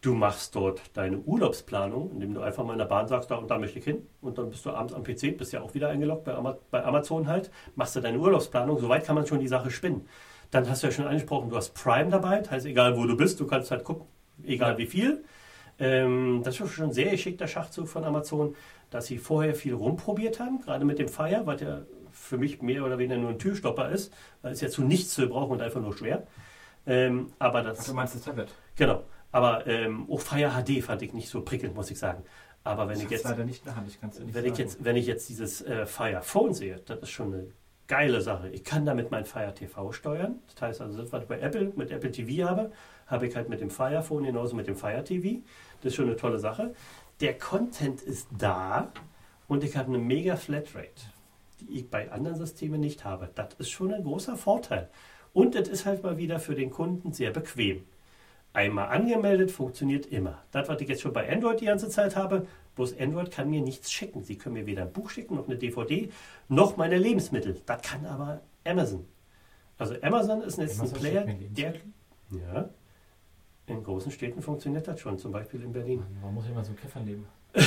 Du machst dort deine Urlaubsplanung, indem du einfach mal in der Bahn sagst, da und da möchte ich hin. Und dann bist du abends am PC, bist ja auch wieder eingeloggt bei Amazon halt, machst du deine Urlaubsplanung. Soweit kann man schon die Sache spinnen. Dann hast du ja schon angesprochen, du hast Prime dabei. Das heißt, egal wo du bist, du kannst halt gucken, egal wie viel. Das ist schon ein sehr geschickter Schachzug von Amazon, dass sie vorher viel rumprobiert haben, gerade mit dem Fire, was ja für mich mehr oder weniger nur ein Türstopper ist, weil es ja zu nichts zu brauchen und einfach nur schwer. Aber das, du meinst das Tablet? Genau. Aber auch Fire HD fand ich nicht so prickelnd, muss ich sagen. Aber wenn ich jetzt leider nicht in der Hand, ich kann's dir nicht sagen. Wenn ich jetzt dieses Fire Phone sehe, das ist schon eine geile Sache. Ich kann damit mein Fire TV steuern. Das heißt also, das, was ich bei Apple mit Apple TV habe ich halt mit dem Fire Phone genauso mit dem Fire TV. Das ist schon eine tolle Sache. Der Content ist da und ich habe eine mega Flatrate, die ich bei anderen Systemen nicht habe. Das ist schon ein großer Vorteil. Und es ist halt mal wieder für den Kunden sehr bequem. Einmal angemeldet, funktioniert immer. Das, was ich jetzt schon bei Android die ganze Zeit habe, bloß Android kann mir nichts schicken. Sie können mir weder ein Buch schicken, noch eine DVD, noch meine Lebensmittel. Das kann aber Amazon. Also Amazon ist jetzt ein Player, der... Ja, in großen Städten funktioniert das schon, zum Beispiel in Berlin. Man muss ja mal so Käfer leben.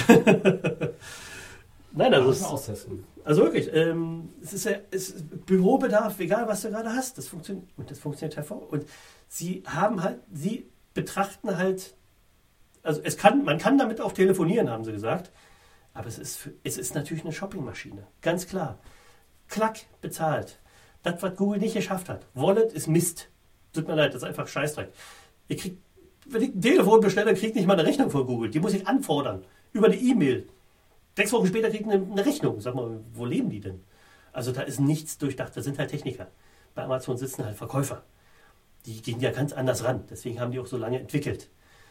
Nein, also das austesten. Also wirklich, es ist Bürobedarf, egal was du gerade hast, das funktioniert und das funktioniert hervorragend. Und sie betrachten halt, also man kann damit auch telefonieren, haben sie gesagt, aber es ist natürlich eine Shoppingmaschine, ganz klar. Klack, bezahlt. Das, was Google nicht geschafft hat. Wallet ist Mist. Tut mir leid, das ist einfach Scheißdreck. Wenn ich ein Telefon bestelle, kriege ich nicht mal eine Rechnung von Google. Die muss ich anfordern. Über eine E-Mail. 6 Wochen später kriege ich eine Rechnung. Sag mal, wo leben die denn? Also da ist nichts durchdacht. Das sind halt Techniker. Bei Amazon sitzen halt Verkäufer. Die gehen ja ganz anders ran. Deswegen haben die auch so lange entwickelt.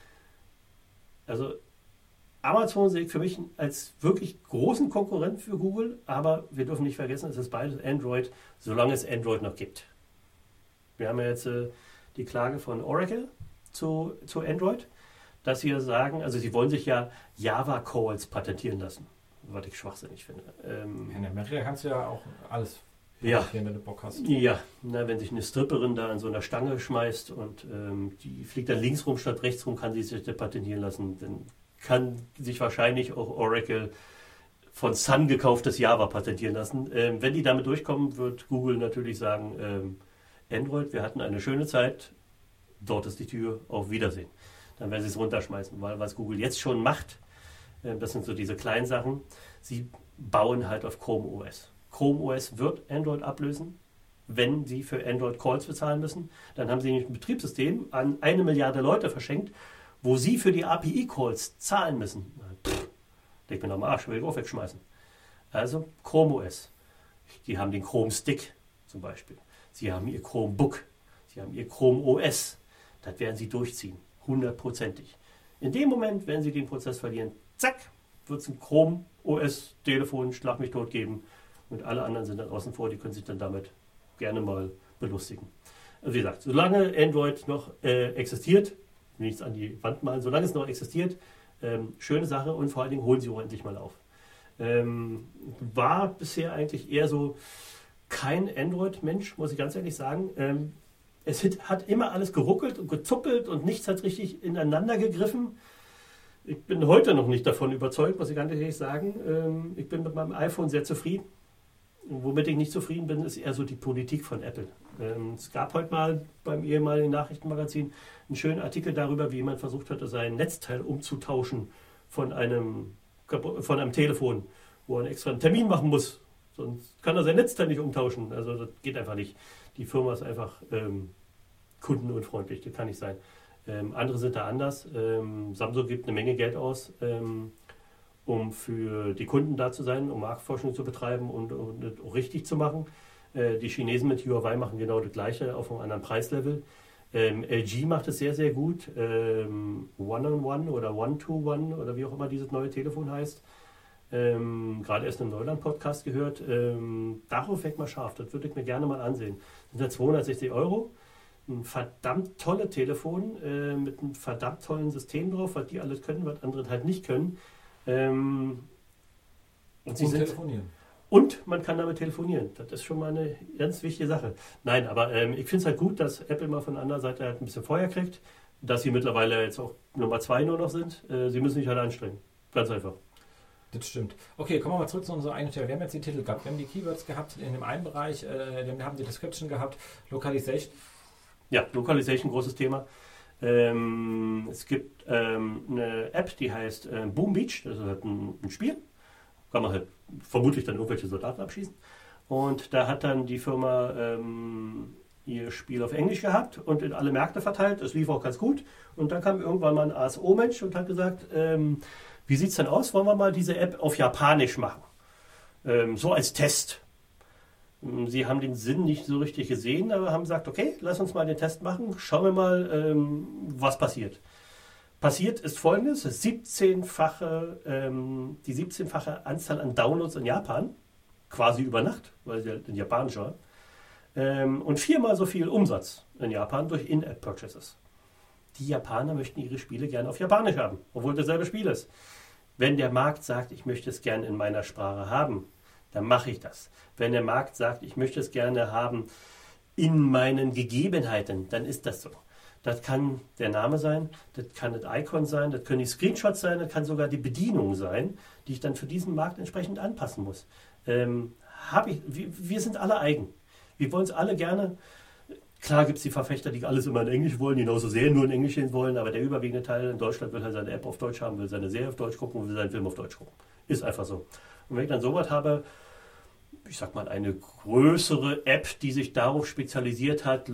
Also Amazon sehe ich für mich als wirklich großen Konkurrent für Google. Aber wir dürfen nicht vergessen, es ist beides Android, solange es Android noch gibt. Wir haben ja jetzt die Klage von Oracle zu Android, dass sie ja sagen, also sie wollen sich ja Java-Calls patentieren lassen, was ich schwachsinnig finde. In Amerika kannst du ja auch alles patentieren, wenn du Bock hast. Ja, wenn sich eine Stripperin da an so einer Stange schmeißt und die fliegt dann links rum statt rechts rum, kann sie sich das patentieren lassen, dann kann sich wahrscheinlich auch Oracle von Sun gekauftes Java patentieren lassen. Wenn die damit durchkommen, wird Google natürlich sagen, Android, wir hatten eine schöne Zeit, dort ist die Tür, auf Wiedersehen. Dann werden sie es runterschmeißen, weil was Google jetzt schon macht, das sind so diese kleinen Sachen, sie bauen halt auf Chrome OS. Chrome OS wird Android ablösen, wenn sie für Android Calls bezahlen müssen. Dann haben sie nämlich ein Betriebssystem an 1 Milliarde Leute verschenkt, wo sie für die API-Calls zahlen müssen. Leg mir noch mal Arsch, will ich auch wegschmeißen. Also Chrome OS. Die haben den Chrome Stick zum Beispiel. Sie haben ihr Chromebook. Sie haben ihr Chrome OS. Das werden sie durchziehen. 100%ig. In dem Moment, wenn sie den Prozess verlieren, zack, wird es ein Chrome OS Telefon, Schlag mich tot geben. Und alle anderen sind dann außen vor, die können sich dann damit gerne mal belustigen. Also wie gesagt, solange Android noch existiert, nichts an die Wand malen, solange es noch existiert, schöne Sache und vor allen Dingen holen sie auch endlich mal auf. War bisher eigentlich eher so kein Android-Mensch, muss ich ganz ehrlich sagen. Es hat immer alles geruckelt und gezuppelt und nichts hat richtig ineinander gegriffen. Ich bin heute noch nicht davon überzeugt, muss ich ganz ehrlich sagen. Ich bin mit meinem iPhone sehr zufrieden. Womit ich nicht zufrieden bin, ist eher so die Politik von Apple. Es gab heute mal beim ehemaligen Nachrichtenmagazin einen schönen Artikel darüber, wie jemand versucht hatte, sein Netzteil umzutauschen von einem Telefon, wo er extra einen Termin machen muss. Sonst kann er sein Netzteil nicht umtauschen. Also das geht einfach nicht. Die Firma ist einfach kundenunfreundlich, das kann nicht sein. Andere sind da anders. Samsung gibt eine Menge Geld aus, um für die Kunden da zu sein, um Marktforschung zu betreiben und auch richtig zu machen. Die Chinesen mit Huawei machen genau das Gleiche auf einem anderen Preislevel. LG macht es sehr, sehr gut. One-on-One oder One-to-One oder wie auch immer dieses neue Telefon heißt. Gerade erst im Neuland-Podcast gehört. Darauf weg mal scharf, das würde ich mir gerne mal ansehen. Das sind ja 260 €. Ein verdammt tolles Telefon mit einem verdammt tollen System drauf, was die alles können, was andere halt nicht können. Und telefonieren. Und man kann damit telefonieren. Das ist schon mal eine ganz wichtige Sache. Nein, aber ich finde es halt gut, dass Apple mal von der anderen Seite halt ein bisschen Feuer kriegt. dass sie mittlerweile jetzt auch Nummer 2 nur noch sind. Sie müssen sich halt anstrengen. Ganz einfach. Das stimmt. Okay, kommen wir mal zurück zu unserer eigenen Stelle. Wir haben jetzt die Titel gehabt, wir haben die Keywords gehabt in dem einen Bereich, wir haben die Description gehabt, Localization. Ja, Localization, großes Thema. Es gibt eine App, die heißt Boom Beach, das ist halt ein Spiel. Kann man halt vermutlich dann irgendwelche Soldaten abschießen. Und da hat dann die Firma ihr Spiel auf Englisch gehabt und in alle Märkte verteilt. Das lief auch ganz gut. Und dann kam irgendwann mal ein ASO-Mensch und hat gesagt, wie sieht es denn aus? Wollen wir mal diese App auf Japanisch machen? So als Test. Sie haben den Sinn nicht so richtig gesehen, aber haben gesagt, okay, lass uns mal den Test machen. Schauen wir mal, was passiert. Passiert ist Folgendes: die 17-fache Anzahl an Downloads in Japan, quasi über Nacht, weil sie halt in Japanisch war, und 4-mal so viel Umsatz in Japan durch In-App-Purchases. Die Japaner möchten ihre Spiele gerne auf Japanisch haben, obwohl dasselbe Spiel ist. Wenn der Markt sagt, ich möchte es gerne in meiner Sprache haben, dann mache ich das. Wenn der Markt sagt, ich möchte es gerne haben in meinen Gegebenheiten, dann ist das so. Das kann der Name sein, das kann das Icon sein, das können die Screenshots sein, das kann sogar die Bedienung sein, die ich dann für diesen Markt entsprechend anpassen muss. Wir sind alle eigen. Wir wollen es alle gerne. Klar gibt es die Verfechter, die alles immer in Englisch wollen, die genauso sehr nur in Englisch sehen wollen, aber der überwiegende Teil in Deutschland will halt seine App auf Deutsch haben, will seine Serie auf Deutsch gucken und will seinen Film auf Deutsch gucken. Ist einfach so. Und wenn ich dann sowas habe, ich sag mal eine größere App, die sich darauf spezialisiert hat,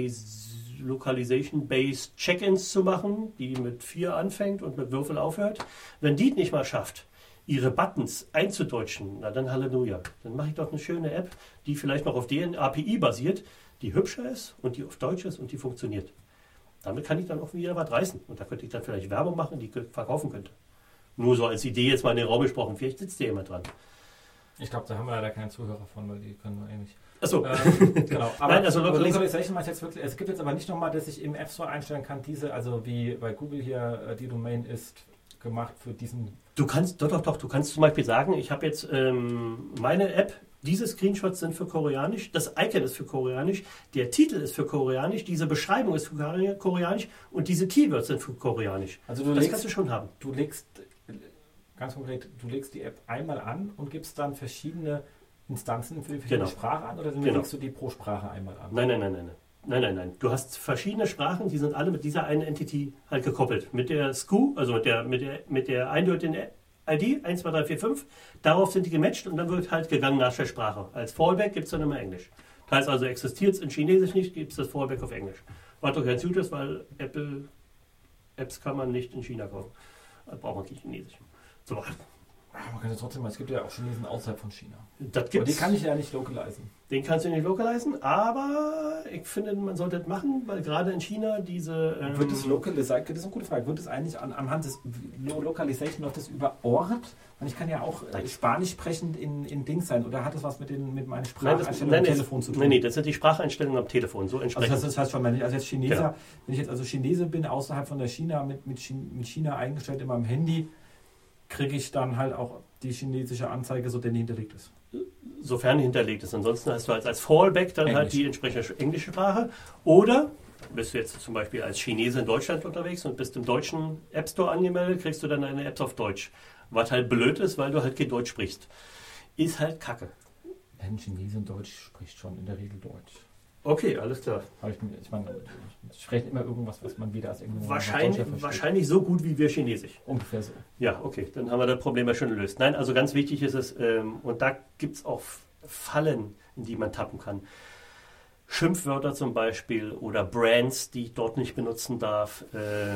Localization-based Check-ins zu machen, die mit 4 anfängt und mit Würfel aufhört, wenn die nicht mal schafft, ihre Buttons einzudeutschen, na dann Halleluja. Dann mache ich doch eine schöne App, die vielleicht noch auf deren API basiert, die hübscher ist und die auf Deutsch ist und die funktioniert. Damit kann ich dann auch wieder was reißen. Und da könnte ich dann vielleicht Werbung machen, die ich verkaufen könnte. Nur so als Idee jetzt mal in den Raum gesprochen. Vielleicht sitzt dir jemand dran. Ich glaube, da haben wir leider keinen Zuhörer von, weil die können wir eh nicht. Achso. Genau. Aber nein, also Localization meint jetzt wirklich, es gibt jetzt aber nicht nochmal, dass ich im App Store einstellen kann, also wie bei Google hier die Domain ist gemacht für diesen. Du kannst, du kannst zum Beispiel sagen, ich habe jetzt meine App, diese Screenshots sind für Koreanisch, das Icon ist für Koreanisch, der Titel ist für Koreanisch, diese Beschreibung ist für Koreanisch und diese Keywords sind für Koreanisch. Also das kannst du schon haben. Du legst, ganz konkret, du legst die App einmal an und gibst dann verschiedene Instanzen für die verschiedene Sprache an, oder legst du die pro Sprache einmal an? Nein. Du hast verschiedene Sprachen, die sind alle mit dieser einen Entity halt gekoppelt. Mit der SKU, also mit der eindeutigen ID, 1, 2, 3, 4, 5, darauf sind die gematcht und dann wird halt gegangen nach der Sprache. Als Fallback gibt es dann immer Englisch. Das heißt also, existiert es in Chinesisch nicht, gibt es das Fallback auf Englisch. Was doch ganz gut ist, weil Apps kann man nicht in China kaufen. Da braucht man kein Chinesisch. So. Man kann ja trotzdem mal, es gibt ja auch Chinesen außerhalb von China. Das gibt's. Aber die kann ich ja nicht localisieren. Den kannst du nicht localisieren, aber ich finde, man sollte das machen, weil gerade in China diese... Wird das localisiert? Das ist eine gute Frage. Wird das eigentlich anhand des Localization noch das über Ort? Und ich kann ja auch Spanisch sprechend in Dings sein. Oder hat das was mit meinen Spracheinstellungen am Telefon zu tun? Nein, das sind die Spracheinstellungen am Telefon. So entsprechend. Also das heißt schon, wenn ich als Chineser, wenn ich jetzt also Chinese bin, außerhalb von der China, mit China eingestellt in meinem Handy, kriege ich dann halt auch die chinesische Anzeige, so denn die hinterlegt ist. Sofern die hinterlegt ist. Ansonsten hast du als Fallback dann Englisch. halt die entsprechende englische Sprache. Oder bist du jetzt zum Beispiel als Chinese in Deutschland unterwegs und bist im deutschen App Store angemeldet, kriegst du dann eine App auf Deutsch. Was halt blöd ist, weil du halt kein Deutsch sprichst. Ist halt Kacke. Ein Chinese in Deutsch spricht schon in der Regel Deutsch. Okay, alles klar. Ich meine, ich spreche immer irgendwas, was man wieder als irgendwo wahrscheinlich so gut wie wir Chinesisch. Ungefähr so. Ja, okay, dann haben wir das Problem ja schon gelöst. Nein, also ganz wichtig ist es, und da gibt es auch Fallen, in die man tappen kann. Schimpfwörter zum Beispiel oder Brands, die ich dort nicht benutzen darf,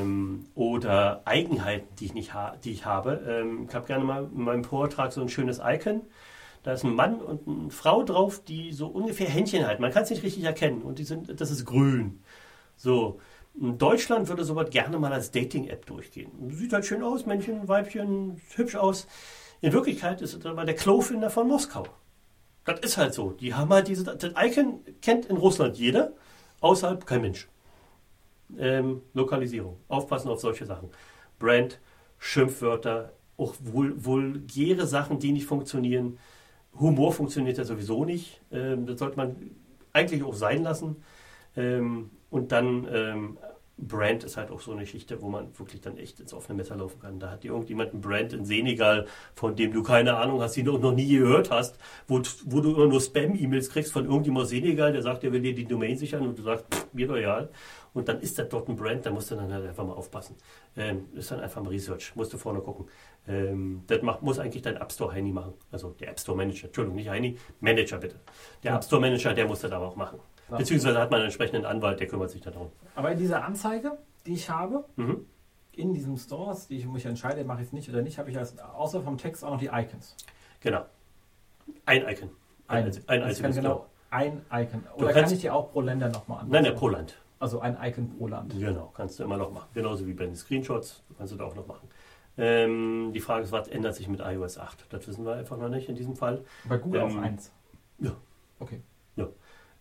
oder Eigenheiten, die ich habe. Ich habe gerne mal in meinem Vortrag so ein schönes Icon. Da ist ein Mann und eine Frau drauf, die so ungefähr Händchen halten. Man kann es nicht richtig erkennen und das ist grün. So, in Deutschland würde sowas gerne mal als Dating-App durchgehen. Sieht halt schön aus, Männchen, Weibchen, hübsch aus. In Wirklichkeit ist es aber der Klofinder von Moskau. Das ist halt so. Die haben halt das Icon kennt in Russland jeder, außerhalb kein Mensch. Lokalisierung. Aufpassen auf solche Sachen. Brand, Schimpfwörter, auch vulgäre Sachen, die nicht funktionieren. Humor funktioniert ja sowieso nicht. Das sollte man eigentlich auch sein lassen. Und dann Brand ist halt auch so eine Geschichte, wo man wirklich dann echt ins offene Messer laufen kann. Da hat irgendjemand einen Brand in Senegal, von dem du keine Ahnung hast, die du noch nie gehört hast, wo du immer nur Spam-E-Mails kriegst von irgendjemand aus Senegal, der sagt, der will dir die Domain sichern und du sagst, mir loyal. Und dann ist das dort ein Brand, da musst du dann halt einfach mal aufpassen. Ist dann einfach mal Research, musst du vorne gucken. Das muss eigentlich dein App Store Heini machen. Also der App Store Manager, Entschuldigung, nicht Heini, Manager bitte. Der App Store Manager, der muss das aber auch machen. Beziehungsweise hat man einen entsprechenden Anwalt, der kümmert sich darum. Aber in dieser Anzeige, die ich habe, in diesem Stores, die ich mich entscheide, mache ich es nicht oder nicht, habe ich außer vom Text auch noch die Icons. Genau. Ein Icon. Ein einziges. Genau, ein Icon. Oder kann ich die auch pro Länder nochmal anpassen? Nein, pro Land. Also ein Icon pro Land. Genau, kannst du immer noch machen. Genauso wie bei den Screenshots, kannst du da auch noch machen. Die Frage ist, was ändert sich mit iOS 8? Das wissen wir einfach noch nicht in diesem Fall. Bei Google auch 1? Ja. Okay. Ja.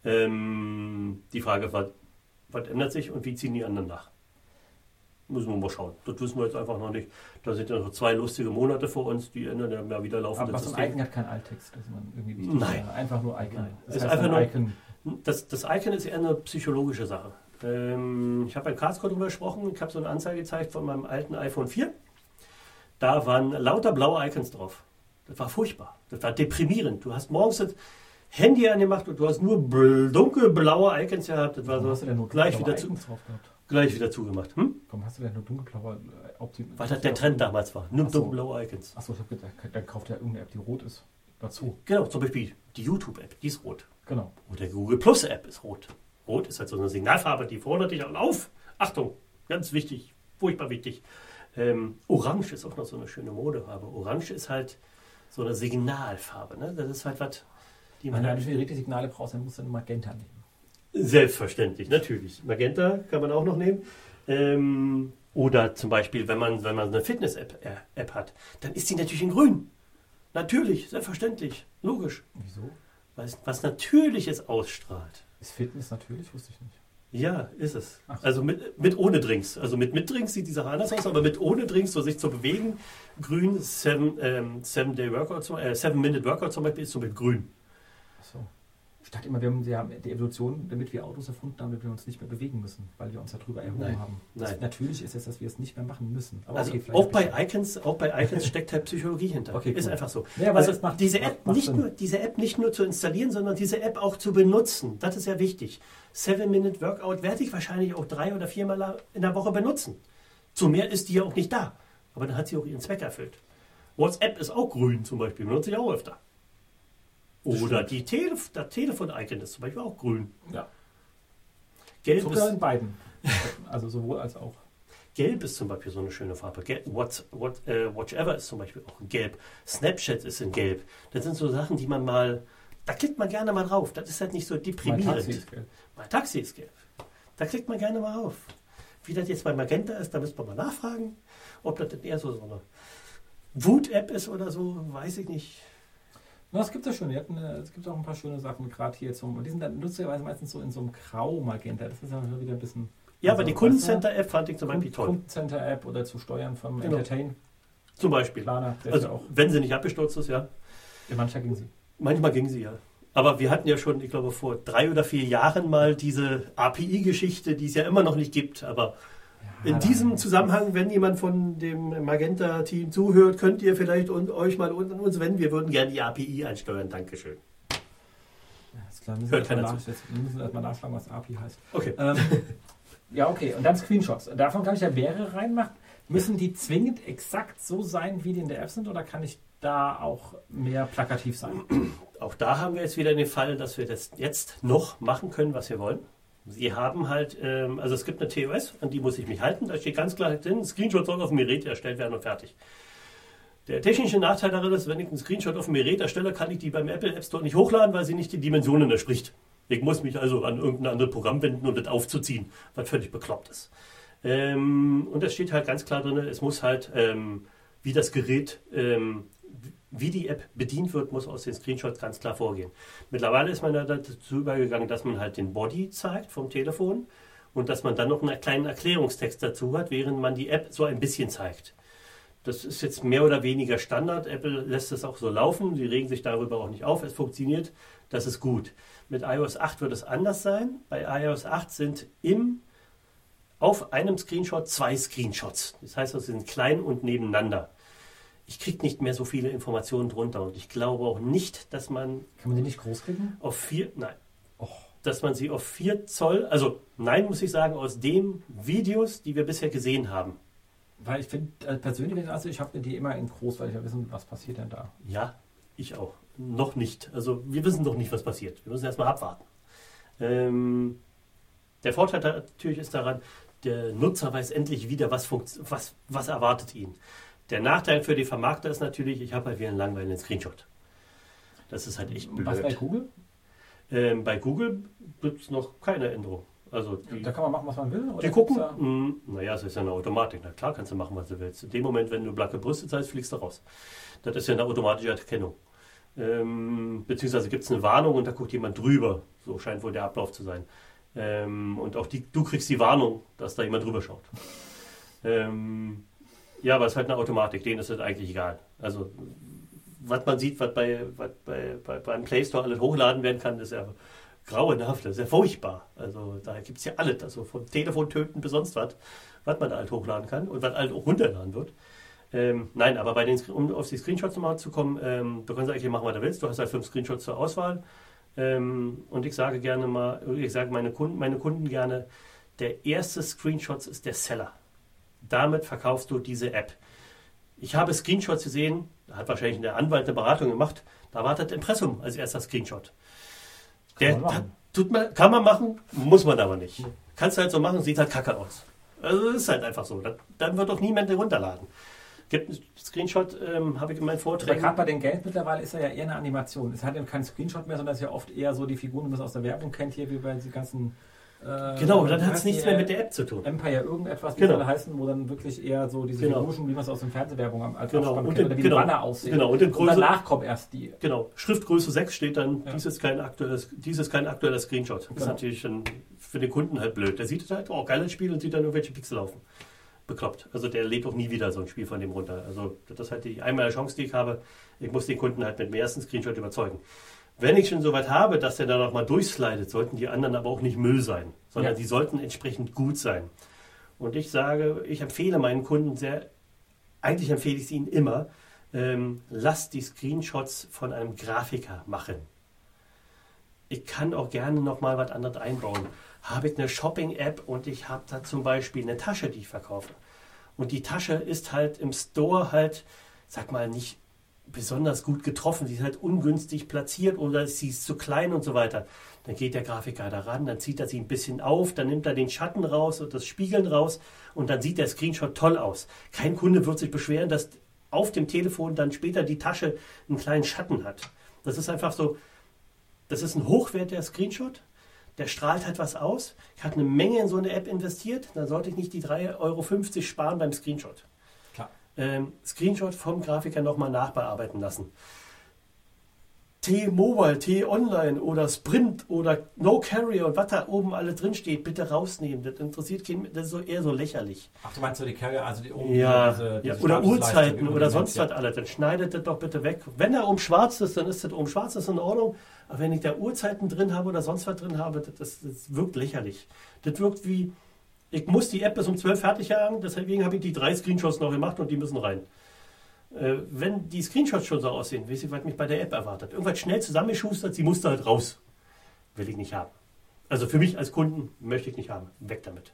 Die Frage, was ändert sich und wie ziehen die anderen nach? Müssen wir mal schauen. Das wissen wir jetzt einfach noch nicht. Da sind ja noch 2 lustige Monate vor uns, die ändern ja mehr wieder laufende Aber so ein Icon hat keinen Alttext, dass man irgendwie wichtig Nein. Ist. Einfach nur Icon. Nein. Das ist heißt einfach nur Icon. Das Icon ist eher eine psychologische Sache. Ich habe bei Castco darüber gesprochen. Ich habe so eine Anzeige gezeigt von meinem alten iPhone 4. Da waren lauter blaue Icons drauf. Das war furchtbar. Das war deprimierend. Du hast morgens das Handy angemacht und du hast nur dunkelblaue Icons gehabt. Das war so hast du denn nur gleich wieder zugemacht. Warum hast du denn nur dunkelblaue Weil das der Trend damals war. Nur dunkelblaue Icons. Achso, ich habe gedacht, dann kauft ja irgendeine App, die rot ist. Dazu. Genau, zum Beispiel die YouTube-App, die ist rot. Genau. Oder die Google Plus-App ist rot. Rot ist halt so eine Signalfarbe, die fordert dich auf. Achtung, ganz wichtig, furchtbar wichtig. Orange ist auch noch so eine schöne Modefarbe. Orange ist halt so eine Signalfarbe. Ne? Das ist halt was, die man... Wenn du direkte Signale brauchst, dann musst du Magenta nehmen. Selbstverständlich, natürlich. Magenta kann man auch noch nehmen. Oder zum Beispiel, wenn man eine Fitness-App hat, dann ist die natürlich in grün. Natürlich, selbstverständlich, logisch. Wieso? Weil es was Natürliches ausstrahlt. Ist Fitness natürlich? Wusste ich nicht. Ja, ist es. Ach so. Also mit ohne Drinks. Also mit Drinks sieht die Sache anders aus, aber mit ohne Drinks, so sich zu bewegen, grün, 7-Minute Workout zum Beispiel ist so mit grün. Achso. Ich dachte immer, wir haben die Evolution, damit wir Autos erfunden haben, damit wir uns nicht mehr bewegen müssen, weil wir uns darüber erhoben haben. Nein. Natürlich ist es, dass wir es nicht mehr machen müssen. Aber Also okay, auch bei Icons steckt halt Psychologie hinter. Okay, cool. Ist einfach so. Ja, aber also das macht, diese App nicht nur zu installieren, sondern diese App auch zu benutzen. Das ist ja wichtig. 7-Minute Workout werde ich wahrscheinlich auch 3 oder 4 Mal in der Woche benutzen. Zu mehr ist die ja auch nicht da. Aber dann hat sie auch ihren Zweck erfüllt. WhatsApp ist auch grün zum Beispiel, benutze ich auch öfter. Oder das Telefon-Icon ist zum Beispiel auch grün. Ja. Gelb sogar ist, in beiden. Also sowohl als auch. Gelb ist zum Beispiel so eine schöne Farbe. Watch Ever ist zum Beispiel auch in Gelb. Snapchat ist in Gelb. Das sind so Sachen, die man mal, da klickt man gerne mal drauf. Das ist halt nicht so deprimierend. Mein Taxi ist gelb. Mein Taxi ist gelb. Da klickt man gerne mal auf. Wie das jetzt bei Magenta ist, da müsste man mal nachfragen, ob das eher so eine Wut-App ist oder so, weiß ich nicht. Na, es gibt ja schon. Es gibt auch ein paar schöne Sachen, gerade hier und die sind dann lustigerweise meistens so in so einem Grau-Magenta. Das ist dann wieder ein bisschen. Ja, aber die Kundencenter-App fand ich zum Beispiel toll. Kundencenter-App oder zu steuern vom Entertain. Zum Beispiel. Planer, also, ja auch. Wenn sie nicht abgestürzt ist, ja. Ja, manchmal ging sie. Manchmal ging sie, ja. Aber wir hatten ja schon, ich glaube, vor 3 oder 4 Jahren mal diese API-Geschichte, die es ja immer noch nicht gibt. Aber ja, in diesem Zusammenhang, wenn jemand von dem Magenta-Team zuhört, könnt ihr vielleicht euch mal an uns wenden. Wir würden gerne die API einsteuern. Dankeschön. Ja, ist klar. Hört keiner zu. Wir müssen erstmal nachschlagen, was API heißt. Okay. Ja, okay. Und dann Screenshots. Davon kann ich ja mehrere reinmachen. Müssen die zwingend exakt so sein, wie die in der App sind, oder kann ich da auch mehr plakativ sein? Auch da haben wir jetzt wieder den Fall, dass wir das jetzt noch machen können, was wir wollen. Sie haben halt, also es gibt eine TOS, an die muss ich mich halten. Da steht ganz klar drin, Screenshot soll auf dem Gerät erstellt werden und fertig. Der technische Nachteil darin ist, wenn ich einen Screenshot auf dem Gerät erstelle, kann ich die beim Apple App Store nicht hochladen, weil sie nicht die Dimensionen entspricht. Ich muss mich also an irgendein anderes Programm wenden, um das aufzuziehen, was völlig bekloppt ist. Und da steht halt ganz klar drin, es muss halt, wie das Gerät, wie die App bedient wird, muss aus den Screenshots ganz klar vorgehen. Mittlerweile ist man da dazu übergegangen, dass man halt den Body zeigt vom Telefon und dass man dann noch einen kleinen Erklärungstext dazu hat, während man die App so ein bisschen zeigt. Das ist jetzt mehr oder weniger Standard. Apple lässt es auch so laufen. Sie regen sich darüber auch nicht auf. Es funktioniert. Das ist gut. Mit iOS 8 wird es anders sein. Bei iOS 8 sind im auf einem Screenshot 2 Screenshots. Das heißt, sie sind klein und nebeneinander. Ich kriege nicht mehr so viele Informationen drunter und ich glaube auch nicht, dass man... Kann man die nicht groß klicken? Dass man sie auf 4 Zoll, also nein, muss ich sagen, aus den Videos, die wir bisher gesehen haben. Weil ich finde, persönlich, also ich habe die immer in groß, weil ich ja wissen, was passiert denn da. Ja, ich auch. Noch nicht. Also wir wissen noch nicht, was passiert. Wir müssen erstmal abwarten. Der Vorteil natürlich ist daran, der Nutzer weiß endlich wieder, was erwartet ihn. Der Nachteil für die Vermarkter ist natürlich, ich habe halt wieder einen langweiligen Screenshot. Das ist halt echt blöd. Was bei Google? Bei Google gibt es noch keine Änderung. Also da kann man machen, was man will? Oder die gucken, naja, es ist ja eine Automatik. Na klar kannst du machen, was du willst. In dem Moment, wenn du blanke Brüste zeigst, fliegst du raus. Das ist ja eine automatische Erkennung. Beziehungsweise gibt es eine Warnung und da guckt jemand drüber. So scheint wohl der Ablauf zu sein. Und auch du kriegst die Warnung, dass da jemand drüber schaut. Ja, aber es ist halt eine Automatik. Denen ist das eigentlich egal. Also was man sieht, was beim Play Store alles hochladen werden kann, ist ja grauenhaft, das ist ja furchtbar. Also da gibt es ja alles, also von Telefon töten bis sonst was man da halt hochladen kann und was halt auch runterladen wird. Nein, aber um auf die Screenshots nochmal zu kommen, du kannst eigentlich machen, was du willst. Du hast halt 5 Screenshots zur Auswahl. Und ich sage meine Kunden gerne, der erste Screenshot ist der Seller. Damit verkaufst du diese App. Ich habe Screenshots gesehen, da hat wahrscheinlich der Anwalt eine Beratung gemacht, da war das Impressum als erster Screenshot. Kann man machen, muss man aber nicht. Kannst du halt so machen, sieht halt kacke aus. Also ist halt einfach so. Dann wird doch niemand runterladen. Gibt einen Screenshot, habe ich in meinen Vorträgen. Gerade bei den Games mittlerweile ist er ja eher eine Animation. Es hat ja kein Screenshot mehr, sondern es ist ja oft eher so die Figuren, die man aus der Werbung kennt, hier wie bei den ganzen... Genau, dann hat es nichts mehr mit der App zu tun. Empire irgendetwas, wie soll heißen, wo dann wirklich eher so diese Figuren, wie man es aus den Fernsehwerbung als Abspann kennt, oder wie die Banner aussehen. Genau, und danach kommt erst die. Genau, Schriftgröße 6 steht dann, dies ist kein aktueller Screenshot. Das ist natürlich für den Kunden halt blöd. Der sieht halt, geiles Spiel und sieht dann irgendwelche Pixel laufen. Bekloppt. Also der lädt auch nie wieder so ein Spiel von dem runter. Also das ist halt die einmalige Chance, die ich habe. Ich muss den Kunden halt mit dem ersten Screenshot überzeugen. Wenn ich schon so weit habe, dass der da noch mal durchslidet, sollten die anderen aber auch nicht Müll sein, sondern die sollten entsprechend gut sein. Und ich empfehle meinen Kunden eigentlich empfehle ich es ihnen immer, lasst die Screenshots von einem Grafiker machen. Ich kann auch gerne noch mal was anderes einbauen. Habe ich eine Shopping-App und ich habe da zum Beispiel eine Tasche, die ich verkaufe. Und die Tasche ist halt im Store halt, sag mal, nicht besonders gut getroffen, sie ist halt ungünstig platziert oder sie ist zu klein und so weiter. Dann geht der Grafiker da ran, dann zieht er sie ein bisschen auf, dann nimmt er den Schatten raus und das Spiegeln raus und dann sieht der Screenshot toll aus. Kein Kunde wird sich beschweren, dass auf dem Telefon dann später die Tasche einen kleinen Schatten hat. Das ist einfach so, das ist ein hochwertiger Screenshot, der strahlt halt was aus. Ich habe eine Menge in so eine App investiert, dann sollte ich nicht die 3,50 € sparen beim Screenshot. Screenshot vom Grafiker nochmal nachbearbeiten lassen. T-Mobile, T-Online oder Sprint oder No Carrier und was da oben alle drin steht, bitte rausnehmen. Das interessiert keinen, das ist eher so lächerlich. Ach, du meinst so die Carrier, also die oben diese oder Uhrzeiten oder sonst was alles. Dann schneidet das doch bitte weg. Wenn er oben schwarz ist, dann ist das oben schwarz, das ist in Ordnung. Aber wenn ich da Uhrzeiten drin habe oder sonst was drin habe, das wirkt lächerlich. Das wirkt wie, ich muss die App bis um 12 fertig haben, deswegen habe ich die 3 Screenshots noch gemacht und die müssen rein. Wenn die Screenshots schon so aussehen, weiß ich, was mich bei der App erwartet. Irgendwas schnell zusammengeschustert, sie musste halt raus. Will ich nicht haben. Also für mich als Kunden möchte ich nicht haben. Weg damit.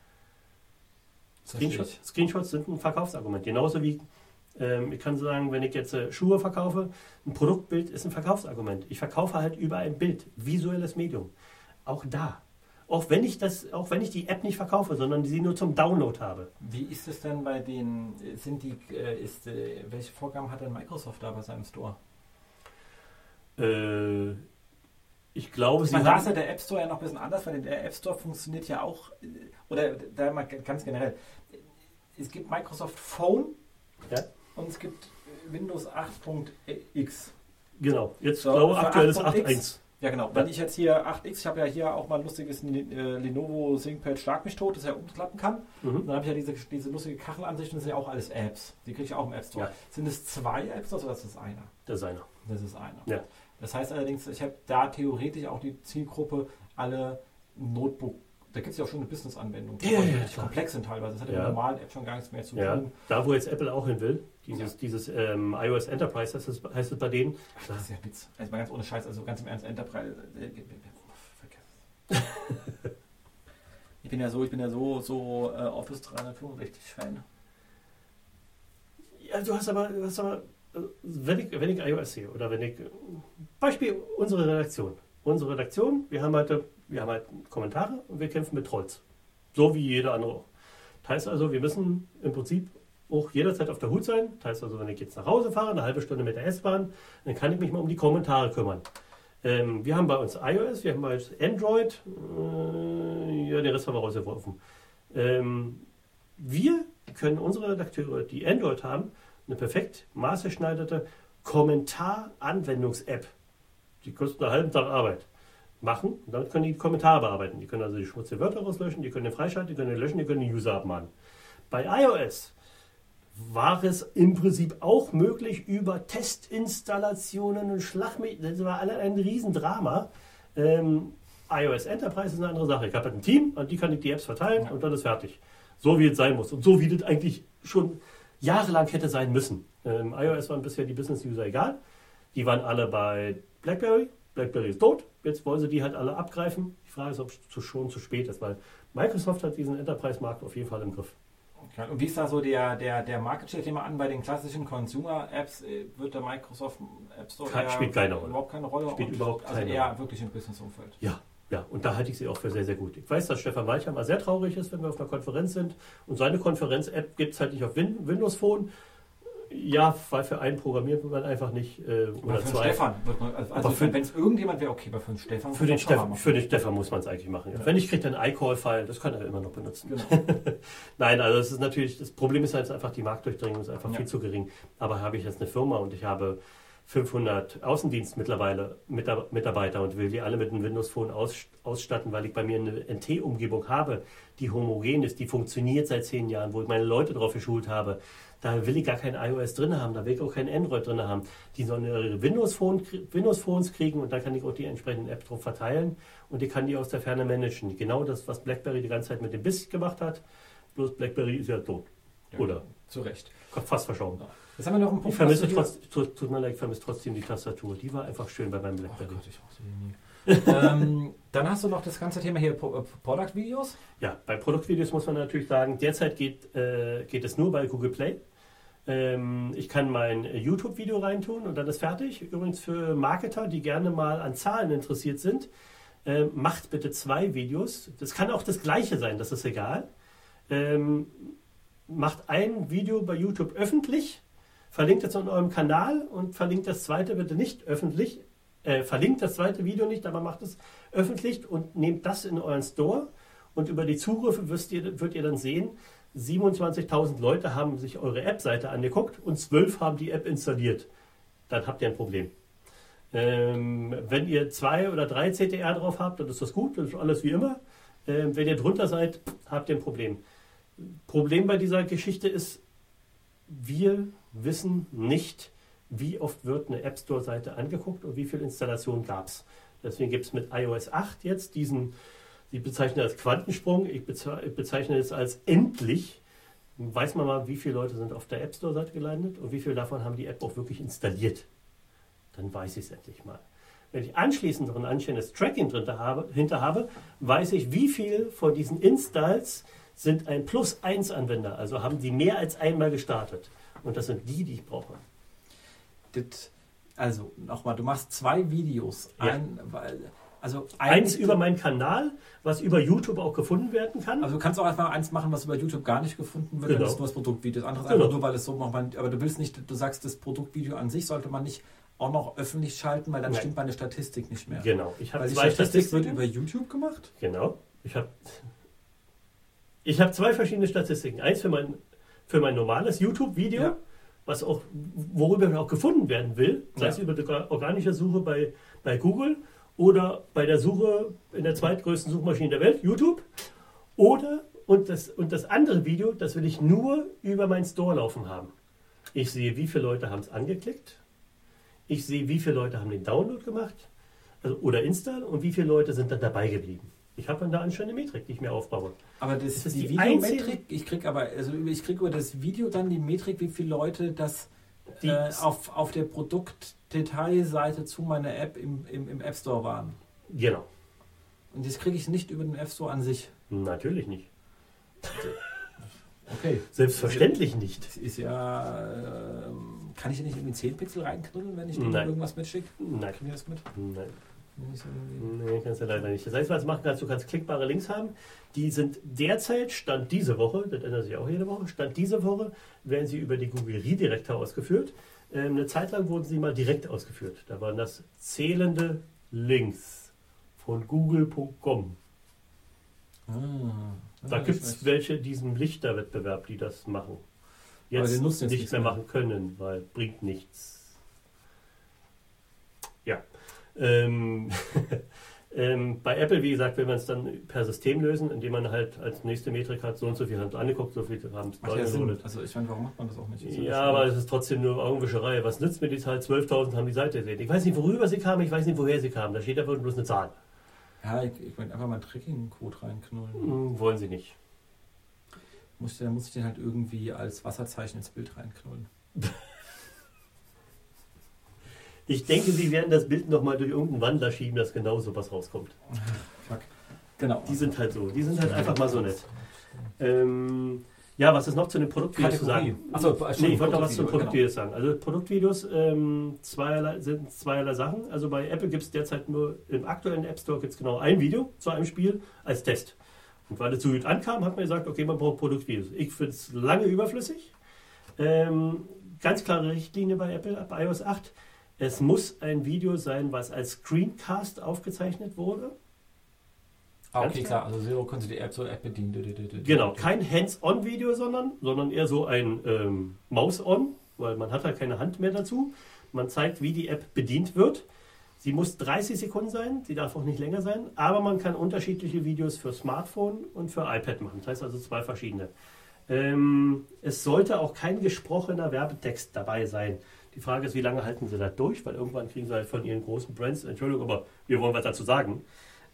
Screenshots sind ein Verkaufsargument. Genauso wie, ich kann sagen, wenn ich jetzt Schuhe verkaufe, ein Produktbild ist ein Verkaufsargument. Ich verkaufe halt über ein Bild, visuelles Medium. Auch da. Auch wenn ich die App nicht verkaufe, sondern sie nur zum Download habe. Wie ist es denn bei den, welche Vorgaben hat denn Microsoft da bei seinem Store? Ich glaube, da ist ja der App Store ja noch ein bisschen anders, weil der App Store funktioniert ja auch, oder da mal ganz generell, es gibt Microsoft Phone und es gibt Windows 8.x. Genau, jetzt glaube ich aktuell ist 8.1. Ja genau, wenn ich jetzt hier 8X, ich habe ja hier auch mal ein lustiges Lenovo ThinkPad Schlag mich tot, das ja umklappen kann. Dann habe ich ja diese lustige Kachelansicht und das sind ja auch alles Apps. Die kriege ich auch im App Store. Ja. Sind es 2 Apps oder ist das einer? Das ist einer. Das ist einer. Ja. Das heißt allerdings, ich habe da theoretisch auch die Zielgruppe alle Da gibt es ja auch schon eine Business-Anwendung, die Ja, richtig komplex sind teilweise. Das hat ja mit der normalen App schon gar nichts mehr zu tun. Da wo jetzt Apple auch hin will, dieses iOS Enterprise heißt es bei denen. Ach, das ist ja Witz. Also mal ganz ohne Scheiß, also ganz im Ernst, Enterprise. Ich bin ja so Office 365 Fan. Ja, du hast aber wenn ich iOS sehe oder wenn ich Beispiel unsere Redaktion. Wir haben halt Kommentare und wir kämpfen mit Trolls. So wie jeder andere auch. Das heißt also, wir müssen im Prinzip auch jederzeit auf der Hut sein. Das heißt also, wenn ich jetzt nach Hause fahre, eine halbe Stunde mit der S-Bahn, dann kann ich mich mal um die Kommentare kümmern. Wir haben bei uns iOS, wir haben bei uns Android, den Rest haben wir rausgeworfen. Wir können unsere Redakteure, die Android haben, eine perfekt maßgeschneiderte Kommentar-Anwendungs-App, die kostet einen halben Tag Arbeit, machen und damit können die Kommentare bearbeiten. Die können also die schmutzigen Wörter rauslöschen, die können den freischalten, die können den löschen, die können den User abmahnen. Bei iOS war es im Prinzip auch möglich über Testinstallationen und das war alle ein Riesendrama. iOS Enterprise ist eine andere Sache. Ich habe halt ein Team, an die kann ich die Apps verteilen und dann ist fertig. So wie es sein muss und so wie das eigentlich schon jahrelang hätte sein müssen. iOS waren bisher die Business-User egal. Die waren alle bei BlackBerry. BlackBerry ist tot. Jetzt wollen sie die halt alle abgreifen. Die Frage ist, ob es schon zu spät ist, weil Microsoft hat diesen Enterprise-Markt auf jeden Fall im Griff. Okay. Und wie ist da so der Market Share Thema an bei den klassischen Consumer-Apps? Wird der Microsoft App Store spielt keine Rolle. Überhaupt keine Rolle? Spielt überhaupt keine Rolle. Also eher Rolle. wirklich im Business-Umfeld. Ja, und da halte ich sie auch für sehr, sehr gut. Ich weiß, dass Stefan Walcher mal sehr traurig ist, wenn wir auf einer Konferenz sind und seine Konferenz-App gibt es halt nicht auf Windows Phone. Ja, weil für einen programmiert man einfach nicht. Oder für zwei. Stefan wird man, also wenn es irgendjemand wäre, okay, aber für den Stefan. Für den Stefan muss man es eigentlich machen. Ja. Wenn ich kriege, dann iCall-File, das kann er immer noch benutzen. Genau. Nein, also es ist natürlich, das Problem ist halt einfach, die Marktdurchdringung ist einfach viel zu gering. Aber habe ich jetzt eine Firma und ich habe 500 Außendienst mittlerweile Mitarbeiter und will die alle mit einem Windows Phone ausstatten, weil ich bei mir eine NT-Umgebung habe, die homogen ist, die funktioniert seit 10 Jahren, wo ich meine Leute drauf geschult habe. Da will ich gar kein iOS drin haben, da will ich auch kein Android drin haben. Die sollen ihre Windows Phones kriegen und dann kann ich auch die entsprechenden Apps drauf verteilen und ich kann die aus der Ferne managen. Genau das, was BlackBerry die ganze Zeit mit dem BIS gemacht hat, bloß BlackBerry ist ja tot. Ja, oder? Zu Recht. Fast verschoben. Jetzt haben wir noch einen Punkt. Ich vermisse trotzdem die Tastatur. Die war einfach schön bei meinem BlackBerry. Oh Gott, ich auch nie. Dann hast du noch das ganze Thema hier Product Videos. Ja, bei Product Videos muss man natürlich sagen, derzeit geht es nur bei Google Play. Ich kann mein YouTube-Video reintun und dann ist fertig. Übrigens für Marketer, die gerne mal an Zahlen interessiert sind, macht bitte 2 Videos. Das kann auch das gleiche sein, das ist egal. Macht ein Video bei YouTube öffentlich, verlinkt es an eurem Kanal und verlinkt das zweite bitte nicht öffentlich. Verlinkt das zweite Video nicht, aber macht es öffentlich und nehmt das in euren Store und über die Zugriffe wird ihr dann sehen, 27.000 Leute haben sich eure App-Seite angeguckt und 12 haben die App installiert. Dann habt ihr ein Problem. Wenn ihr 2 oder 3 CTR drauf habt, dann ist das gut, das ist alles wie immer. Wenn ihr drunter seid, habt ihr ein Problem. Problem bei dieser Geschichte ist, wir wissen nicht, wie oft wird eine App Store Seite angeguckt und wie viele Installationen gab es. Deswegen gibt es mit iOS 8 jetzt die bezeichnen als Quantensprung, ich bezeichne es als endlich. Weiß man mal, wie viele Leute sind auf der App Store Seite gelandet und wie viele davon haben die App auch wirklich installiert. Dann weiß ich es endlich mal. Wenn ich anschließend noch ein anständiges Tracking hinter habe, weiß ich, wie viel von diesen Installs sind ein Plus-1-Anwender, also haben die mehr als einmal gestartet. Und das sind die ich brauche. Also, nochmal, du machst 2 Videos. Ja. Eins über meinen Kanal, was über YouTube auch gefunden werden kann. Also du kannst auch einfach eins machen, was über YouTube gar nicht gefunden wird, genau. Dann ist nur das Produktvideo. Das andere ist einfach nur, weil es so macht. Aber du willst nicht, du sagst, das Produktvideo an sich sollte man nicht auch noch öffentlich schalten, weil dann stimmt meine Statistik nicht mehr. Genau. Ich habe 2 Statistik wird über YouTube gemacht? Genau. Ich habe 2 verschiedene Statistiken. Eins für mein normales YouTube-Video, was auch, worüber man auch gefunden werden will, sei es über die organische Suche bei Google oder bei der Suche in der zweitgrößten Suchmaschine der Welt, YouTube. Und das andere Video, das will ich nur über meinen Store laufen haben. Ich sehe, wie viele Leute haben es angeklickt. Ich sehe, wie viele Leute haben den Download gemacht oder Install und wie viele Leute sind dann dabei geblieben. Ich habe da eine schöne Metrik, die ich mir aufbaue. Aber das ist die die Videometrik, ich kriege über das Video dann die Metrik, wie viele Leute das auf der Produktdetailseite zu meiner App im App Store waren. Genau. Und das kriege ich nicht über den App Store an sich. Natürlich nicht. Okay. Selbstverständlich nicht. Das ist ja. Kann ich ja nicht irgendwie 10 Pixel reinknuddeln, wenn ich dir irgendwas mitschicke? Nein. Kriegen wir das mit? Nein. Nee, kannst du leider nicht. Das heißt, was du machen kannst, du kannst klickbare Links haben. Die sind derzeit, Stand diese Woche, das ändert sich auch jede Woche, Stand diese Woche werden sie über die Google Redirector ausgeführt. Eine Zeit lang wurden sie mal direkt ausgeführt. Da waren das zählende Links von google.com. Da gibt es welche, diesen Lichterwettbewerb, die das machen. Jetzt nicht mehr machen können, weil bringt nichts. Ja. Bei Apple, wie gesagt, will man es dann per System lösen, indem man halt als nächste Metrik hat, so und so viel haben angeguckt, so viel haben es downloadet. Also ich meine, warum macht man das auch nicht? Ja, aber es ist trotzdem nur Augenwischerei. Was nützt mir die Zahl? 12.000 haben die Seite gesehen. Ich weiß nicht, worüber sie kamen, ich weiß nicht, woher sie kamen. Da steht einfach bloß eine Zahl. Ja, ich möchte einfach mal einen Tracking-Code reinknullen. Wollen sie nicht. Dann muss ich den halt irgendwie als Wasserzeichen ins Bild reinknullen. Ich denke, sie werden das Bild nochmal durch irgendeinen Wandler schieben, dass genau so was rauskommt. Fuck. Genau. Die sind halt so. Die sind halt einfach mal so nett. Ja, was ist noch zu den Produktvideos zu sagen? Achso, ich wollte noch was zu den Produktvideos sagen. Also Produktvideos sind zweierlei Sachen. Also bei Apple gibt es derzeit nur, im aktuellen App Store gibt es genau ein Video zu einem Spiel als Test. Und weil es so gut ankam, hat man gesagt, okay, man braucht Produktvideos. Ich finde es lange überflüssig. Ganz klare Richtlinie bei Apple, ab iOS 8. Es muss ein Video sein, was als Screencast aufgezeichnet wurde. Okay, klar. Also Zero konnte die App bedienen. Genau, kein Hands-on-Video, sondern eher so ein Maus-on, weil man hat halt keine Hand mehr dazu. Man zeigt, wie die App bedient wird. Sie muss 30 Sekunden sein, sie darf auch nicht länger sein, aber man kann unterschiedliche Videos für Smartphone und für iPad machen. Das heißt also 2 verschiedene. Es sollte auch kein gesprochener Werbetext dabei sein. Die Frage ist, wie lange halten sie das durch? Weil irgendwann kriegen sie halt von ihren großen Brands, Entschuldigung, aber wir wollen was dazu sagen.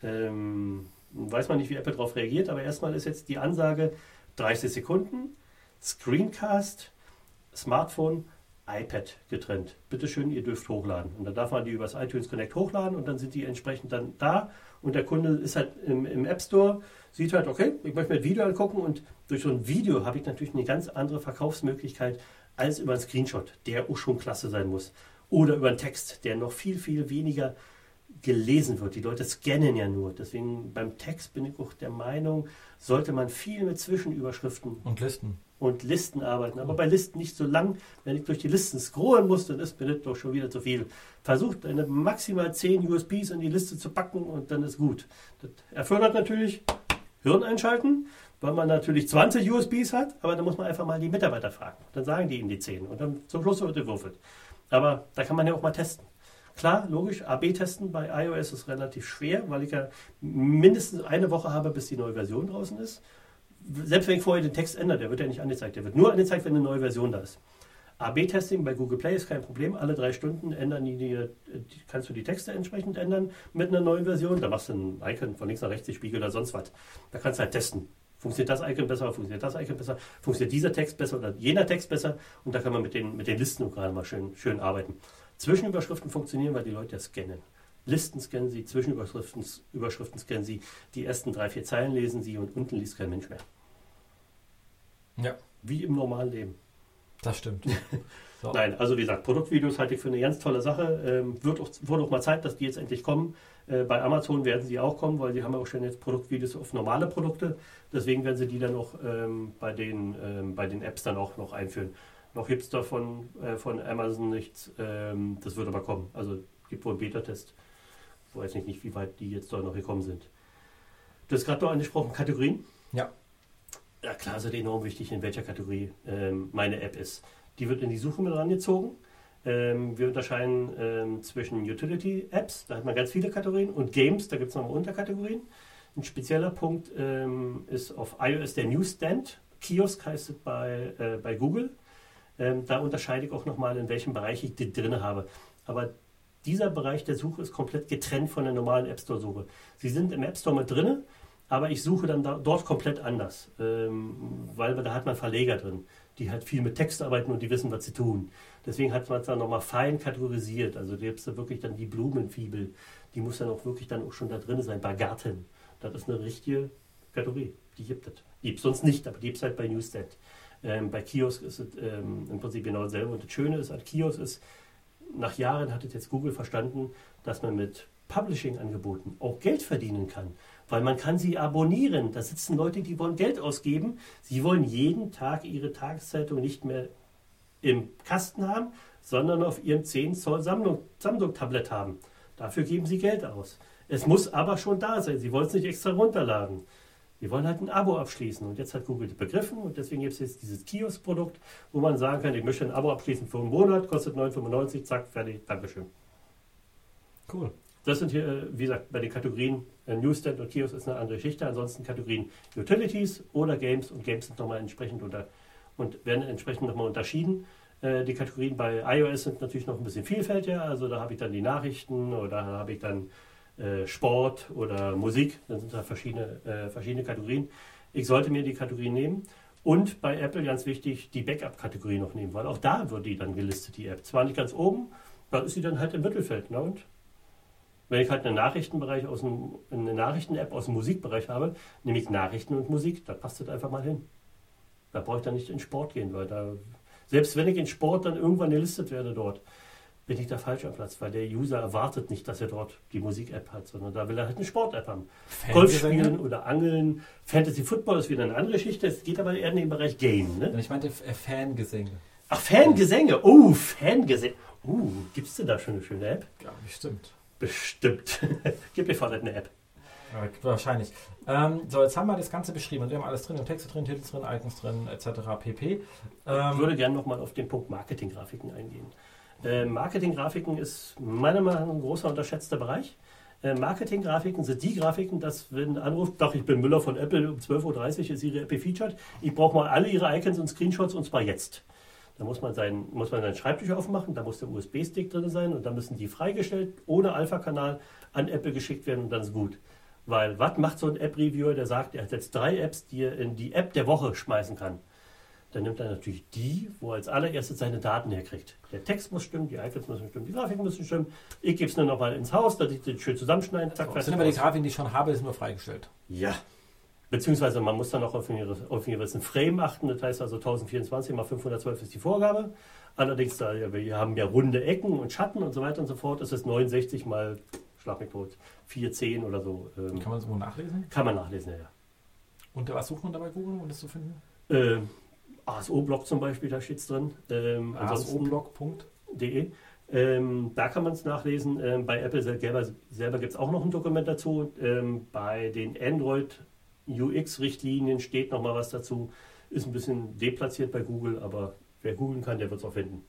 Weiß man nicht, wie Apple darauf reagiert, aber erstmal ist jetzt die Ansage 30 Sekunden, Screencast, Smartphone, iPad getrennt. Bitte schön, ihr dürft hochladen. Und dann darf man die übers iTunes Connect hochladen und dann sind die entsprechend dann da. Und der Kunde ist halt im App Store, sieht halt, okay, ich möchte mir ein Video angucken und durch so ein Video habe ich natürlich eine ganz andere Verkaufsmöglichkeit als über einen Screenshot, der auch schon klasse sein muss. Oder über einen Text, der noch viel, viel weniger gelesen wird. Die Leute scannen ja nur. Deswegen beim Text bin ich auch der Meinung, sollte man viel mit Zwischenüberschriften und Listen arbeiten. Aber bei Listen nicht so lang. Wenn ich durch die Listen scrollen muss, dann ist mir das doch schon wieder zu viel. Versucht eine maximal 10 USBs in die Liste zu packen und dann ist gut. Das erfordert natürlich Hirn einschalten, weil man natürlich 20 USBs hat, aber dann muss man einfach mal die Mitarbeiter fragen. Dann sagen die ihm die 10 und dann zum Schluss wird gewürfelt. Aber da kann man ja auch mal testen. Klar, logisch, AB-Testen bei iOS ist relativ schwer, weil ich ja mindestens eine Woche habe, bis die neue Version draußen ist. Selbst wenn ich vorher den Text ändere, der wird ja nicht angezeigt. Der wird nur angezeigt, wenn eine neue Version da ist. AB-Testing bei Google Play ist kein Problem. Alle 3 Stunden kannst du die Texte entsprechend ändern mit einer neuen Version. Da machst du ein Icon von links nach rechts, die Spiegel oder sonst was. Da kannst du halt testen. Funktioniert das Icon besser, funktioniert das Icon besser, funktioniert dieser Text besser oder jener Text besser. Und da kann man mit den Listen gerade mal schön arbeiten. Zwischenüberschriften funktionieren, weil die Leute ja scannen. Listen scannen sie, Zwischenüberschriften scannen sie, die ersten 3-4 Zeilen lesen sie und unten liest kein Mensch mehr. Ja. Wie im normalen Leben. Das stimmt. So. Nein, also wie gesagt, Produktvideos halte ich für eine ganz tolle Sache. Wird auch mal Zeit, dass die jetzt endlich kommen. Bei Amazon werden sie auch kommen, weil sie haben ja auch schon jetzt Produktvideos auf normale Produkte. Deswegen werden sie die dann auch bei den Apps dann auch noch einführen. Noch gibt es davon von Amazon nichts. Das wird aber kommen. Also gibt wohl einen Beta-Test. Ich weiß nicht, wie weit die jetzt da noch gekommen sind. Du hast gerade noch angesprochen, Kategorien. Ja. Ja klar, ist halt enorm wichtig, in welcher Kategorie meine App ist. Die wird in die Suche mit rangezogen. Wir unterscheiden zwischen Utility-Apps, da hat man ganz viele Kategorien, und Games, da gibt es nochmal Unterkategorien. Ein spezieller Punkt ist auf iOS der Newsstand. Kiosk heißt es bei Google. Da unterscheide ich auch nochmal, in welchem Bereich ich die drin habe. Aber dieser Bereich der Suche ist komplett getrennt von der normalen App Store Suche. Sie sind im App Store mit drin, aber ich suche dann dort komplett anders, weil da hat man Verleger drin, die halt viel mit Text arbeiten und die wissen, was sie tun. Deswegen hat man es dann nochmal fein kategorisiert. Also da gibt es wirklich dann die Blumenfibel, die muss dann auch wirklich dann auch schon da drin sein, bei Garten. Das ist eine richtige Kategorie, die gibt es. Die gibt es sonst nicht, aber die gibt es halt bei Newsstand. Bei Kiosk ist es im Prinzip genau dasselbe. Und das Schöne ist an Kiosk ist, nach Jahren hat es jetzt Google verstanden, dass man mit Publishing-Angeboten auch Geld verdienen kann. Weil man kann sie abonnieren. Da sitzen Leute, die wollen Geld ausgeben. Sie wollen jeden Tag ihre Tageszeitung nicht mehr im Kasten haben, sondern auf ihrem 10 Zoll Samsung-Tablet haben. Dafür geben sie Geld aus. Es muss aber schon da sein. Sie wollen es nicht extra runterladen. Sie wollen halt ein Abo abschließen. Und jetzt hat Google das begriffen und deswegen gibt es jetzt dieses Kiosk-Produkt, wo man sagen kann, ich möchte ein Abo abschließen für einen Monat, kostet 9,95, zack, fertig, Dankeschön. Cool. Das sind hier, wie gesagt, bei den Kategorien Newsstand und Kiosk ist eine andere Geschichte. Ansonsten Kategorien Utilities oder Games und Games sind nochmal entsprechend werden entsprechend nochmal unterschieden. Die Kategorien bei iOS sind natürlich noch ein bisschen vielfältiger. Also da habe ich dann die Nachrichten oder da habe ich dann Sport oder Musik. Dann sind da verschiedene Kategorien. Ich sollte mir die Kategorien nehmen. Und bei Apple ganz wichtig, die Backup-Kategorie noch nehmen, weil auch da wird die dann gelistet, die App. Zwar nicht ganz oben, da ist sie dann halt im Mittelfeld. Ne? Und wenn ich halt eine Nachrichten-App aus dem Musikbereich habe, nehme ich Nachrichten und Musik, da passt das einfach mal hin. Da brauche ich dann nicht in Sport gehen, weil selbst wenn ich in Sport dann irgendwann gelistet werde dort, bin ich da falsch am Platz, weil der User erwartet nicht, dass er dort die Musik-App hat, sondern da will er halt eine Sport-App haben. Golf spielen oder Angeln. Fantasy Football ist wieder eine andere Geschichte, es geht aber eher in den Bereich Game. Ne? Ich meinte Fangesänge. Ach, Fangesänge. Oh, Fangesänge. Gibt es denn da schon eine schöne App? Ja, bestimmt. Bestimmt. Gib mir vorne eine App. Ja, wahrscheinlich. So, jetzt haben wir das Ganze beschrieben und wir haben alles drin, Texte drin, Titel drin, Icons drin, etc. pp. Ich würde gerne nochmal auf den Punkt Marketinggrafiken eingehen. Marketinggrafiken ist meiner Meinung nach ein großer unterschätzter Bereich. Marketinggrafiken sind die Grafiken, dass wenn ein Anruf, doch ich bin Müller von Apple, um 12.30 Uhr ist Ihre App featured, ich brauche mal alle Ihre Icons und Screenshots und zwar jetzt. Da muss man seinen Schreibtisch aufmachen, da muss der USB-Stick drin sein und dann müssen die freigestellt, ohne Alpha-Kanal an Apple geschickt werden und dann ist gut. Weil was macht so ein App-Reviewer, der sagt, er hat jetzt 3 Apps, die er in die App der Woche schmeißen kann. Dann nimmt er natürlich die, wo er als allererstes seine Daten herkriegt. Der Text muss stimmen, die Icons müssen stimmen, die Grafiken müssen stimmen. Ich gebe es nur noch mal ins Haus, dass ich den schön zusammenschneiden. Zack, das sind aber die Grafiken, die ich schon habe, ist nur freigestellt. Ja. Beziehungsweise man muss dann noch auf einen gewissen Frame achten. Das heißt also 1024 mal 512 ist die Vorgabe. Allerdings, wir haben ja runde Ecken und Schatten und so weiter und so fort. Das ist 69 mal, schlag mich tot, 410 oder so. Kann man das wo nachlesen? Kann man nachlesen, ja. Und was sucht man dabei Google, um das zu finden? ASO-Blog zum Beispiel, da steht es drin. ASO-Blog.de. Da kann man es nachlesen. Bei Apple selber gibt es auch noch ein Dokument dazu. Bei den Android UX-Richtlinien steht noch mal was dazu. Ist ein bisschen deplatziert bei Google, aber wer googeln kann, der wird es auch finden.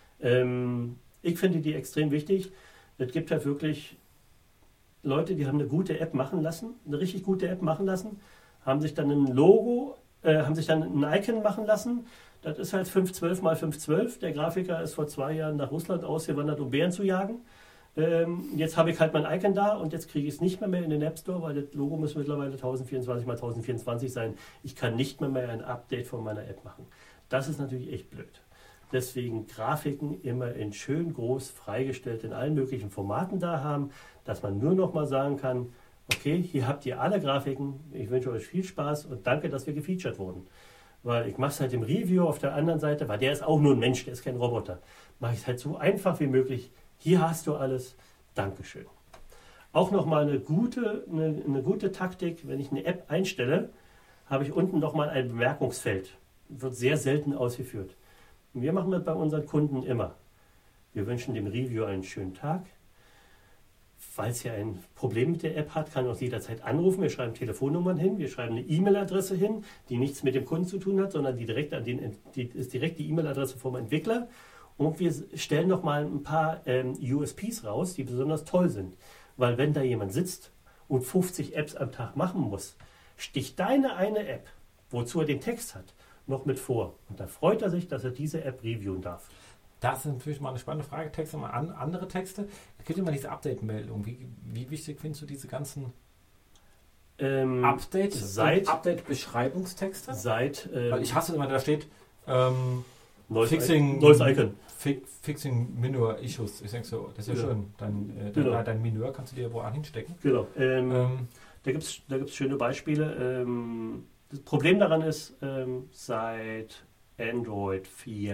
Ich finde die extrem wichtig. Es gibt halt wirklich Leute, die haben eine gute App machen lassen, eine richtig gute App machen lassen, haben sich dann ein Logo, haben sich dann ein Icon machen lassen. Das ist halt 512 x 512. Der Grafiker ist vor 2 Jahren nach Russland ausgewandert, um Bären zu jagen. Jetzt habe ich halt mein Icon da und jetzt kriege ich es nicht mehr in den App Store, weil das Logo muss mittlerweile 1024 x 1024 sein. Ich kann nicht mehr ein Update von meiner App machen. Das ist natürlich echt blöd. Deswegen Grafiken immer in schön groß freigestellt in allen möglichen Formaten da haben, dass man nur noch mal sagen kann, okay, hier habt ihr alle Grafiken, ich wünsche euch viel Spaß und danke, dass wir gefeatured wurden. Weil ich mache es halt im Review auf der anderen Seite, weil der ist auch nur ein Mensch, der ist kein Roboter. Mache ich es halt so einfach wie möglich. Hier hast du alles. Dankeschön. Auch nochmal eine gute Taktik, wenn ich eine App einstelle, habe ich unten nochmal ein Bemerkungsfeld. Wird sehr selten ausgeführt. Und wir machen das bei unseren Kunden immer. Wir wünschen dem Reviewer einen schönen Tag. Falls er ein Problem mit der App hat, kann er uns jederzeit anrufen. Wir schreiben Telefonnummern hin, wir schreiben eine E-Mail-Adresse hin, die nichts mit dem Kunden zu tun hat, sondern die ist direkt die E-Mail-Adresse vom Entwickler. Und wir stellen nochmal ein paar USPs raus, die besonders toll sind. Weil wenn da jemand sitzt und 50 Apps am Tag machen muss, sticht deine eine App, wozu er den Text hat, noch mit vor. Und da freut er sich, dass er diese App reviewen darf. Das ist natürlich mal eine spannende Frage. Texte, mal andere Texte. Es gibt immer diese Update-Meldung. Wie wichtig findest du diese ganzen Update-Beschreibungstexte? Weil ich hasse immer, da steht Neues Icon. Fixing Minor Issues. Ich denke so, das ist ja schön. Dein Minor kannst du dir wo hinstecken. Genau. Da gibt's schöne Beispiele. Das Problem daran ist, seit Android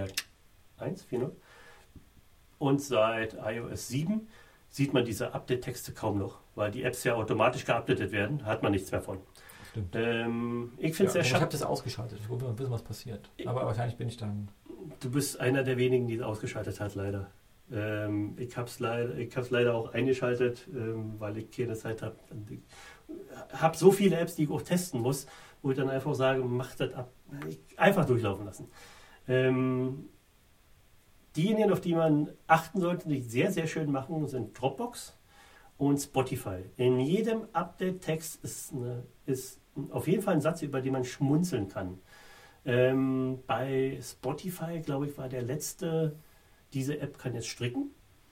4.1 und seit iOS 7 sieht man diese Update-Texte kaum noch, weil die Apps ja automatisch geupdatet werden, hat man nichts mehr von. Stimmt. Ich finde es sehr schade. Ich habe das ausgeschaltet. Ich wollte mal wissen, was passiert. Aber wahrscheinlich bin ich dann... Du bist einer der wenigen, die es ausgeschaltet hat, leider. Ich habe es leider auch eingeschaltet, weil ich keine Zeit habe. Ich habe so viele Apps, die ich auch testen muss, wo ich dann einfach sage, mach das ab. Einfach durchlaufen lassen. Diejenigen, auf die man achten sollte, die sehr, sehr schön machen, sind Dropbox und Spotify. In jedem Update-Text ist auf jeden Fall ein Satz, über den man schmunzeln kann. Bei Spotify, glaube ich, war der letzte, diese App kann jetzt stricken.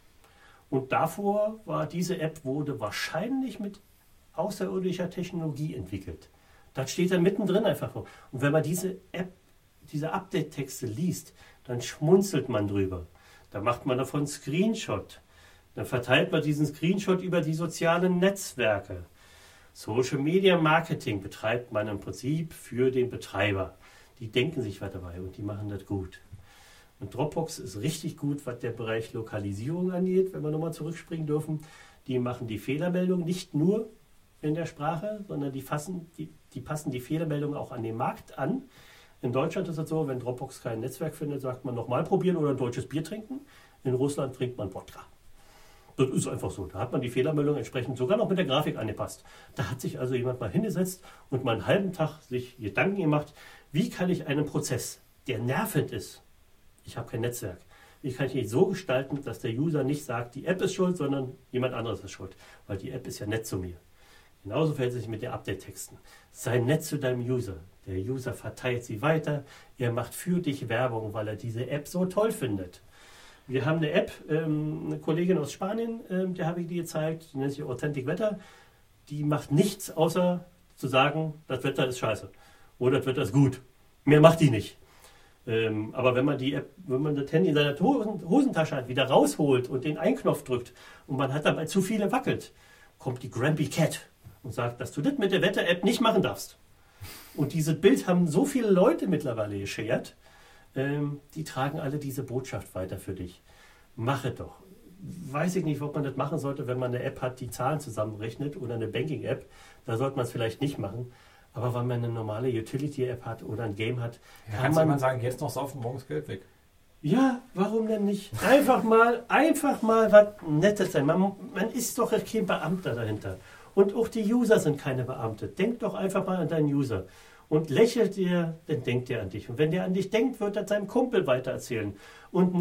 Und davor war diese App, wurde wahrscheinlich mit außerirdischer Technologie entwickelt. Das steht dann mittendrin einfach vor. Und wenn man diese Update-Texte liest, dann schmunzelt man drüber. Dann macht man davon einen Screenshot. Dann verteilt man diesen Screenshot über die sozialen Netzwerke. Social Media Marketing betreibt man im Prinzip für den Betreiber. Die denken sich was dabei und die machen das gut. Und Dropbox ist richtig gut, was der Bereich Lokalisierung angeht, wenn wir nochmal zurückspringen dürfen. Die machen die Fehlermeldung nicht nur in der Sprache, sondern die passen die Fehlermeldung auch an den Markt an. In Deutschland ist es so, wenn Dropbox kein Netzwerk findet, sagt man nochmal probieren oder ein deutsches Bier trinken. In Russland trinkt man Wodka. Das ist einfach so. Da hat man die Fehlermeldung entsprechend sogar noch mit der Grafik angepasst. Da hat sich also jemand mal hingesetzt und mal einen halben Tag sich Gedanken gemacht, wie kann ich einen Prozess, der nervend ist, ich habe kein Netzwerk, wie kann ich ihn so gestalten, dass der User nicht sagt, die App ist schuld, sondern jemand anderes ist schuld, weil die App ist ja nett zu mir. Genauso verhält es sich mit den Update-Texten. Sei nett zu deinem User. Der User verteilt sie weiter, er macht für dich Werbung, weil er diese App so toll findet. Wir haben eine App, eine Kollegin aus Spanien, der habe ich dir gezeigt, die nennt sich Authentic Wetter, die macht nichts, außer zu sagen, das Wetter ist scheiße oder das Wetter ist gut. Mehr macht die nicht. Aber wenn man das Handy in seiner Hosentasche hat, wieder rausholt und den Einknopf drückt und man hat dabei zu viele wackelt, kommt die Grumpy Cat und sagt, dass du das mit der Wetter-App nicht machen darfst. Und dieses Bild haben so viele Leute mittlerweile geshared, die tragen alle diese Botschaft weiter für dich. Mache doch. Weiß ich nicht, ob man das machen sollte, wenn man eine App hat, die Zahlen zusammenrechnet oder eine Banking-App. Da sollte man es vielleicht nicht machen. Aber wenn man eine normale Utility-App hat oder ein Game hat, kann man sagen, jetzt noch saufen, morgens Geld weg. Ja, warum denn nicht? Einfach mal was Nettes sein. Man ist doch kein Beamter dahinter. Und auch die User sind keine Beamte. Denk doch einfach mal an deinen User. Und lächelt dir, dann denkt er an dich. Und wenn der an dich denkt, wird er seinem Kumpel weitererzählen. Und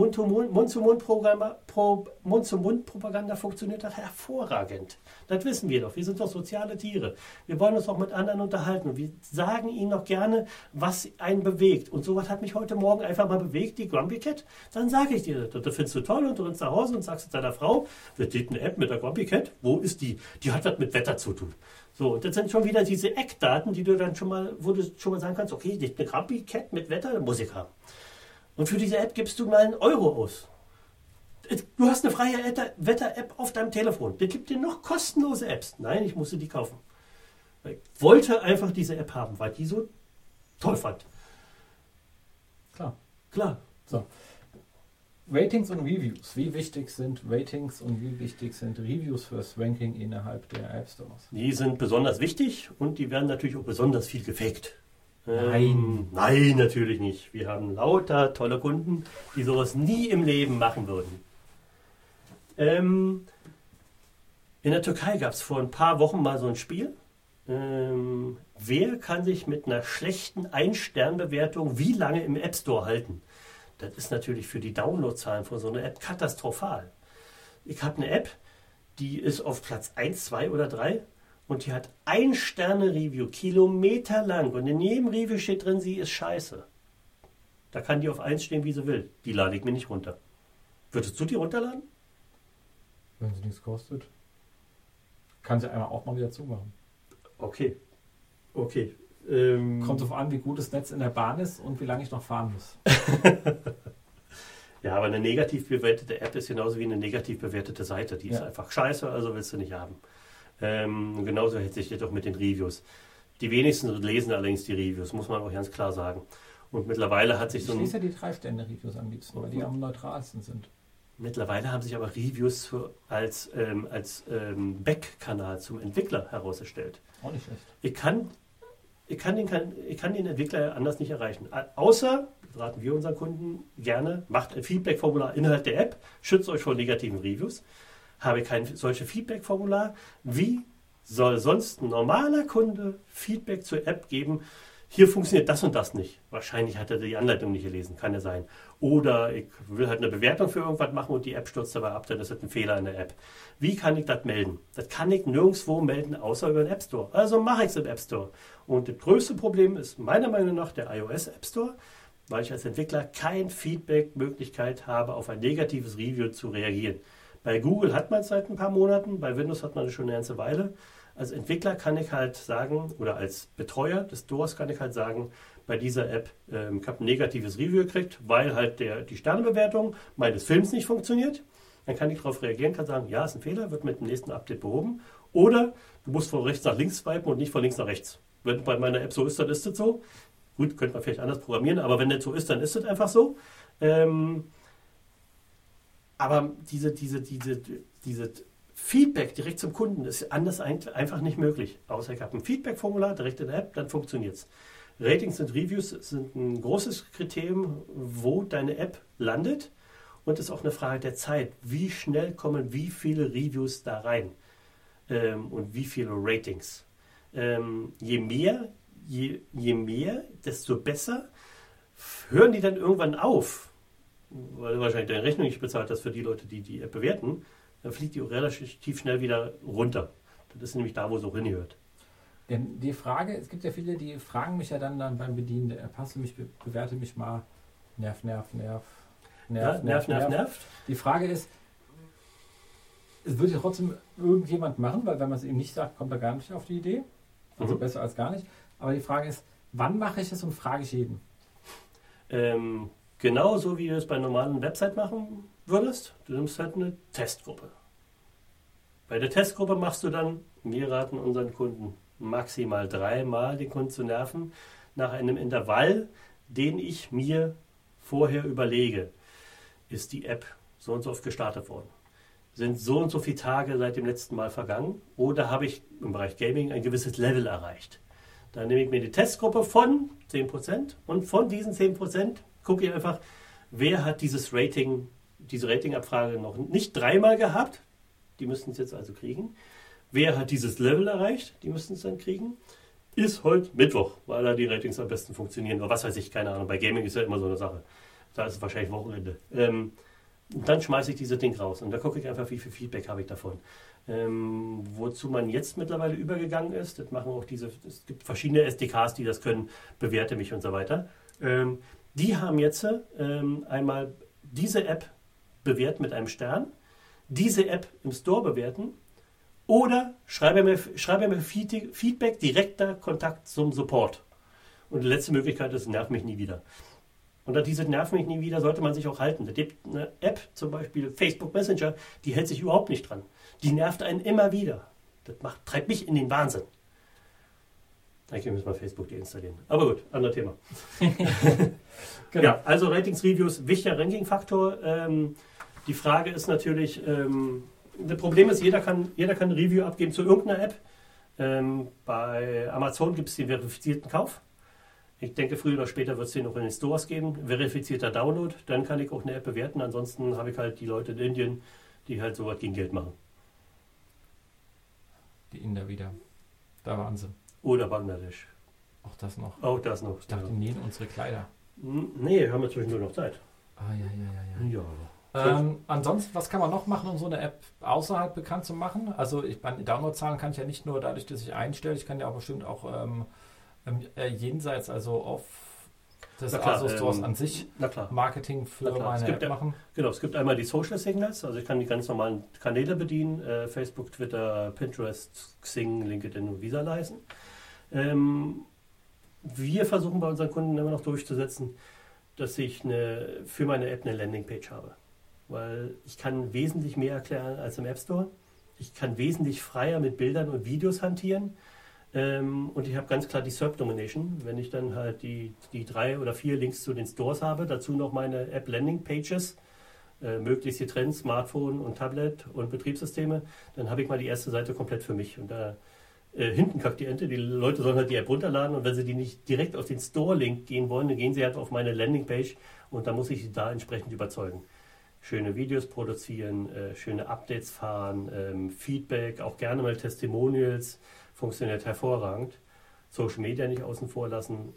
Mund-zu-Mund-Propaganda funktioniert doch hervorragend. Das wissen wir doch. Wir sind doch soziale Tiere. Wir wollen uns doch mit anderen unterhalten. Und wir sagen ihnen doch gerne, was einen bewegt. Und sowas hat mich heute Morgen einfach mal bewegt, die Grumpy Cat. Dann sage ich dir das. Das findest du toll und du rennst nach Hause und sagst zu deiner Frau, da steht eine App mit der Grumpy Cat. Wo ist die? Die hat was mit Wetter zu tun. So, und das sind schon wieder diese Eckdaten, wo du schon mal sagen kannst, okay, eine Grumpy Cat mit Wetter, muss ich haben. Und für diese App gibst du mal einen Euro aus. Du hast eine freie Wetter-App auf deinem Telefon. Der gibt dir noch kostenlose Apps. Nein, ich musste die kaufen. Ich wollte einfach diese App haben, weil ich die so toll fand. Klar. So. Ratings und Reviews. Wie wichtig sind Ratings und wie wichtig sind Reviews fürs Ranking innerhalb der App Stores? Die sind besonders wichtig und die werden natürlich auch besonders viel gefaked. Nein, natürlich nicht. Wir haben lauter tolle Kunden, die sowas nie im Leben machen würden. In der Türkei gab es vor ein paar Wochen mal so ein Spiel. Wer kann sich mit einer schlechten 1-Stern-Bewertung wie lange im App Store halten? Das ist natürlich für die Downloadzahlen von so einer App katastrophal. Ich habe eine App, die ist auf Platz 1, 2 oder 3 und die hat 1-Sterne-Review, kilometerlang. Und in jedem Review steht drin, sie ist scheiße. Da kann die auf 1 stehen, wie sie will. Die lade ich mir nicht runter. Würdest du die runterladen? Wenn sie nichts kostet. Kann sie einmal auch mal wieder zumachen. Okay. Kommt drauf an, wie gut das Netz in der Bahn ist und wie lange ich noch fahren muss. Ja, aber eine negativ bewertete App ist genauso wie eine negativ bewertete Seite. Die ist einfach scheiße, also willst du nicht haben. Genauso hätte ich das doch mit den Reviews. Die wenigsten lesen allerdings die Reviews, muss man auch ganz klar sagen. Und mittlerweile hat sich so ein... Ich lese ja die 3-Sterne-Reviews am liebsten, weil die am neutralsten sind. Mittlerweile haben sich aber Reviews als Back-Kanal zum Entwickler herausgestellt. Auch nicht schlecht. Ich kann den Entwickler anders nicht erreichen. Außer, raten wir unseren Kunden gerne, macht ein Feedback-Formular innerhalb der App, schützt euch vor negativen Reviews. Habe kein solches Feedback-Formular. Wie soll sonst ein normaler Kunde Feedback zur App geben? Hier funktioniert das und das nicht. Wahrscheinlich hat er die Anleitung nicht gelesen, kann ja sein. Oder ich will halt eine Bewertung für irgendwas machen und die App stürzt dabei ab, dann ist das ein Fehler in der App. Wie kann ich das melden? Das kann ich nirgendwo melden, außer über den App Store. Also mache ich es im App Store. Und das größte Problem ist meiner Meinung nach der iOS App Store, weil ich als Entwickler keine Feedback-Möglichkeit habe, auf ein negatives Review zu reagieren. Bei Google hat man es seit ein paar Monaten, bei Windows hat man es schon eine ganze Weile. Als Entwickler kann ich halt sagen, oder als Betreuer des Stores kann ich halt sagen, bei dieser App, ich habe ein negatives Review gekriegt, weil halt die Sternebewertung meines Films nicht funktioniert. Dann kann ich darauf reagieren, kann sagen, ja, ist ein Fehler, wird mit dem nächsten Update behoben. Oder du musst von rechts nach links swipen und nicht von links nach rechts. Wenn bei meiner App so ist, dann ist es so. Gut, könnte man vielleicht anders programmieren, aber wenn das so ist, dann ist es einfach so. Aber diese Feedback direkt zum Kunden ist anders einfach nicht möglich. Außer ich habe ein Feedback-Formular direkt in der App, dann funktioniert es. Ratings und Reviews sind ein großes Kriterium, wo deine App landet. Und es ist auch eine Frage der Zeit. Wie schnell kommen wie viele Reviews da rein? Und wie viele Ratings? Je mehr, desto besser. Hören die dann irgendwann auf? Weil du wahrscheinlich deine Rechnung nicht bezahlt hast für die Leute, die die App bewerten. Dann fliegt die relativ schnell wieder runter. Das ist nämlich da, wo es auch hingehört. Denn die Frage, es gibt ja viele, die fragen mich ja dann beim Bedienen der App, hast du mich, bewerte mich mal, nerv. Die Frage ist, es wird ja trotzdem irgendjemand machen, weil wenn man es ihm nicht sagt, kommt er gar nicht auf die Idee. Also besser als gar nicht. Aber die Frage ist, wann mache ich es und frage ich jeden? Genauso wie du es bei einer normalen Website machen würdest, du nimmst halt eine Testgruppe. Bei der Testgruppe machst du dann, wir raten unseren Kunden, maximal 3-mal den Kunden zu nerven, nach einem Intervall, den ich mir vorher überlege. Ist die App so und so oft gestartet worden? Sind so und so viele Tage seit dem letzten Mal vergangen? Oder habe ich im Bereich Gaming ein gewisses Level erreicht? Dann nehme ich mir die Testgruppe von 10% und von diesen 10% gucke ich einfach, wer hat diese Rating-Abfrage noch nicht 3-mal gehabt? Die müssten es jetzt also kriegen. Wer hat dieses Level erreicht? Die müssten es dann kriegen. Ist heute Mittwoch, weil da die Ratings am besten funktionieren. Oder was weiß ich, keine Ahnung. Bei Gaming ist ja immer so eine Sache. Da ist es wahrscheinlich Wochenende. Und dann schmeiße ich dieses Ding raus. Und da gucke ich einfach, wie viel Feedback habe ich davon. Wozu man jetzt mittlerweile übergegangen ist, das machen auch es gibt verschiedene SDKs, die das können, bewerte mich und so weiter. Die haben jetzt einmal diese App bewerten mit einem Stern, diese App im Store bewerten oder schreibe mir Feedback, direkter Kontakt zum Support. Und die letzte Möglichkeit ist, nerv mich nie wieder. Und an diese nerv mich nie wieder sollte man sich auch halten. Da gibt eine App, zum Beispiel Facebook Messenger, die hält sich überhaupt nicht dran. Die nervt einen immer wieder. Das treibt mich in den Wahnsinn. Eigentlich müssen wir Facebook deinstallieren. Aber gut, anderes Thema. Genau. Ja, also Ratings, Reviews, wichtiger Ranking-Faktor. Die Frage ist natürlich, das Problem ist, jeder kann ein Review abgeben zu irgendeiner App. Bei Amazon gibt es den verifizierten Kauf. Ich denke, früher oder später wird es den noch in den Stores geben. Verifizierter Download, dann kann ich auch eine App bewerten. Ansonsten habe ich halt die Leute in Indien, die halt sowas gegen Geld machen. Die Inder wieder. Da waren sie. Oder Bangladesch. Auch das noch. Auch das noch. Ich dachte, die nähen unsere Kleider. Nee, haben wir zwischendurch noch Zeit. Ja. Ansonsten, was kann man noch machen, um so eine App außerhalb bekannt zu machen? Also Downloadzahlen kann ich ja nicht nur dadurch, dass ich einstelle, ich kann ja auch bestimmt auch jenseits, also Das ASO-Stores an sich Marketing für meine App machen? Genau, es gibt einmal die Social Signals, also ich kann die ganz normalen Kanäle bedienen, Facebook, Twitter, Pinterest, Xing, LinkedIn und Visualizen. Wir versuchen bei unseren Kunden immer noch durchzusetzen, dass ich für meine App eine Landingpage habe. Weil ich kann wesentlich mehr erklären als im App Store. Ich kann wesentlich freier mit Bildern und Videos hantieren. Und ich habe ganz klar die SERP-Domination. Wenn ich dann halt die 3 oder 4 Links zu den Stores habe, dazu noch meine App-Landing-Pages, möglichst getrennt, Smartphone und Tablet und Betriebssysteme, dann habe ich mal die erste Seite komplett für mich. Und da hinten kackt die Ente, die Leute sollen halt die App runterladen und wenn sie die nicht direkt auf den Store-Link gehen wollen, dann gehen sie halt auf meine Landing-Page und da muss ich sie da entsprechend überzeugen. Schöne Videos produzieren, schöne Updates fahren, Feedback, auch gerne mal Testimonials, funktioniert hervorragend. Social Media nicht außen vor lassen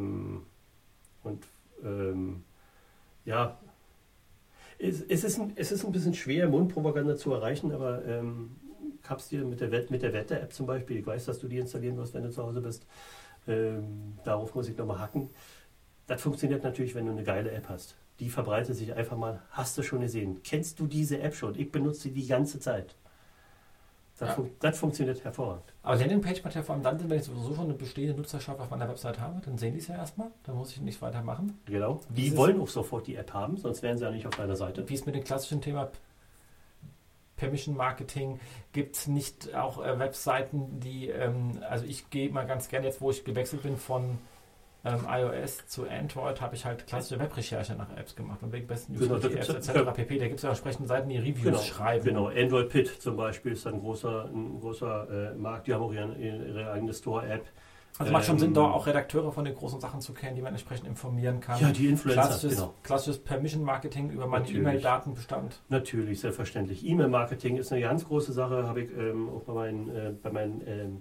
es ist ein bisschen schwer, Mundpropaganda zu erreichen, aber ich habe es dir mit der Wetter-App zum Beispiel, ich weiß, dass du die installieren wirst, wenn du zu Hause bist, darauf muss ich nochmal hacken. Das funktioniert natürlich, wenn du eine geile App hast. Die verbreitet sich einfach mal, hast du schon gesehen, kennst du diese App schon? Ich benutze sie die ganze Zeit. Das funktioniert hervorragend. Aber Landingpage macht ja vor allem dann Sinn, wenn ich sowieso schon eine bestehende Nutzerschaft auf meiner Website habe, dann sehen die es ja erstmal, dann muss ich nicht weitermachen. Genau, die wollen auch sofort die App haben, sonst wären sie ja nicht auf deiner Seite. Wie es mit dem klassischen Thema Permission Marketing, gibt es nicht auch Webseiten, die, also ich gehe mal ganz gerne jetzt, wo ich gewechselt bin von iOS zu Android, habe ich halt klassische Webrecherche nach Apps gemacht und wegen besten Apps etc. pp. Da gibt es ja entsprechende Seiten, die Reviews schreiben. Genau, Android Pit zum Beispiel ist ein großer Markt, die haben auch ihre eigene Store-App. Also macht schon Sinn, da auch Redakteure von den großen Sachen zu kennen, die man entsprechend informieren kann. Ja, die Influencer, klassisches Permission-Marketing über meinen E-Mail-Datenbestand. Natürlich, selbstverständlich. E-Mail-Marketing ist eine ganz große Sache, habe ich auch bei meinen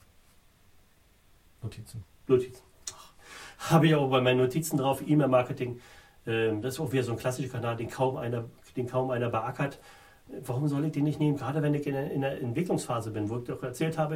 Notizen. Habe ich auch bei meinen Notizen drauf, E-Mail-Marketing. Das ist auch wieder so ein klassischer Kanal, den kaum einer beackert. Warum soll ich den nicht nehmen? Gerade wenn ich in der Entwicklungsphase bin, wo ich doch erzählt habe,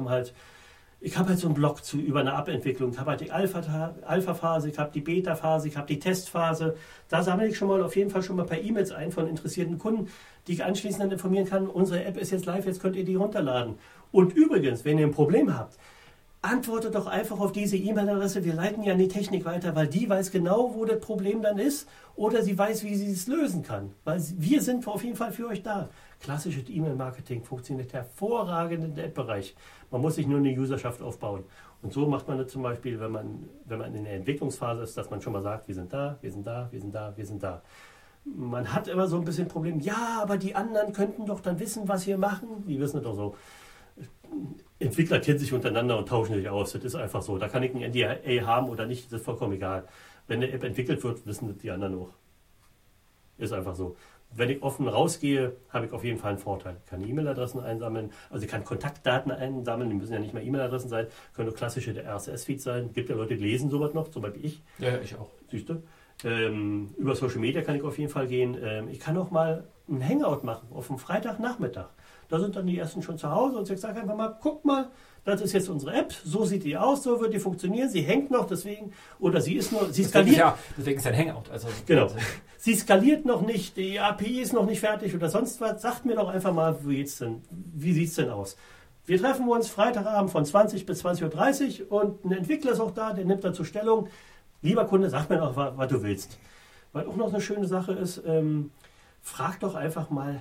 ich habe halt so einen Blog über eine App-Entwicklung. Ich habe halt die Alpha-Phase, ich habe die Beta-Phase, ich habe die Testphase. Da sammle ich auf jeden Fall schon mal ein paar E-Mails ein von interessierten Kunden, die ich anschließend dann informieren kann, unsere App ist jetzt live, jetzt könnt ihr die runterladen. Und übrigens, wenn ihr ein Problem habt, antwortet doch einfach auf diese E-Mail-Adresse. Wir leiten ja an die Technik weiter, weil die weiß genau, wo das Problem dann ist oder sie weiß, wie sie es lösen kann. Weil wir sind auf jeden Fall für euch da. Klassisches E-Mail-Marketing funktioniert hervorragend im App-Bereich. Man muss sich nur eine Userschaft aufbauen. Und so macht man das zum Beispiel, wenn man in der Entwicklungsphase ist, dass man schon mal sagt, wir sind da, wir sind da, wir sind da, wir sind da. Man hat immer so ein bisschen Problem, ja, aber die anderen könnten doch dann wissen, was wir machen. Die wissen es doch so. Entwickler kennen sich untereinander und tauschen sich aus. Das ist einfach so. Da kann ich ein NDA haben oder nicht, das ist vollkommen egal. Wenn eine App entwickelt wird, wissen das die anderen auch. Ist einfach so. Wenn ich offen rausgehe, habe ich auf jeden Fall einen Vorteil. Ich kann E-Mail-Adressen einsammeln, also ich kann Kontaktdaten einsammeln, die müssen ja nicht mehr E-Mail-Adressen sein, können nur klassische RSS-Feeds sein. Es gibt ja Leute, die lesen sowas noch, zum Beispiel ich. Ja, ich auch. Siehst du? Über Social Media kann ich auf jeden Fall gehen. Ich kann auch mal ein Hangout machen, auf einem Freitagnachmittag. Da sind dann die ersten schon zu Hause und ich sage einfach mal, guck mal, das ist jetzt unsere App, so sieht die aus, so wird die funktionieren, sie hängt noch, deswegen, oder sie skaliert. Ja, deswegen ist ein Hangout. Also genau. Sie skaliert noch nicht, die API ist noch nicht fertig oder sonst was. Sagt mir doch einfach mal, wie sieht es denn aus? Wir treffen uns Freitagabend von 20 bis 20.30 Uhr und ein Entwickler ist auch da, der nimmt dazu Stellung. Lieber Kunde, sag mir doch, was du willst. Weil auch noch eine schöne Sache ist, frag doch einfach mal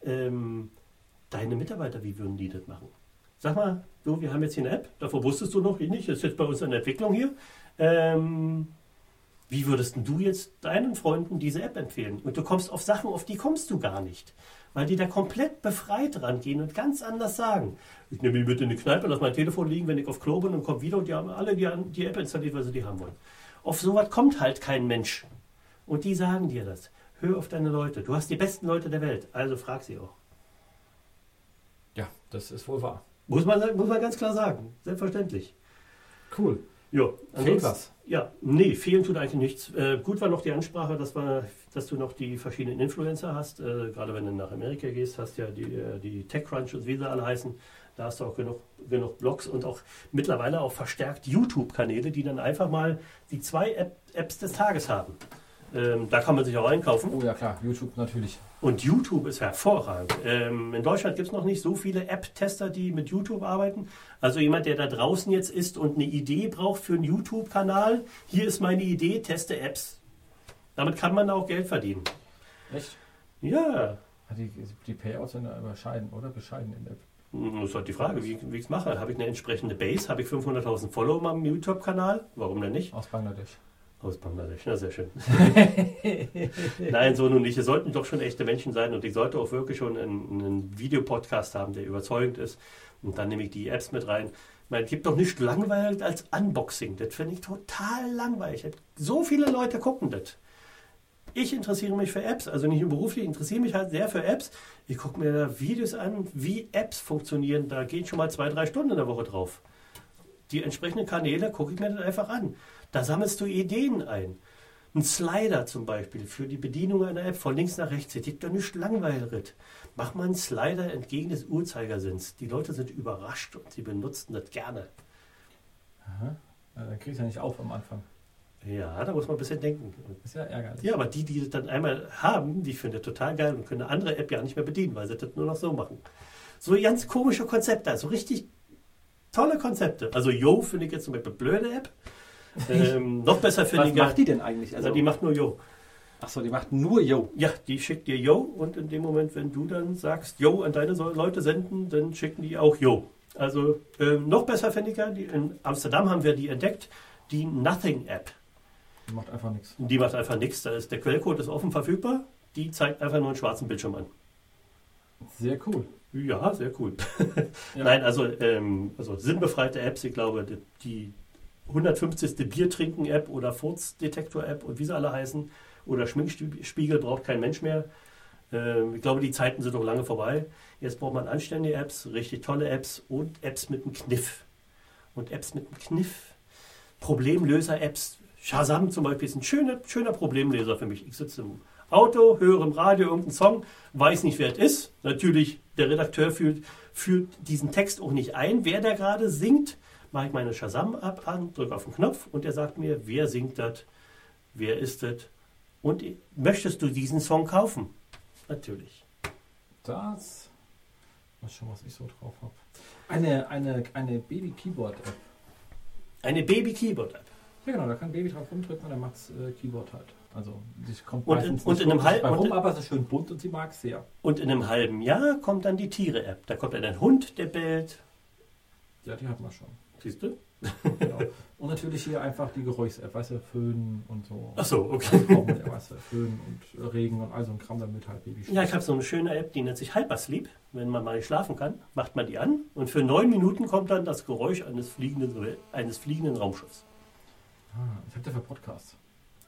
deine Mitarbeiter, wie würden die das machen? Sag mal, du, wir haben jetzt hier eine App, davor wusstest du noch nicht, das ist jetzt bei uns in der Entwicklung hier. Wie würdest du jetzt deinen Freunden diese App empfehlen? Und du kommst auf Sachen, auf die kommst du gar nicht. Weil die da komplett befreit rangehen und ganz anders sagen. Ich nehme die mit in die Kneipe, lass mein Telefon liegen, wenn ich auf Klo bin und komme wieder und die haben alle die App installiert, weil sie die haben wollen. Auf sowas kommt halt kein Mensch. Und die sagen dir das. Hör auf deine Leute. Du hast die besten Leute der Welt, also frag sie auch. Ja, das ist wohl wahr. Muss man ganz klar sagen. Selbstverständlich. Cool. Ja, fehlt was? Ja, nee, fehlen tut eigentlich nichts. Gut war noch die Ansprache, dass du noch die verschiedenen Influencer hast. Gerade wenn du nach Amerika gehst, hast ja die TechCrunch und wie sie alle heißen. Da hast du auch genug genug Blogs und auch mittlerweile auch verstärkt YouTube-Kanäle, die dann einfach mal die 2 Apps des Tages haben. Da kann man sich auch einkaufen. Oh ja klar, YouTube natürlich. Und YouTube ist hervorragend. In Deutschland gibt es noch nicht so viele App-Tester, die mit YouTube arbeiten. Also jemand, der da draußen jetzt ist und eine Idee braucht für einen YouTube-Kanal, hier ist meine Idee, teste Apps. Damit kann man auch Geld verdienen. Echt? Ja. Die Payouts sind ja bescheiden, oder? Bescheiden in der App. Das ist halt die Frage, wie ich es mache. Habe ich eine entsprechende Base? Habe ich 500.000 Follower am YouTube-Kanal? Warum denn nicht? Aus Bangladesch. Aus Bangladesch, na sehr schön. Nein, so nun nicht. Es sollten doch schon echte Menschen sein und ich sollte auch wirklich schon einen Videopodcast haben, der überzeugend ist. Und dann nehme ich die Apps mit rein. Ich meine, es gibt doch nichts langweilig als Unboxing. Das finde ich total langweilig. So viele Leute gucken das. Ich interessiere mich für Apps, also nicht nur beruflich, ich interessiere mich halt sehr für Apps. Ich gucke mir da Videos an, wie Apps funktionieren. Da gehen schon mal 2-3 Stunden in der Woche drauf. Die entsprechenden Kanäle gucke ich mir dann einfach an. Da sammelst du Ideen ein. Ein Slider zum Beispiel für die Bedienung einer App von links nach rechts. Das gibt doch nichts langweiliges. Mach mal einen Slider entgegen des Uhrzeigersinns. Die Leute sind überrascht und sie benutzen das gerne. Aha. Ja, dann kriegst du ja nicht auf am Anfang. Ja, da muss man ein bisschen denken. Das ist ja ärgerlich. Ja, aber die das dann einmal haben, die finden das total geil und können eine andere App ja nicht mehr bedienen, weil sie das nur noch so machen. So ganz komische Konzepte, also richtig tolle Konzepte. Also Yo finde ich jetzt zum Beispiel eine blöde App. Noch besser finde ich... Was macht die denn eigentlich? Also die macht nur Yo. Achso, die macht nur Yo. Ja, die schickt dir Yo und in dem Moment, wenn du dann sagst, Yo an deine Leute senden, dann schicken die auch Yo. Also noch besser finde ich ja, in Amsterdam haben wir die entdeckt, die Nothing-App. Die macht einfach nichts. Die macht einfach nichts. Der Quellcode ist offen verfügbar. Die zeigt einfach nur einen schwarzen Bildschirm an. Sehr cool. Ja, sehr cool. Ja. Nein, also sinnbefreite Apps, ich glaube, die 150. Biertrinken-App oder Furzdetektor-App und wie sie alle heißen, oder Schminkspiegel braucht kein Mensch mehr. Ich glaube, die Zeiten sind doch lange vorbei. Jetzt braucht man anständige Apps, richtig tolle Apps und Apps mit einem Kniff. Und Apps mit einem Kniff. Problemlöser-Apps. Shazam zum Beispiel ist ein schöner Problemlöser für mich. Ich sitze im Auto, höre im Radio irgendeinen Song, weiß nicht, wer es ist. Natürlich, der Redakteur führt diesen Text auch nicht ein, wer da gerade singt. Mache ich meine Shazam-App an, drücke auf den Knopf und er sagt mir, wer singt das, wer ist das und möchtest du diesen Song kaufen? Natürlich. Mal schauen, was ich so drauf habe. Eine Baby-Keyboard-App. Eine Baby-Keyboard-App. Ja genau, da kann Baby drauf rumdrücken und dann macht das Keyboard halt. Also die kommt Und meistens in einem halben rum, aber es ist schön bunt und sie mag es sehr. Und in einem halben Jahr kommt dann die Tiere-App. Da kommt dann ein Hund, der bellt. Ja, die hat man schon. Siehst du? Genau. Und natürlich hier einfach die Geräusch-App, weißt du, Föhn und so. Ach so, okay. Ja, weißt du, Föhn und Regen und all so ein Kram, damit halt Baby Ja, ich habe so eine schöne App, die nennt sich Hypersleep. Wenn man mal nicht schlafen kann, macht man die an und für 9 Minuten kommt dann das Geräusch eines fliegenden Raumschiffs. Ich habe dafür Podcasts.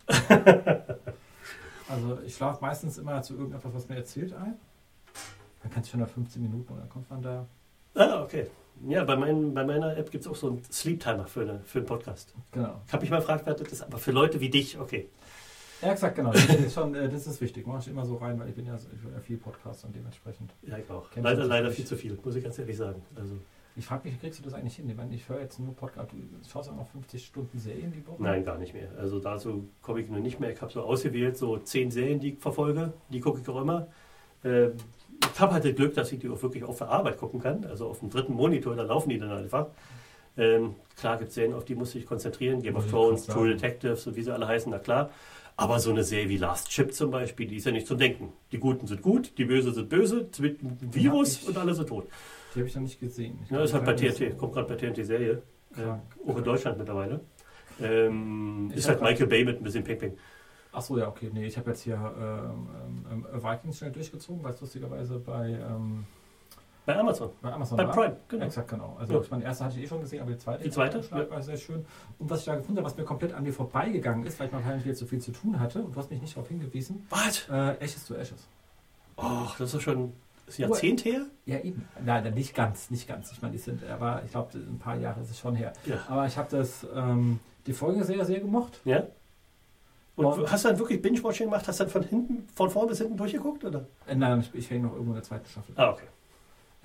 Also ich schlafe meistens immer zu irgendetwas, was mir erzählt ein. Dann kann es schon nach 15 Minuten und dann kommt man da. Ah, okay. Ja, bei meiner App gibt es auch so einen Sleep-Timer für einen Podcast. Genau. Ich habe mich mal gefragt, was das ist, aber für Leute wie dich, okay. Ja, exakt, genau. Das ist wichtig. Mache ich immer so rein, weil ich höre ja viel Podcast und dementsprechend. Ja, ich auch. Kennst du Leider das viel zu viel, muss ich ganz ehrlich sagen. Also, Ich frage mich, wie kriegst du das eigentlich hin? Ich meine, ich höre jetzt nur Podcast. Du schaust auch noch 50 Stunden Serien die Woche? nein, gar nicht mehr. Also dazu komme ich nur nicht mehr. Ich habe so ausgewählt, so 10 Serien, die ich verfolge. Die gucke ich auch immer. Ich habe halt das Glück, dass ich die auch wirklich auf der Arbeit gucken kann. Also auf dem 3. Monitor, da laufen die dann einfach. Klar gibt es Serien, auf die muss ich konzentrieren. Game of Thrones, True Detectives und wie sie alle heißen, na klar. Aber so eine Serie wie Last Chip zum Beispiel, die ist ja nicht zum Denken. Die Guten sind gut, die Bösen sind böse, es wird ein Virus und alle sind tot. Die habe ich noch nicht gesehen. Ja, ist halt bei TNT, kommt gerade bei TNT Serie. Auch in Deutschland mittlerweile. Ist halt Michael Bay mit ein bisschen Ping-Ping. Achso, ja, okay. Nee, ich habe jetzt hier Vikings schnell durchgezogen, weil es lustigerweise bei Amazon. Bei Prime, war. genau. Exakt, genau. Also Ja. meine erste hatte ich schon gesehen, aber die zweite Ja. war sehr schön. Und was ich da gefunden habe, was mir komplett an mir vorbeigegangen ist, weil ich mal jetzt so viel zu tun hatte und du hast mich nicht darauf hingewiesen. Was? Ashes to Ashes. Oh, das ist schon ein Jahrzehnt her? Ja, eben. Nein, nicht ganz. Ich meine, aber ich glaube, ein paar Jahre ist es schon her. Ja. Aber ich habe die Folge sehr, sehr gemocht. Ja. Und hast du dann wirklich Binge-Watching gemacht? Hast du dann von vorn bis hinten durchgeguckt, oder? Nein, ich hänge noch irgendwo in der zweiten Staffel. Ah, okay.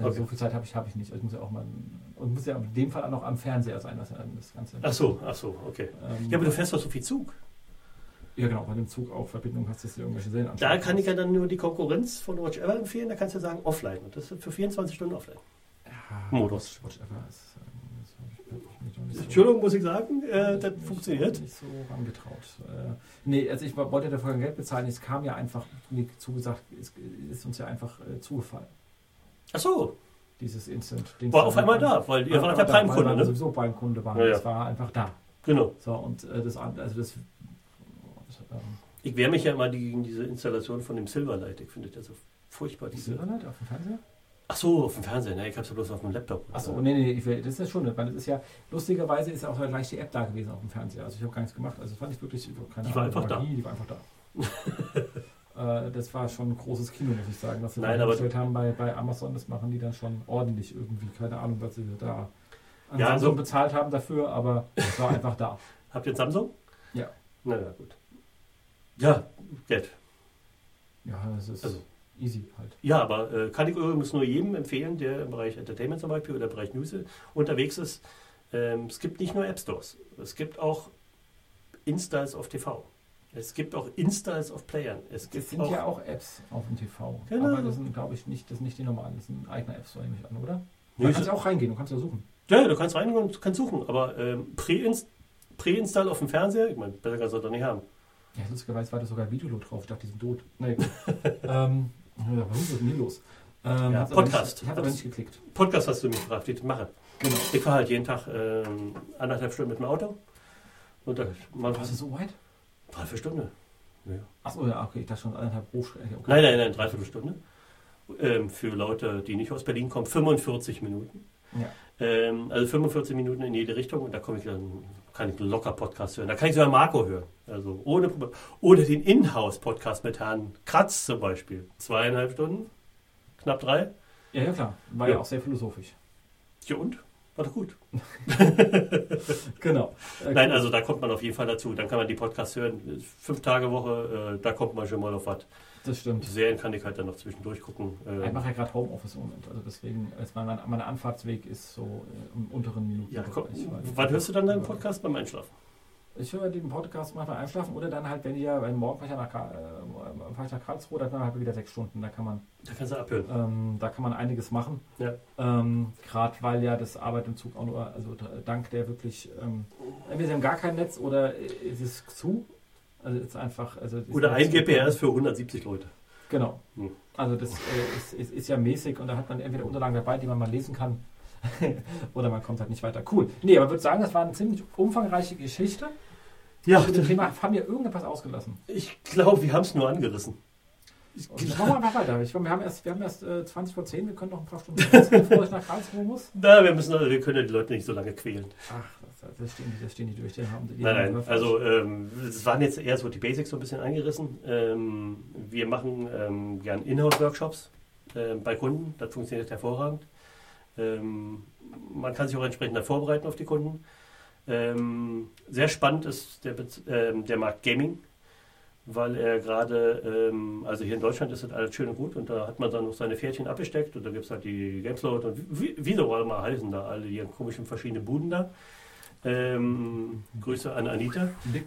Okay. So viel Zeit habe ich nicht. Ich muss ja auch mal, und muss ja in dem Fall auch noch am Fernseher sein, was ja das Ganze. Ach so, okay. Ja, aber du fährst doch so viel Zug. Ja, genau, bei dem Zug auch Verbindung hast, dass du irgendwelche Serien anschauen Da kann ich ja kannst. dann nur die Konkurrenz von Watch Ever empfehlen, da kannst du sagen offline. Und das ist für 24 Stunden offline. Ja, Modus. Watch Ever ist. Das habe ich mich noch nicht so. Entschuldigung, muss ich sagen, das Ich funktioniert. nicht so rangetraut. Nee, also ich wollte dafür kein Geld bezahlen. Es kam ja einfach, mir zugesagt, es ist uns ja einfach zugefallen. Ach so, Dieses Instant-Ding. war auf einmal da, weil ihr wart ja Prime-Kunde, Weil wir ne? sowieso Prime-Kunde waren. Ja, ja. Das war einfach da. Genau. So, und das Ich wehre mich ja immer gegen diese Installation von dem Silverlight. Ich finde das so furchtbar. die Silverlight auf dem Fernseher? Ach so, auf dem Fernseher, ne? Ich hab's ja bloß auf dem Laptop. Achso, nee, das ist ja schon, weil das ist ja, lustigerweise ist ja auch gleich die App da gewesen auf dem Fernseher. Also ich habe gar nichts gemacht. Also das fand ich wirklich, keine Die war Ahnung, einfach da. Die war einfach da. Das war schon ein großes Kino, muss ich sagen, was sie Nein, da aber- gestellt haben bei Amazon. Das machen die dann schon ordentlich irgendwie. Keine Ahnung, was sie da an Ja, Samsung so- bezahlt haben dafür, aber es war einfach da. Habt ihr ein Samsung? Ja. Na ja, gut. Ja, Geld. Ja, das ist Also- easy halt. Ja, aber kann ich übrigens nur jedem empfehlen, der im Bereich Entertainment zum Beispiel oder im Bereich News unterwegs ist. Es gibt nicht nur App Stores, es gibt auch Installs auf TV. Es gibt auch Installs auf Playern. Es Es gibt sind ja auch Apps auf dem TV. Genau. Aber das sind, glaube ich, nicht, das sind nicht die normalen. Das sind eigene Apps, so nehme ich an, oder? Nee, Da kannst du auch reingehen, du kannst ja suchen. Ja, du kannst rein und kannst suchen, aber Präinstall auf dem Fernseher, ich meine, besser kannst du das doch nicht haben. Ja, lustigerweise war da sogar Videolo drauf. Ich dachte, die sind tot. Nee, gut. Was ist denn hier los? Ja, Hat's aber Podcast. Nicht, ich habe aber nicht geklickt. Podcast hast du mich gefragt, wie ich das mache. Genau. Ich fahre halt jeden Tag 1,5 Stunden mit dem Auto. Und da mal Was ist so weit? 3-4 Stunden. Ja. Achso, ja, okay, ich dachte schon 1,5 Hochstrecke. Okay. Nein, 3/4 Stunde. Für Leute, die nicht aus Berlin kommen, 45 Minuten. Ja. Also 45 Minuten in jede Richtung und da kann ich locker Podcast hören. Da kann ich sogar Marco hören. Also ohne Problem. Oder den Inhouse-Podcast mit Herrn Kratz zum Beispiel. 2,5 Stunden, knapp 3. Ja, klar. War Ja. ja auch sehr philosophisch. Ja und? War doch gut. Genau. Nein, also da kommt man auf jeden Fall dazu. Dann kann man die Podcasts hören. 5 Tage Woche, da kommt man schon mal auf was. Das stimmt. Serien kann ich halt dann noch zwischendurch gucken. Ich mache ja gerade Homeoffice im Moment. Also deswegen, mein Anfahrtsweg ist so im unteren Minuten. Ja, wann hörst du dann deinen Podcast beim Einschlafen? Ich höre den Podcast manchmal einschlafen oder dann halt, wenn ich ja, weil morgen fahre ich nach Karlsruhe, dann halt wieder 6 Stunden. Da kann Da kannst du abhören. man einiges machen. Ja. Gerade weil ja das Arbeit im Zug auch nur, also dank der wirklich, entweder sie haben gar kein Netz oder ist es zu. Also ist einfach, also ist Oder ein GPRS für 170 Leute. Genau. Hm. Also das ist ja mäßig und da hat man entweder Unterlagen dabei, die man mal lesen kann, oder man kommt halt nicht weiter. Cool. Nee, aber ich würde sagen, das war eine ziemlich umfangreiche Geschichte. Ja, Zu dem Thema haben wir irgendetwas ausgelassen. ich glaube, wir haben es nur angerissen. Und machen wir einfach weiter. Wir haben erst 20 vor 10, wir können noch ein paar Stunden sitzen, bevor ich nach Karlsruhe muss. Na, wir können ja die Leute nicht so lange quälen. Ach, das stehen die durch. Die Nein, also es waren jetzt eher so die Basics so ein bisschen eingerissen. Wir machen gern Inhouse-Workshops bei Kunden, das funktioniert hervorragend. Man kann sich auch entsprechend vorbereiten auf die Kunden. Sehr spannend ist der Markt Gaming, weil er gerade, also hier in Deutschland ist das alles schön und gut und da hat man dann noch seine Pferdchen abgesteckt und da gibt es halt die Gameslot und wie so mal heißen da alle ihren komischen verschiedenen Buden da. Grüße an Anita.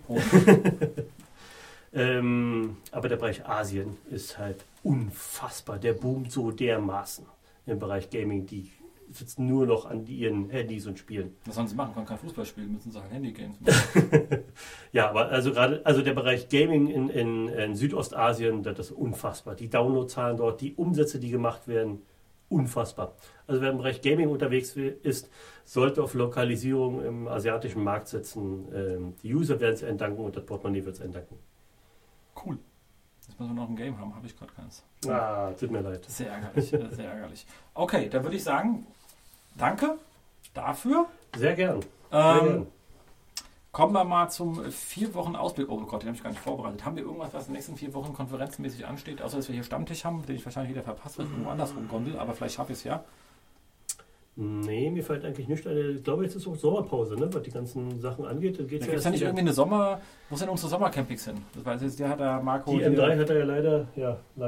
Aber der Bereich Asien ist halt unfassbar. Der boomt so dermaßen im Bereich Gaming. Die sitzen nur noch an ihren Handys und spielen. Was sollen sie machen? Können kein Fußball spielen, müssen sie halt Handygames machen. Ja, aber also der Bereich Gaming in Südostasien, das ist unfassbar. Die Downloadzahlen dort, die Umsätze, die gemacht werden, unfassbar. Also wer im Bereich Gaming unterwegs ist, sollte auf Lokalisierung im asiatischen Markt setzen. Die User werden es entdanken und das Portemonnaie wird es entdanken. Cool. Jetzt müssen wir noch ein Game haben, habe ich gerade keins. Ah, tut mir leid. Sehr ärgerlich, sehr ärgerlich. Okay, dann würde ich sagen, danke dafür. Sehr gern. Sehr gern. Kommen wir mal zum 4 Wochen Ausblick. Oh Gott, den habe ich gar nicht vorbereitet. Haben wir irgendwas, was in den nächsten 4 Wochen konferenzmäßig ansteht, außer dass wir hier Stammtisch haben, den ich wahrscheinlich wieder verpasst, weil ich irgendwo anders rumgondel, aber vielleicht schaffe ich es ja. Nee, mir fällt eigentlich nicht ein. Ich glaube, jetzt ist auch Sommerpause, ne? Was die ganzen Sachen angeht. Dann Da gibt es ja nicht irgendwie eine Sommer... Wo sind unsere Sommercampings hin? Das weiß jetzt, der hat der Marco... Die M3 hat er ja leider.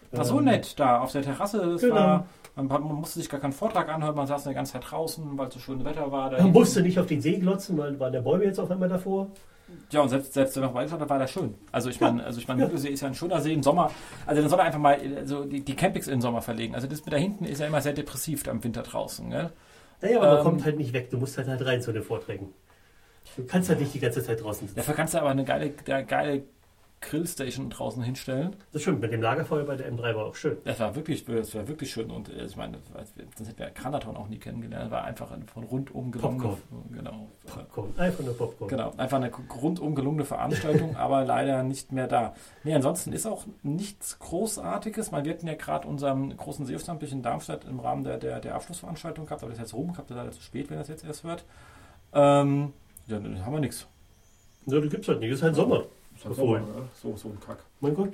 War so nett da auf der Terrasse. Das Genau. war, man musste sich gar keinen Vortrag anhören, man saß die ganze Zeit draußen, weil es so schönes Wetter war. Man musste nicht auf den See glotzen, weil waren der Bäume jetzt auf einmal davor. Ja, und selbst wenn noch weiter war das schön. Also ich meine, Müggelsee ist ja ein schöner See im Sommer. Also dann soll er einfach mal die Campings in den Sommer verlegen. Also das mit da hinten ist ja immer sehr depressiv im Winter draußen. Gell? Naja, aber man kommt halt nicht weg. Du musst halt rein zu den Vorträgen. Du kannst halt nicht die ganze Zeit draußen sitzen. Dafür kannst du aber eine geile Grillstation draußen hinstellen. Das stimmt, mit dem Lagerfeuer bei der M3 war auch schön. Das war wirklich schön. Und ich meine, sonst hätten wir Granaton auch nie kennengelernt. Das war einfach eine von rundum gelungene... Popcorn. Genau. Popcorn. Einfach nur Popcorn. Genau, einfach eine rundum gelungene Veranstaltung, aber leider nicht mehr da. Nee, ansonsten ist auch nichts Großartiges. Wir hatten ja gerade unseren großen Seehof-Stammtisch in Darmstadt im Rahmen der Abschlussveranstaltung gehabt, aber das ist jetzt rum, habt ihr leider zu spät, wenn das jetzt erst hört. Ja, dann haben wir nichts. Ja, du gibt's halt nicht. Das ist halt Sommer. So ein Kack. Mein Gott.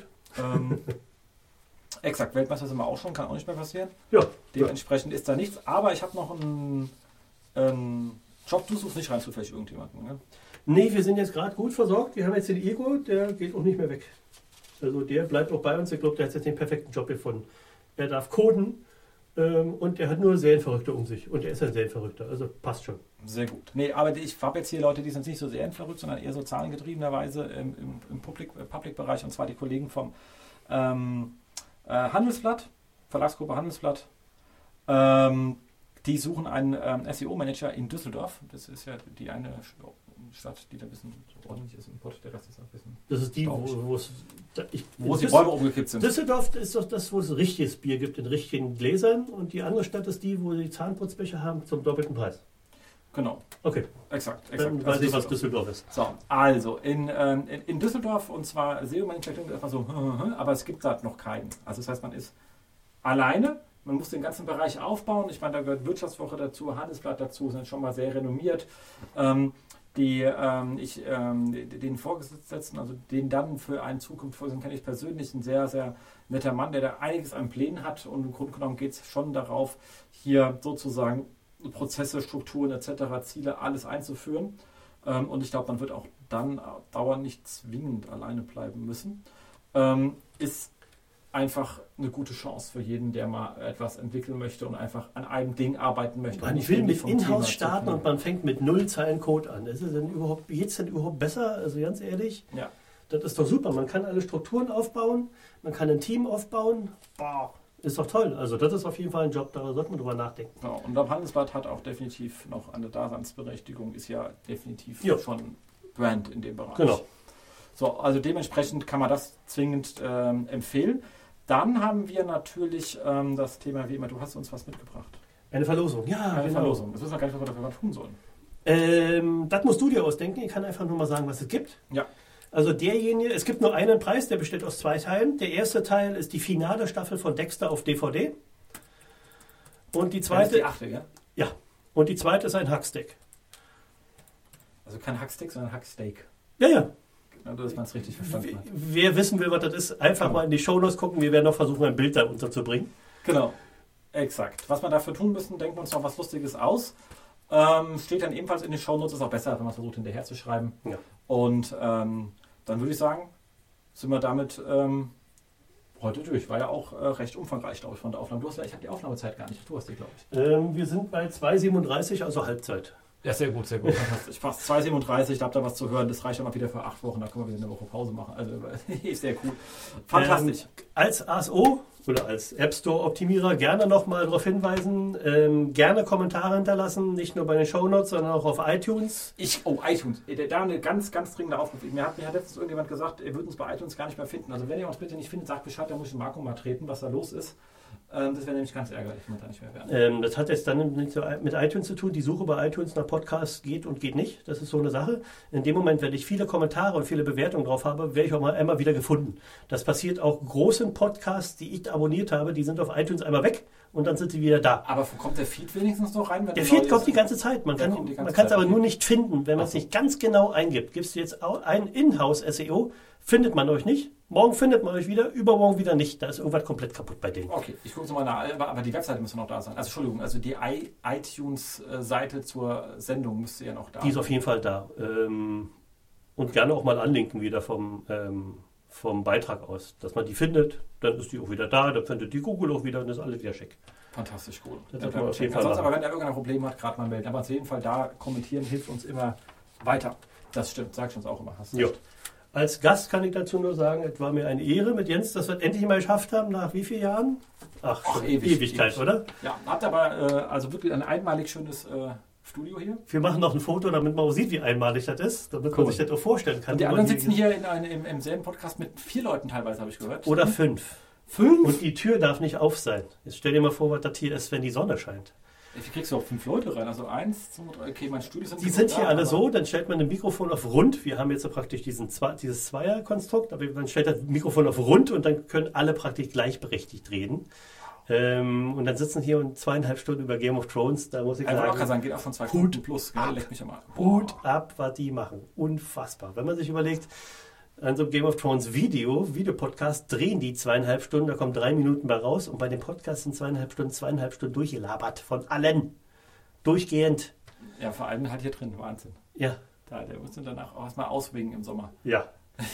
Exakt, Weltmeister sind wir auch schon, kann auch nicht mehr passieren. Ja. Dementsprechend ist da nichts, aber ich habe noch einen Job, du suchst nicht rein zufällig irgendjemanden. Ne? Nee, wir sind jetzt gerade gut versorgt. Wir haben jetzt den Ego, der geht auch nicht mehr weg. Also der bleibt auch bei uns. Ich glaube, der hat jetzt den perfekten Job gefunden. Er darf coden und er hat nur Serienverrückte um sich. Und er ist ein Serienverrückter, also passt schon. Sehr gut. Nee, aber ich habe jetzt hier Leute, die sind nicht so serienverrückt, sondern eher so zahlengetriebenerweise im Public-Bereich, und zwar die Kollegen vom Handelsblatt, Verlagsgruppe Handelsblatt. Die suchen einen SEO-Manager in Düsseldorf. Das ist ja die eine Stadt, die da ein bisschen so ordentlich ist. Im Pott, der Rest ist ein bisschen... Das ist die, wo die Bäume umgekippt sind. Düsseldorf ist doch das, wo es richtiges Bier gibt in richtigen Gläsern. Und die andere Stadt ist die, wo sie Zahnputzbecher haben zum doppelten Preis. Genau. Okay. Exakt. Dann weiß ich, was Düsseldorf ist. So, also in Düsseldorf, und zwar SEO-Manager klingt erstmal so, aber es gibt da noch keinen. Also das heißt, man ist alleine, man muss den ganzen Bereich aufbauen. Ich meine, da gehört Wirtschaftswoche dazu, Handelsblatt dazu, sind schon mal sehr renommiert. Den Vorgesetzten, also den dann für eine Zukunft vorsehen, kenne ich persönlich, ein sehr, sehr netter Mann, der da einiges an Plänen hat, und im Grunde genommen geht es schon darauf, hier sozusagen Prozesse, Strukturen etc., Ziele, alles einzuführen. Und ich glaube, man wird auch dann dauernd nicht zwingend alleine bleiben müssen. Ist einfach eine gute Chance für jeden, der mal etwas entwickeln möchte und einfach an einem Ding arbeiten möchte. Man will mit Inhouse starten und man fängt mit 0 Zeilen Code an. Ist es denn geht's denn überhaupt besser? Also ganz ehrlich, ja. Das ist doch super. Man kann alle Strukturen aufbauen, man kann ein Team aufbauen. Boah, ist doch toll. Also das ist auf jeden Fall ein Job, da sollte man drüber nachdenken. Ja, und das Handelsblatt hat auch definitiv noch eine Daseinsberechtigung, ist ja definitiv schon Brand in dem Bereich. Genau. So, also dementsprechend kann man das zwingend empfehlen. Dann haben wir natürlich das Thema, wie immer, du hast uns was mitgebracht. Eine Verlosung, ja. Eine genau. Verlosung. Das wissen wir gar nicht, was wir dafür tun sollen. Das musst du dir ausdenken. Ich kann einfach nur mal sagen, was es gibt. Ja. Also es gibt nur einen Preis, der besteht aus 2 Teilen. Der erste Teil ist die finale Staffel von Dexter auf DVD. Und die zweite... Das ist die 8. Gell? Ja. Und die zweite ist ein Hacksteak. Also kein Hacksteak, sondern Hacksteak. Ja, ja. Dass man es richtig verstanden hat. Wer wissen will, was das ist, einfach mal in die Shownotes gucken. Wir werden noch versuchen, ein Bild da unterzubringen. Genau. Exakt. Was wir dafür tun müssen, denken wir uns noch was Lustiges aus. Steht dann ebenfalls in den Shownotes. Ist auch besser, wenn man versucht, hinterher zu schreiben. Ja. Und dann würde ich sagen, sind wir damit heute durch. War ja auch recht umfangreich, glaube ich, von der Aufnahme. Ich habe die Aufnahmezeit gar nicht. Du hast die, glaube ich. Wir sind bei 2,37, also Halbzeit. Ja, sehr gut, sehr gut. Ich mache 2,37, da habt ihr was zu hören. Das reicht dann mal wieder für 8 Wochen. Da können wir wieder eine Woche Pause machen. Also ist sehr cool. Fantastisch. Als ASO oder als App Store Optimierer gerne nochmal darauf hinweisen, gerne Kommentare hinterlassen, nicht nur bei den Shownotes, sondern auch auf iTunes. iTunes. Da eine ganz, ganz dringende Aufruf. Mir hat letztens irgendjemand gesagt, er würde uns bei iTunes gar nicht mehr finden. Also wenn ihr uns bitte nicht findet, sagt Bescheid, da muss ich den Marco mal treten, was da los ist. Das wäre nämlich ganz ärgerlich, wenn wir da nicht mehr wären. Das hat jetzt dann mit iTunes zu tun. Die Suche bei iTunes nach Podcasts geht und geht nicht. Das ist so eine Sache. In dem Moment, wenn ich viele Kommentare und viele Bewertungen drauf habe, werde ich auch mal einmal wieder gefunden. Das passiert auch großen Podcasts, die ich abonniert habe, die sind auf iTunes einmal weg und dann sind sie wieder da. Aber kommt der Feed wenigstens noch rein? Der Feed kommt die ganze Zeit. Man kann es aber nur nicht finden, wenn man es nicht ganz genau eingibt. Gibst du jetzt ein Inhouse-SEO, findet man euch nicht. Morgen findet man euch wieder, übermorgen wieder nicht. Da ist irgendwas komplett kaputt bei denen. Okay, ich gucke es mal nach. Aber die Webseite müsste noch da sein. Also Entschuldigung, also die iTunes-Seite zur Sendung müsste ja noch da sein. Die ist auf jeden Fall da. Und gerne auch mal anlinken wieder vom Beitrag aus. Dass man die findet, dann ist die auch wieder da, dann findet die Google auch wieder und ist alles wieder schick. Fantastisch cool. Das wird man auf jeden Fall Ansonsten machen. aber, wenn er irgendein Problem hat, gerade mal melden. Aber auf jeden Fall da kommentieren hilft uns immer weiter. Das stimmt, sagst du uns auch immer. Hast du Jo. recht. Als Gast kann ich dazu nur sagen, es war mir eine Ehre mit Jens, dass wir es endlich mal geschafft haben, nach wie vielen Jahren? Ach, schon Ewigkeit, oder? Ja, habt aber also wirklich ein einmalig schönes Studio hier. Wir machen noch ein Foto, damit man auch sieht, wie einmalig das ist, damit man sich das auch vorstellen kann. Und die wie man anderen sitzen hier hier im selben Podcast mit 4 Leuten teilweise, habe ich gehört. Oder 5. 5? Und die Tür darf nicht auf sein. Jetzt stell dir mal vor, was das hier ist, wenn die Sonne scheint. Wie kriegst du auch 5 Leute rein? Also 1, 2, 3, okay, mein Studio sind Die sind hier alle so, dann stellt man ein Mikrofon auf rund. Wir haben jetzt so praktisch dieses Zweierkonstrukt, aber man stellt das Mikrofon auf rund und dann können alle praktisch gleichberechtigt reden. Und dann sitzen hier und 2,5 Stunden über Game of Thrones, da muss ich sagen, geht auch von 2 Stunden plus, gell? Leck mich am Arsch. Hut ab, was die machen. Unfassbar. Wenn man sich überlegt, an so einem Game of Thrones Videopodcast drehen die 2,5 Stunden, da kommen 3 Minuten bei raus und bei dem Podcast sind 2,5 Stunden durchgelabert. Von allen. Durchgehend. Ja, vor allem halt hier drin, Wahnsinn. Ja. Der muss dann danach auch erstmal auswingen im Sommer. Ja.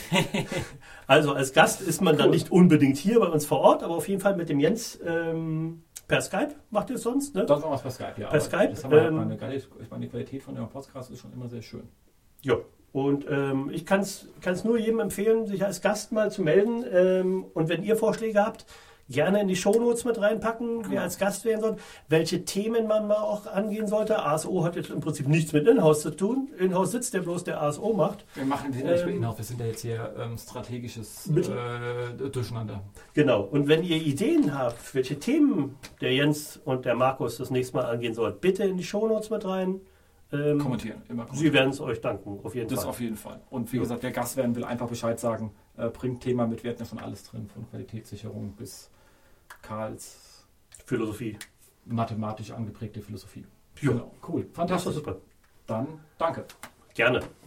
Also als Gast ist man dann nicht unbedingt hier bei uns vor Ort, aber auf jeden Fall mit dem Jens per Skype macht ihr es sonst, ne? Das machen wir es per Skype, ja. Per Skype. Das haben wir eine geile, ich meine, die Qualität von dem Podcast ist schon immer sehr schön. Ja. Und ich kann es nur jedem empfehlen, sich als Gast mal zu melden. Und wenn ihr Vorschläge habt, gerne in die Shownotes mit reinpacken, wer als Gast werden soll, welche Themen man mal auch angehen sollte. ASO hat jetzt im Prinzip nichts mit Inhouse zu tun. Inhouse sitzt der bloß, der ASO macht. Wir machen den nicht mehr Inhouse, wir sind ja jetzt hier strategisches Durcheinander. Genau. Und wenn ihr Ideen habt, welche Themen der Jens und der Markus das nächste Mal angehen sollen, bitte in die Shownotes mit rein. Kommentieren, immer kommentieren. Sie werden es euch danken, auf jeden Fall. Das auf jeden Fall. Und wie gesagt, wer Gast werden will, einfach Bescheid sagen. Bringt Thema mit, wir hatten ja schon alles drin, von Qualitätssicherung bis Karls Philosophie. Mathematisch angeprägte Philosophie. Ja. Genau. Cool, fantastisch. Super. Dann danke. Gerne.